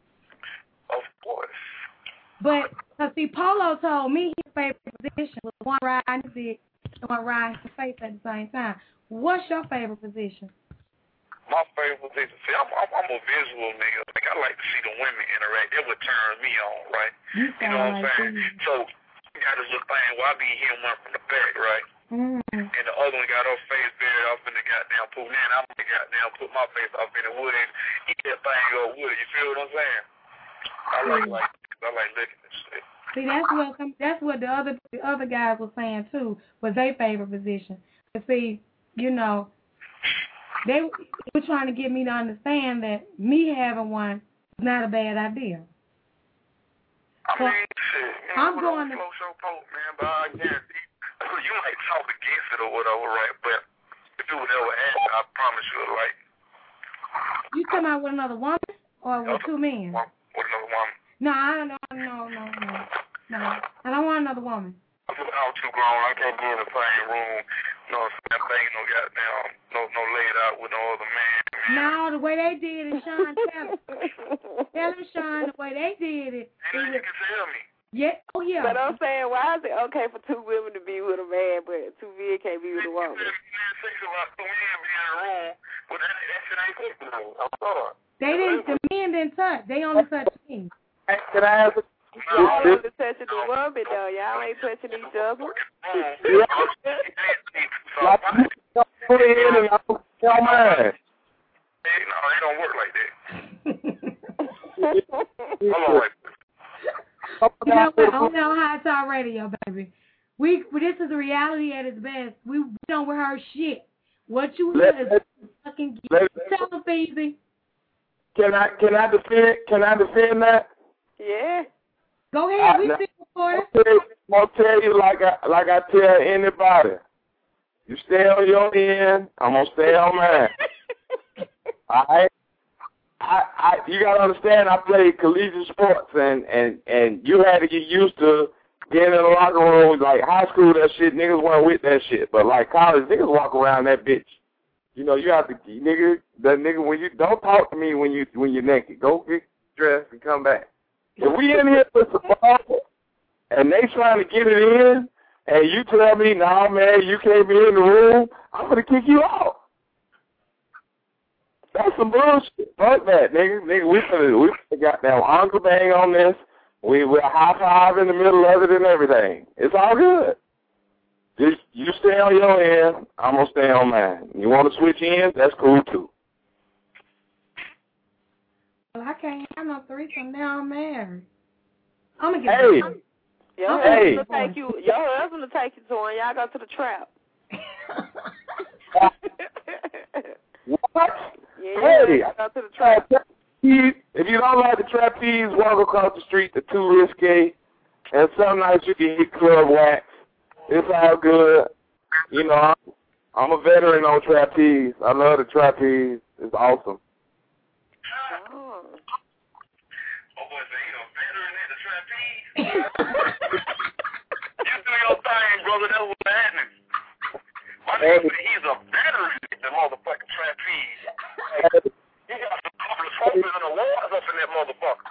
Of course. But, uh, see, Polo told me his favorite position was one ride in his dick and one ride in his face at the same time. What's your favorite position? My favorite position, see, I'm, I'm, I'm a visual nigga. Like, I like to see the women interact. That would turn me on, right? You, you know what I'm like saying? Me. So, I got this little thing where I be hitting one from the back, right? Mm. And the other one got her face buried off in the goddamn pool. Now I'm gonna goddamn put my face off in the wood and eat that thing up with it. You feel what I'm saying? I like like I like licking this shit. See, that's what that's what the other the other guys were saying too, was their favorite position. But see, you know, they were trying to get me to understand that me having one is not a bad idea. I mean, shit, you know, I'm going to. Show poke, man, but I guarantee you might talk against it or whatever, right? But if it would ever happen, I promise you, like. You talking about with another woman or with two men? With another woman. No, I don't know, no, no, no, no. I don't want another woman. I'm too grown. I can't be in the same room. No, that thing, no goddamn, no, no laid out with no other man. man. No, the way they did it, Sean, tell him. Tell him, Sean, the way they did it. And you can tell me. Yeah, oh yeah. But I'm saying, why is it okay for two women to be with a man, but two men can't be with a woman? They didn't. The men didn't touch. They only touched me. Can I ask a Y'all only touching the woman though. Y'all ain't touching each other. Put it in and I'll tell mine. No, they don't work like that. Hold on, right. You know what? On our High Talk Radio, baby. We this is reality at its best. We, we don't rehearse shit. What you hear is fucking. Tell them, Feezy. can I can I defend can I defend that? Yeah. Go ahead. We I, see for it. I'm gonna tell you like I like I tell anybody. You stay on your end, I'm gonna stay on mine. All right. I, I you gotta understand I played collegiate sports and, and, and you had to get used to being in the locker room. Like high school, that shit, niggas weren't with that shit. But like college, niggas walk around that bitch. You know, you have to nigga that nigga when you don't talk to me when you when you're naked. Go get dressed and come back. If we in here with some ball and they trying to get it in and you tell me, nah man, you can't be in the room, I'm gonna kick you out. That's some bullshit. Fuck that, nigga. Nigga, we finna, we finna got that Uncle Bang on this. We, we're high five in the middle of it and everything. It's all good. Just, you stay on your end, I'm going to stay on mine. You want to switch ends? That's cool, too. Well, I can't have no threesome now. I'm married. I'm going to get Hey. married. Your Hey. husband will take you. Your husband will take you to one. Y'all go to the trap. What? Yeah, Hey. y'all go to the trap. If you don't like the trapeze, walk across the street. They're too risque. And some nights you can hit club wax. It's all good. You know, I'm, I'm a veteran on trapeze. I love the trapeze. It's awesome. Oh. Oh, boy, say you a veteran at the trapeze? You do your thing, brother. That's what's happening. My nigga said he's a veteran at the motherfucking trapeze. He got a couple of trophies and awards up in that motherfucker.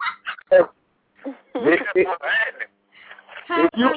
That's what's happening. If you,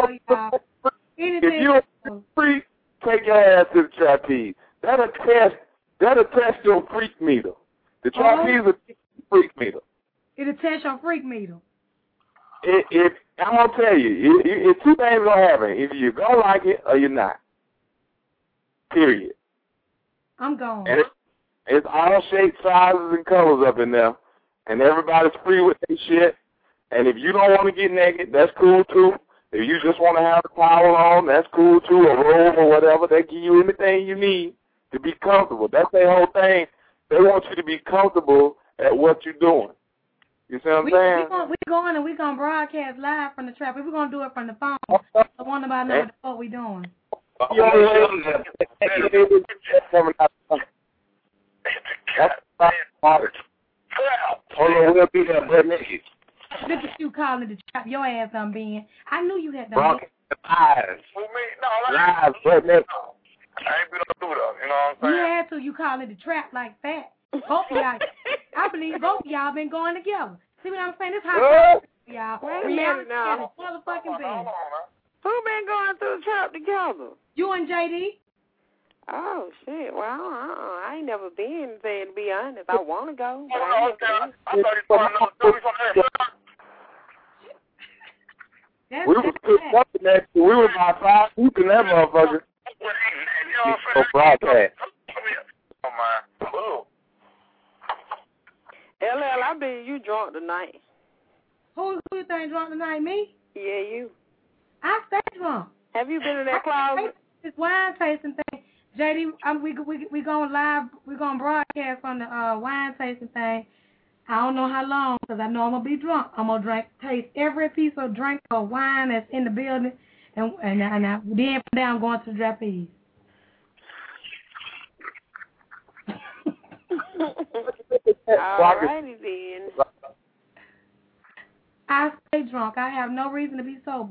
if you a freak, take your ass to the trapeze. That'll test, that'll test your freak meter. The trapeze will test your freak meter. It'll test your freak meter. It, it, I'm going to tell you, it, it, it, two things going to happen. Either you're going to like it or you're not. Period. I'm gone. And it's, it's all shapes, sizes, and colors up in there. And everybody's free with their shit. And if you don't want to get naked, that's cool too. If you just want to have a towel on, that's cool too, a robe or whatever. They give you anything you need to be comfortable. That's their whole thing. They want you to be comfortable at what you're doing. You see what I'm we, saying? We're going, we going and we're going to broadcast live from the trap. We're going to do it from the phone. I want nobody to know what the fuck we doing. That's Hold on, we'll be there, but naked. Look at you calling the trap. Your ass done been. I knew you had done Broadcast live. Live, but naked. I ain't been able to do that, you know what I'm saying? You had to. You calling the trap like that. Both of y'all. I believe both of y'all been going together. See what I'm saying? This how y'all. Wait a Reality minute now. is motherfucking bad. Who been going through the trap together? You and J D. Oh, shit. Well, uh-uh. I ain't never been there, to be honest. I want to go. But I Oh, ain't okay. never been. I thought he was another dude from there. That's, We was put something that we were about five weeks in that motherfucker. So broadcast. Oh, my. Ooh. L L, I bet you drunk tonight. Who, who you think drunk tonight? Me? Yeah, you. I stay drunk. Have you been in that closet? This wine tasting thing. J D, um, we we we going live. We going broadcast on the uh, wine tasting thing. I don't know how long, because I know I'm gonna be drunk. I'm gonna drink, taste every piece of drink or wine that's in the building, and and, and I, then from there I'm going to the trapeze. Alrighty then. I stay drunk. I have no reason to be sober.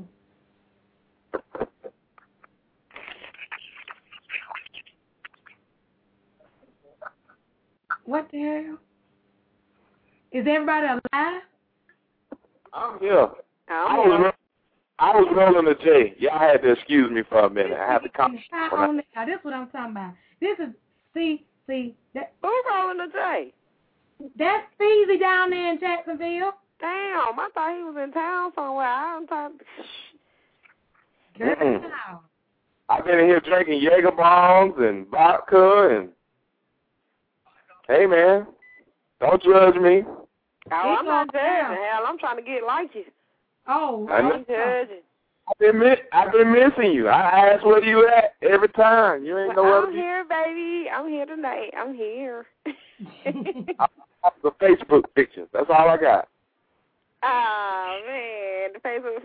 What the hell? Is everybody alive? I'm here. I'm I was, I was rolling the J. Y'all had to excuse me for a minute. I had to come. Now, this is what I'm talking about. This is, see, see. That, Who rolling the J? That's Feezy down there in Jacksonville. Damn, I thought he was in town somewhere. I'm talking. Girl, I've been in here drinking Jaeger bombs and vodka and. Hey man, don't judge me. Oh, I'm not judging. Hell, I'm trying to get like you. Oh, I know. I'm judging. I've been mi- I've been missing you. I ask where you at every time. You ain't Well, nowhere I'm to be. here, baby. I'm here tonight. I'm here. I, I Facebook picture. That's all I got. Oh, man, the Facebook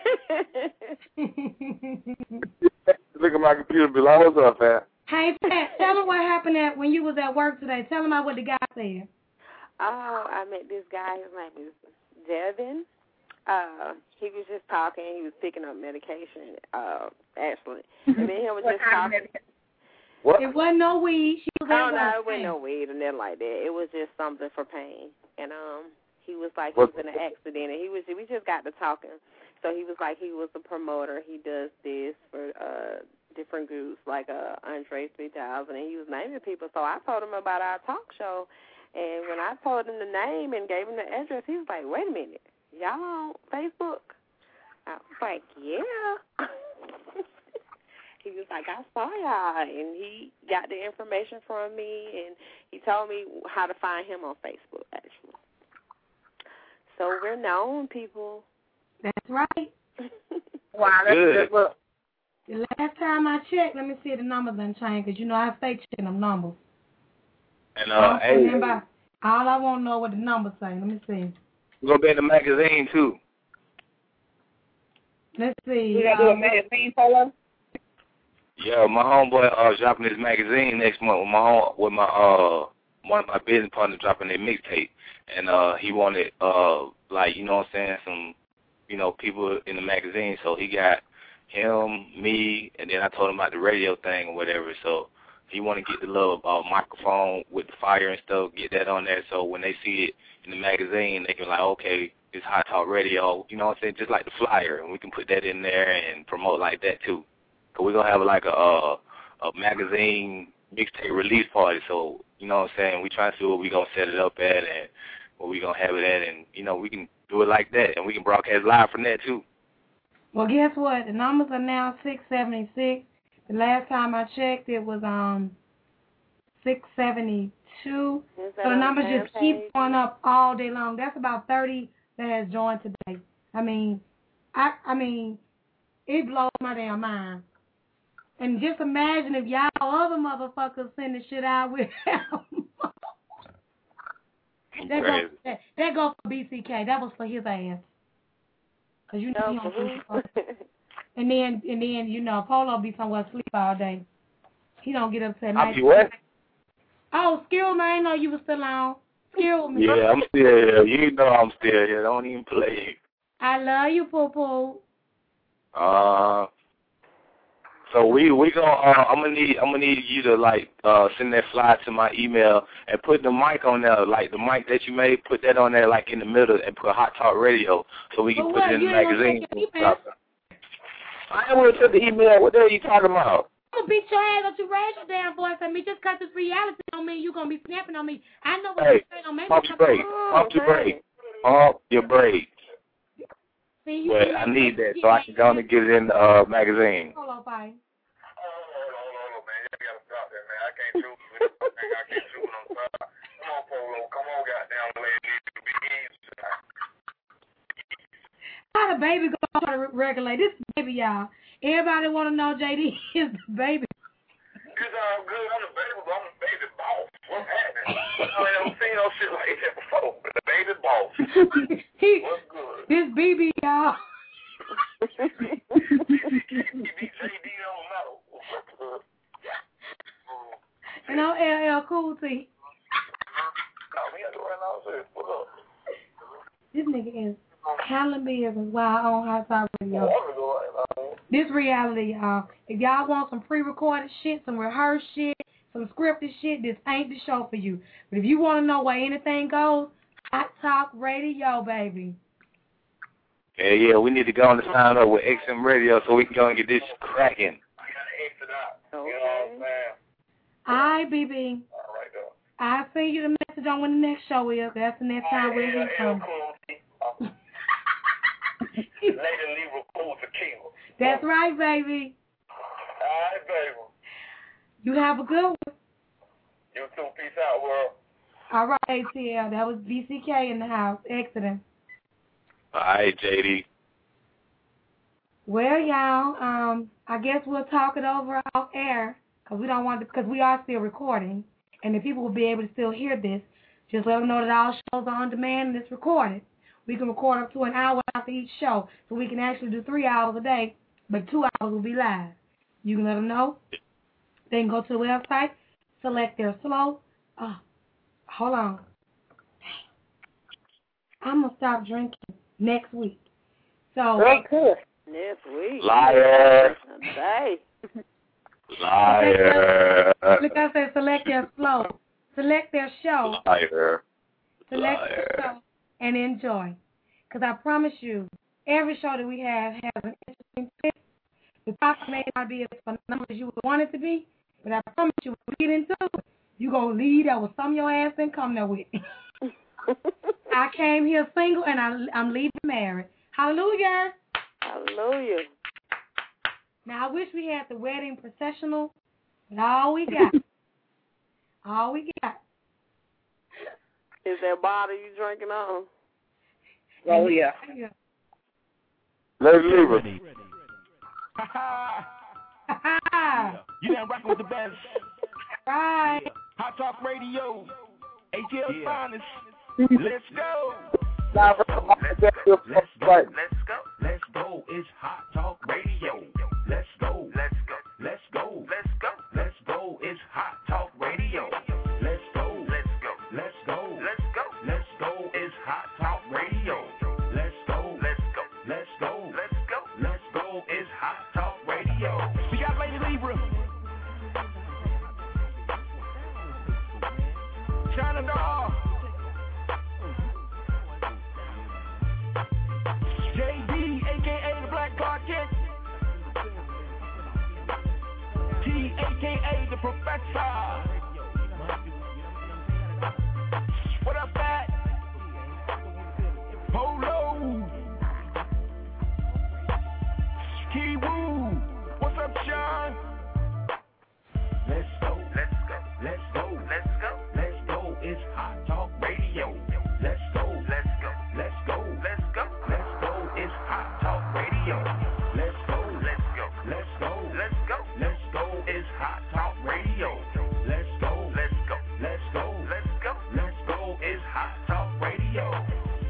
picture. Look at my computer and be like, what's up, Pat? Hey, Pat, tell them what happened at, when you was at work today. Tell them about what the guy said. Oh, I met this guy. His name is Devin. Uh, he was just talking. He was picking up medication, uh, actually. And then he was just talking. What? It wasn't no weed. She was Oh, at no, work. it wasn't no weed or nothing like that. It was just something for pain. And um, he was like, he What? was in an accident, and he was, we just got to talking. So he was like, he was a promoter. He does this for uh different groups, like uh, Andre three thousand, and he was naming people. So I told him about our talk show. And when I told him the name and gave him the address, he was like, wait a minute, y'all on Facebook? I was like, yeah. He was like, I saw y'all. And he got the information from me, and he told me how to find him on Facebook, actually. So we're known people. That's right. Wow, that's Good. good. Look. The last time I checked, let me see if the numbers done changed, because you know I fake checking them numbers. And uh, hey, Remember, all I want to know what the numbers say. Let me see. we're gonna be in the magazine too. Let's see. You gonna do a um, magazine photo? Yeah, my homeboy uh dropping his magazine next month with my home, with my uh one of my business partners dropping their mixtape, and uh he wanted uh like you know what I'm saying some you know people in the magazine, so he got him, me, and then I told him about the radio thing or whatever. So he want to get the little uh, microphone with the fire and stuff, get that on there, so when they see it in the magazine, they can like, okay, it's Hot Talk Radio, you know what I'm saying, just like the flyer, and we can put that in there and promote like that too. Cause we're gonna have like a uh, a magazine mixtape release party, so you know what I'm saying, we trying to see what we gonna set it up at and where we gonna have it at, and you know we can do it like that, and we can broadcast live from that too. Well, guess what? The numbers are now six seventy-six. The last time I checked, it was um six seventy-two. Is So that the on numbers the just fan keep page? going up all day long. That's about thirty that has joined today. I mean, I I mean, it blows my damn mind. And just imagine if y'all other motherfuckers send the shit out with him. that, go, that, that goes for B C K. That was for his ass. Cause you know he No, don't for do who? And then, and then, you know, Polo be somewhere asleep all day. He don't get up till I'll night. be what? Oh, excuse me, I didn't know you were still on. Excuse me. Yeah, I'm still here. You know I'm still here. Don't even play. I love you, Poo Poo. Uh, so we we gonna uh, I'm gonna need I'm gonna need you to like uh send that flyer to my email and put the mic on there, like the mic that you made, put that on there like in the middle and put Hot Talk Radio so we can But put what, it in the you ain't gonna magazine. take your email? I ain't want to check the email. What the hell are you talking about? I'm gonna beat your ass up. You raise your damn voice at me just 'cause it's reality don't mean you gonna be snapping on me. I know what Hey, you're saying. Don't make pump me your break. Pump your break. Pump your break. See, you But I need that so I can go and get it in the uh, magazine. Hold on, fine. How the baby gonna try to regulate this baby, y'all? Everybody want to know J D is the baby. It's all good. I'm the baby, but I'm the baby boss. What's happening? I ain't never seen no shit like that before. The baby boss. he, What's good? This B B, y'all. And I'm L L Cool T. This nigga is handling business while on Hot Talk Radio. This reality, y'all. If y'all want some pre-recorded shit, some rehearsed shit, some scripted shit, this ain't the show for you. But if you want to know where anything goes, Hot Talk Radio, baby. Yeah, yeah, we need to go on and sign up with X M Radio so we can go and get this cracking. All right, B B. I'll send you the message on when the next show is. That's the next time we'll hear from That's right, baby. All right, baby. You have a good one. You too. Peace out, world. All right, A T L. That was B C K in the house. Excellent. All right, J D. Well, y'all, um, I guess we'll talk it over off air because we don't want to, because we are still recording, and the people will be able to still hear this. Just let them know that our shows are on demand and it's recorded. We can record up to an hour after each show, so we can actually do three hours a day, but two hours will be live. You can let them know. They can go to the website, select their slow. Oh, hold on. I'm going to stop drinking next week. So, good. Next week. Liar. Hey. Liar. Look, I said select their flow. Select their show. Liar. Select Liar. their show and enjoy. Because I promise you, every show that we have has an interesting twist. The topic may not be as phenomenal as you would want it to be, but I promise you, when we get into it, you're going to leave there with some of your ass and come there with. I came here single, and I, I'm leaving married. Hallelujah. Hallelujah. Now, I wish we had the wedding processional, but all we got, all we got. Is that bottle you drinking on? Oh, yeah. yeah. Let's leave it. Yeah. You done rocking with the best. Right. Yeah. Hot Talk Radio. A T L's Yeah. finest. Let's go. Let's go. Let's go. Let's go. Let's go. It's Hot Talk Radio. Let's go. Let's go. Let's go. Let's go. Let's go. It's Hot Talk Radio. Let's go. Let's go. Let's go. Let's go. Let's go. It's Hot Talk Radio. Let's go. Let's go. Let's go. Let's go. Let's go. It's Hot Talk Radio. We got Lady Libra. China Doll. J D, a k a the Black Pocket. T, a k a the Professor. What up, Pat? Polo. Kiwoo. What's up, Sean? Let's go. Let's go. Let's go. Let's go. Let's go. It's Hot Talk Radio. Let's go. Let's go. Let's go. Let's go. Let's go. It's Hot Talk Radio. Let's go. Let's go. Let's go. Let's go. Let's go. It's Hot Talk Radio. Let's go. Let's go. Let's go. Let's go. Let's go. It's Hot Talk Radio.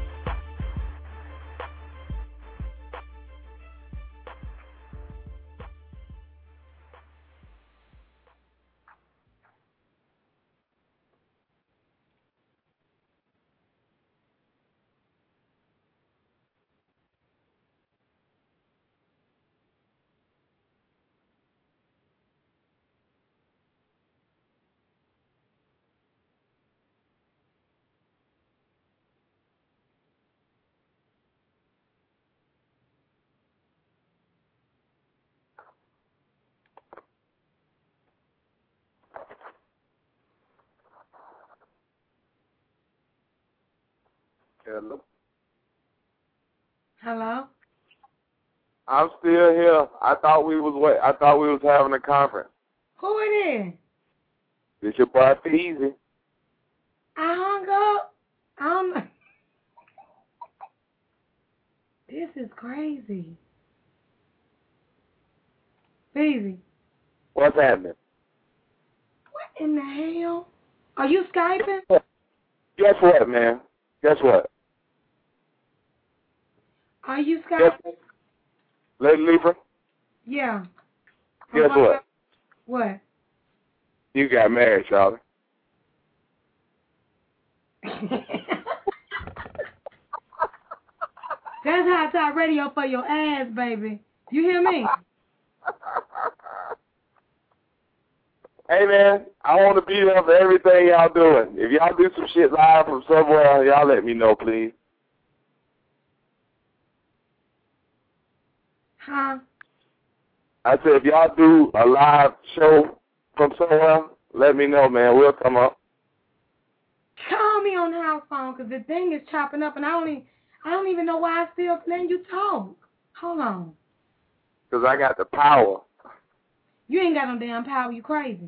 Hello. Hello? I'm still here. I thought we was wait. I thought we was having a conference. Who it is? It's your boy Easy. I hung up. I'm. This is crazy. Easy. What's happening? What in the hell? Are you Skyping? Guess what, man? Guess what? Are you Skyping? Lady Libra? Yeah. Guess I'm what? What? You got married, Charlie. That's Hot Talk Radio for your ass, baby. You hear me? Hey, man, I want to be there for everything y'all doing. If y'all do some shit live from somewhere, y'all let me know, please. Huh? I said, if y'all do a live show from somewhere, let me know, man. We'll come up. Call me on the house phone, because the thing is chopping up, and I don't, even, I don't even know why I still letting you talk. Hold on. Because I got the power. You ain't got no damn power. You crazy.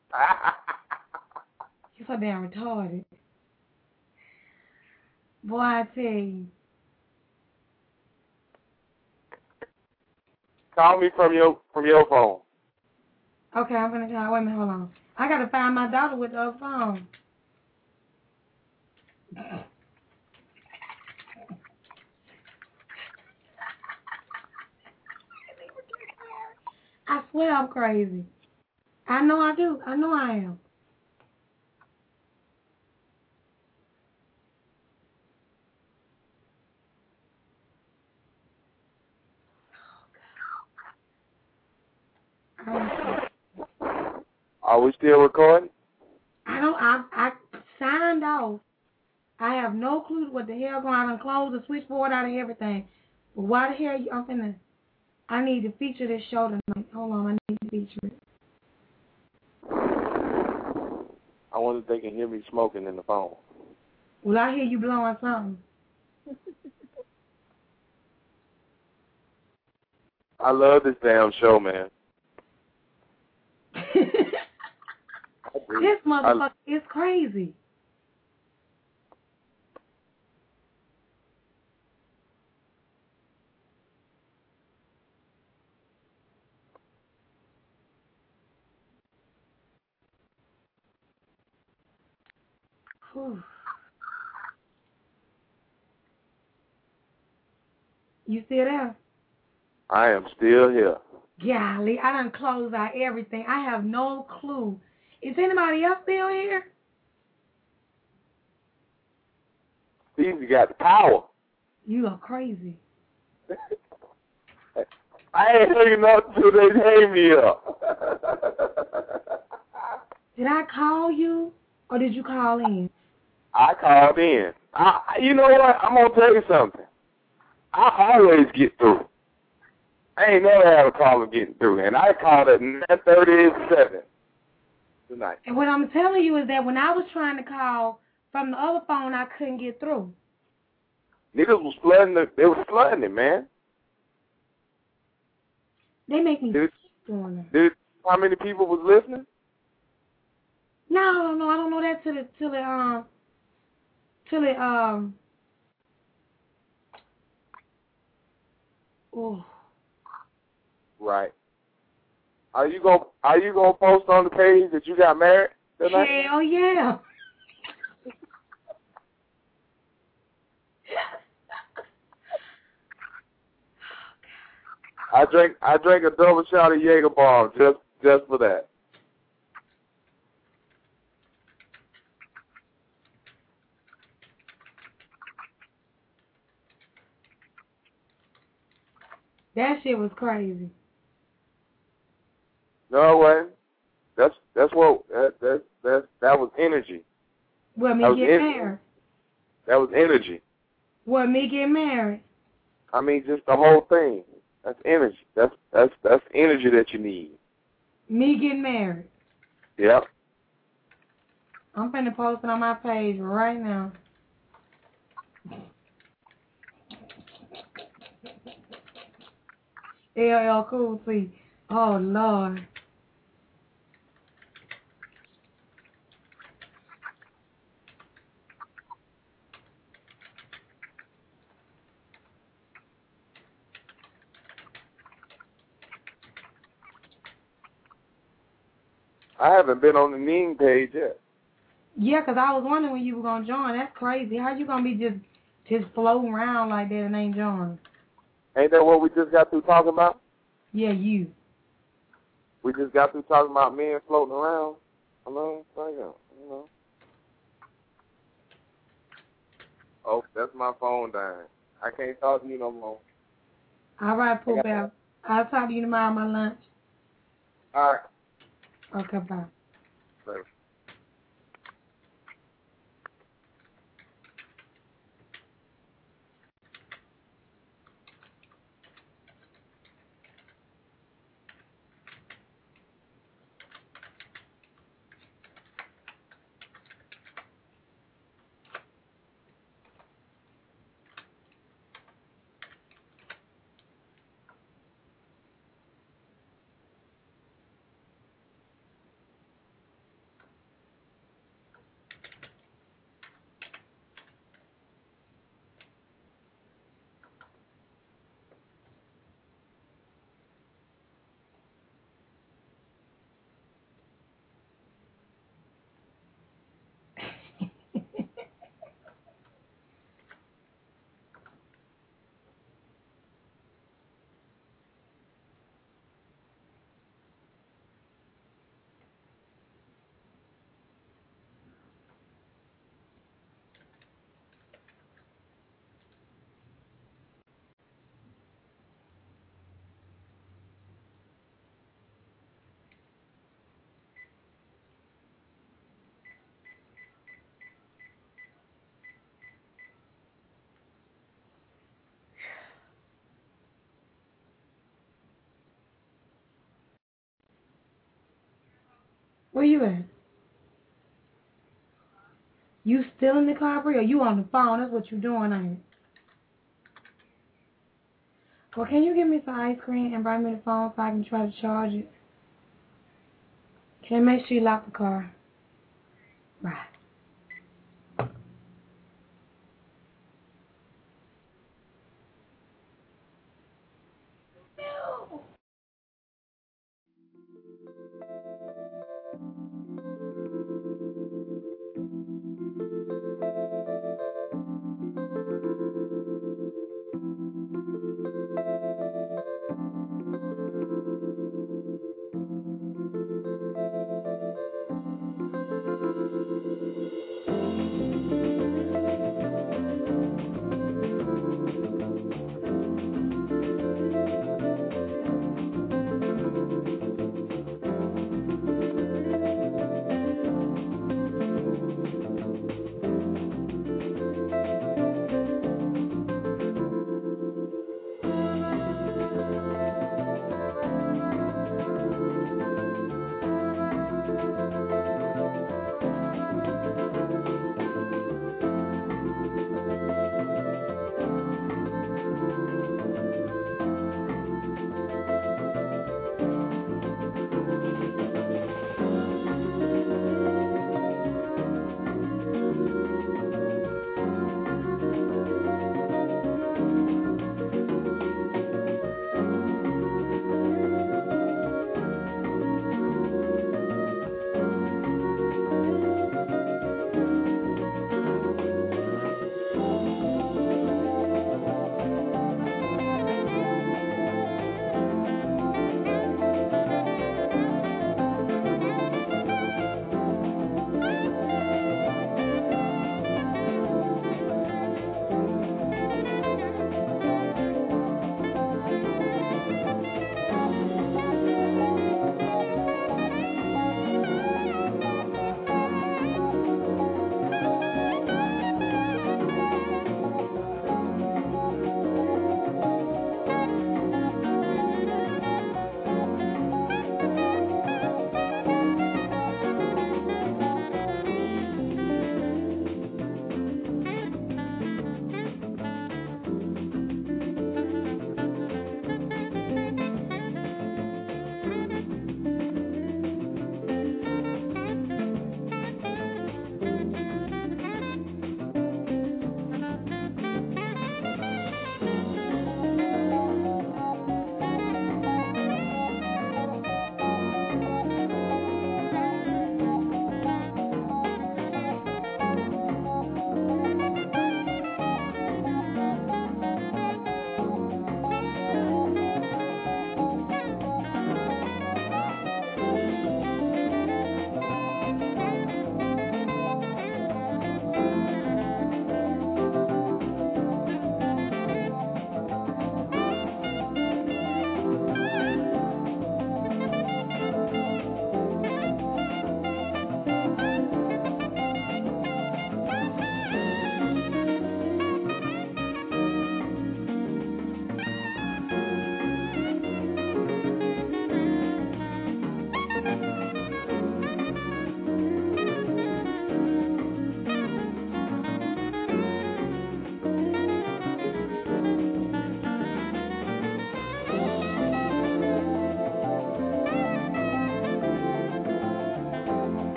You're so damn retarded. Boy, I tell you. Call me from your from your phone. Okay, I'm gonna call. Wait a minute, hold on. I gotta find my daughter with the other phone. I swear I'm crazy. I know I do. I know I am. Are we still recording? I don't. I I signed off. I have no clue what the hell going on. I done closed the switchboard out of everything. But why the hell you? I'm finna. I need to feature this show tonight. Hold on, I need to feature it. I wonder if they can hear me smoking in the phone. Well, I hear you blowing something. I love this damn show, man. This motherfucker is crazy. Whew. You still there? I am still here. Golly, I done closed out everything. I have no clue. Is anybody else still here? Steve, got the power. You are crazy. I ain't hanging up till they hang me up. Did I call you or did you call in? I called in. I, you know what? I'm going to tell you something. I always get through. I ain't never had a problem getting through. And I called at nine thirty-seven tonight. And what I'm telling you is that when I was trying to call from the other phone, I couldn't get through. Niggas was flooding the, they was flooding it, man. They make me Did, doing that. did, how many people was listening? No, I don't know. I don't know that till it, till it, um, till it, um, oh. Right. Are you gonna Are you gonna post on the page that you got married tonight? Hell yeah. I drank I drank a double shot of Jaeger bomb just just for that. That shit was crazy. No way. That's that's what that that that that was energy. What, me That was get en- married? That was energy. What, me get married? I mean, just the whole thing. That's energy. That's that's that's energy that you need. Me getting married. Yep. I'm finna post it on my page right now. L L Cool C. Oh, Lord. I haven't been on the Ning page yet. Yeah, 'cause I was wondering when you were going to join. That's crazy. How you going to be just just floating around like that and ain't joining? Ain't that what we just got through talking about? Yeah, you. We just got through talking about men floating around. I know, I know, you know. Oh, that's my phone dying. I can't talk to you no more. All right, Poop out. I'll talk to you tomorrow at my lunch. All right. Okay, bye. Later. Where you at? You still in the car, Bree, or you on the phone? That's what you doing, ain't it? Well, can you give me some ice cream and bring me the phone so I can try to charge it? Can I make sure you lock the car? Right.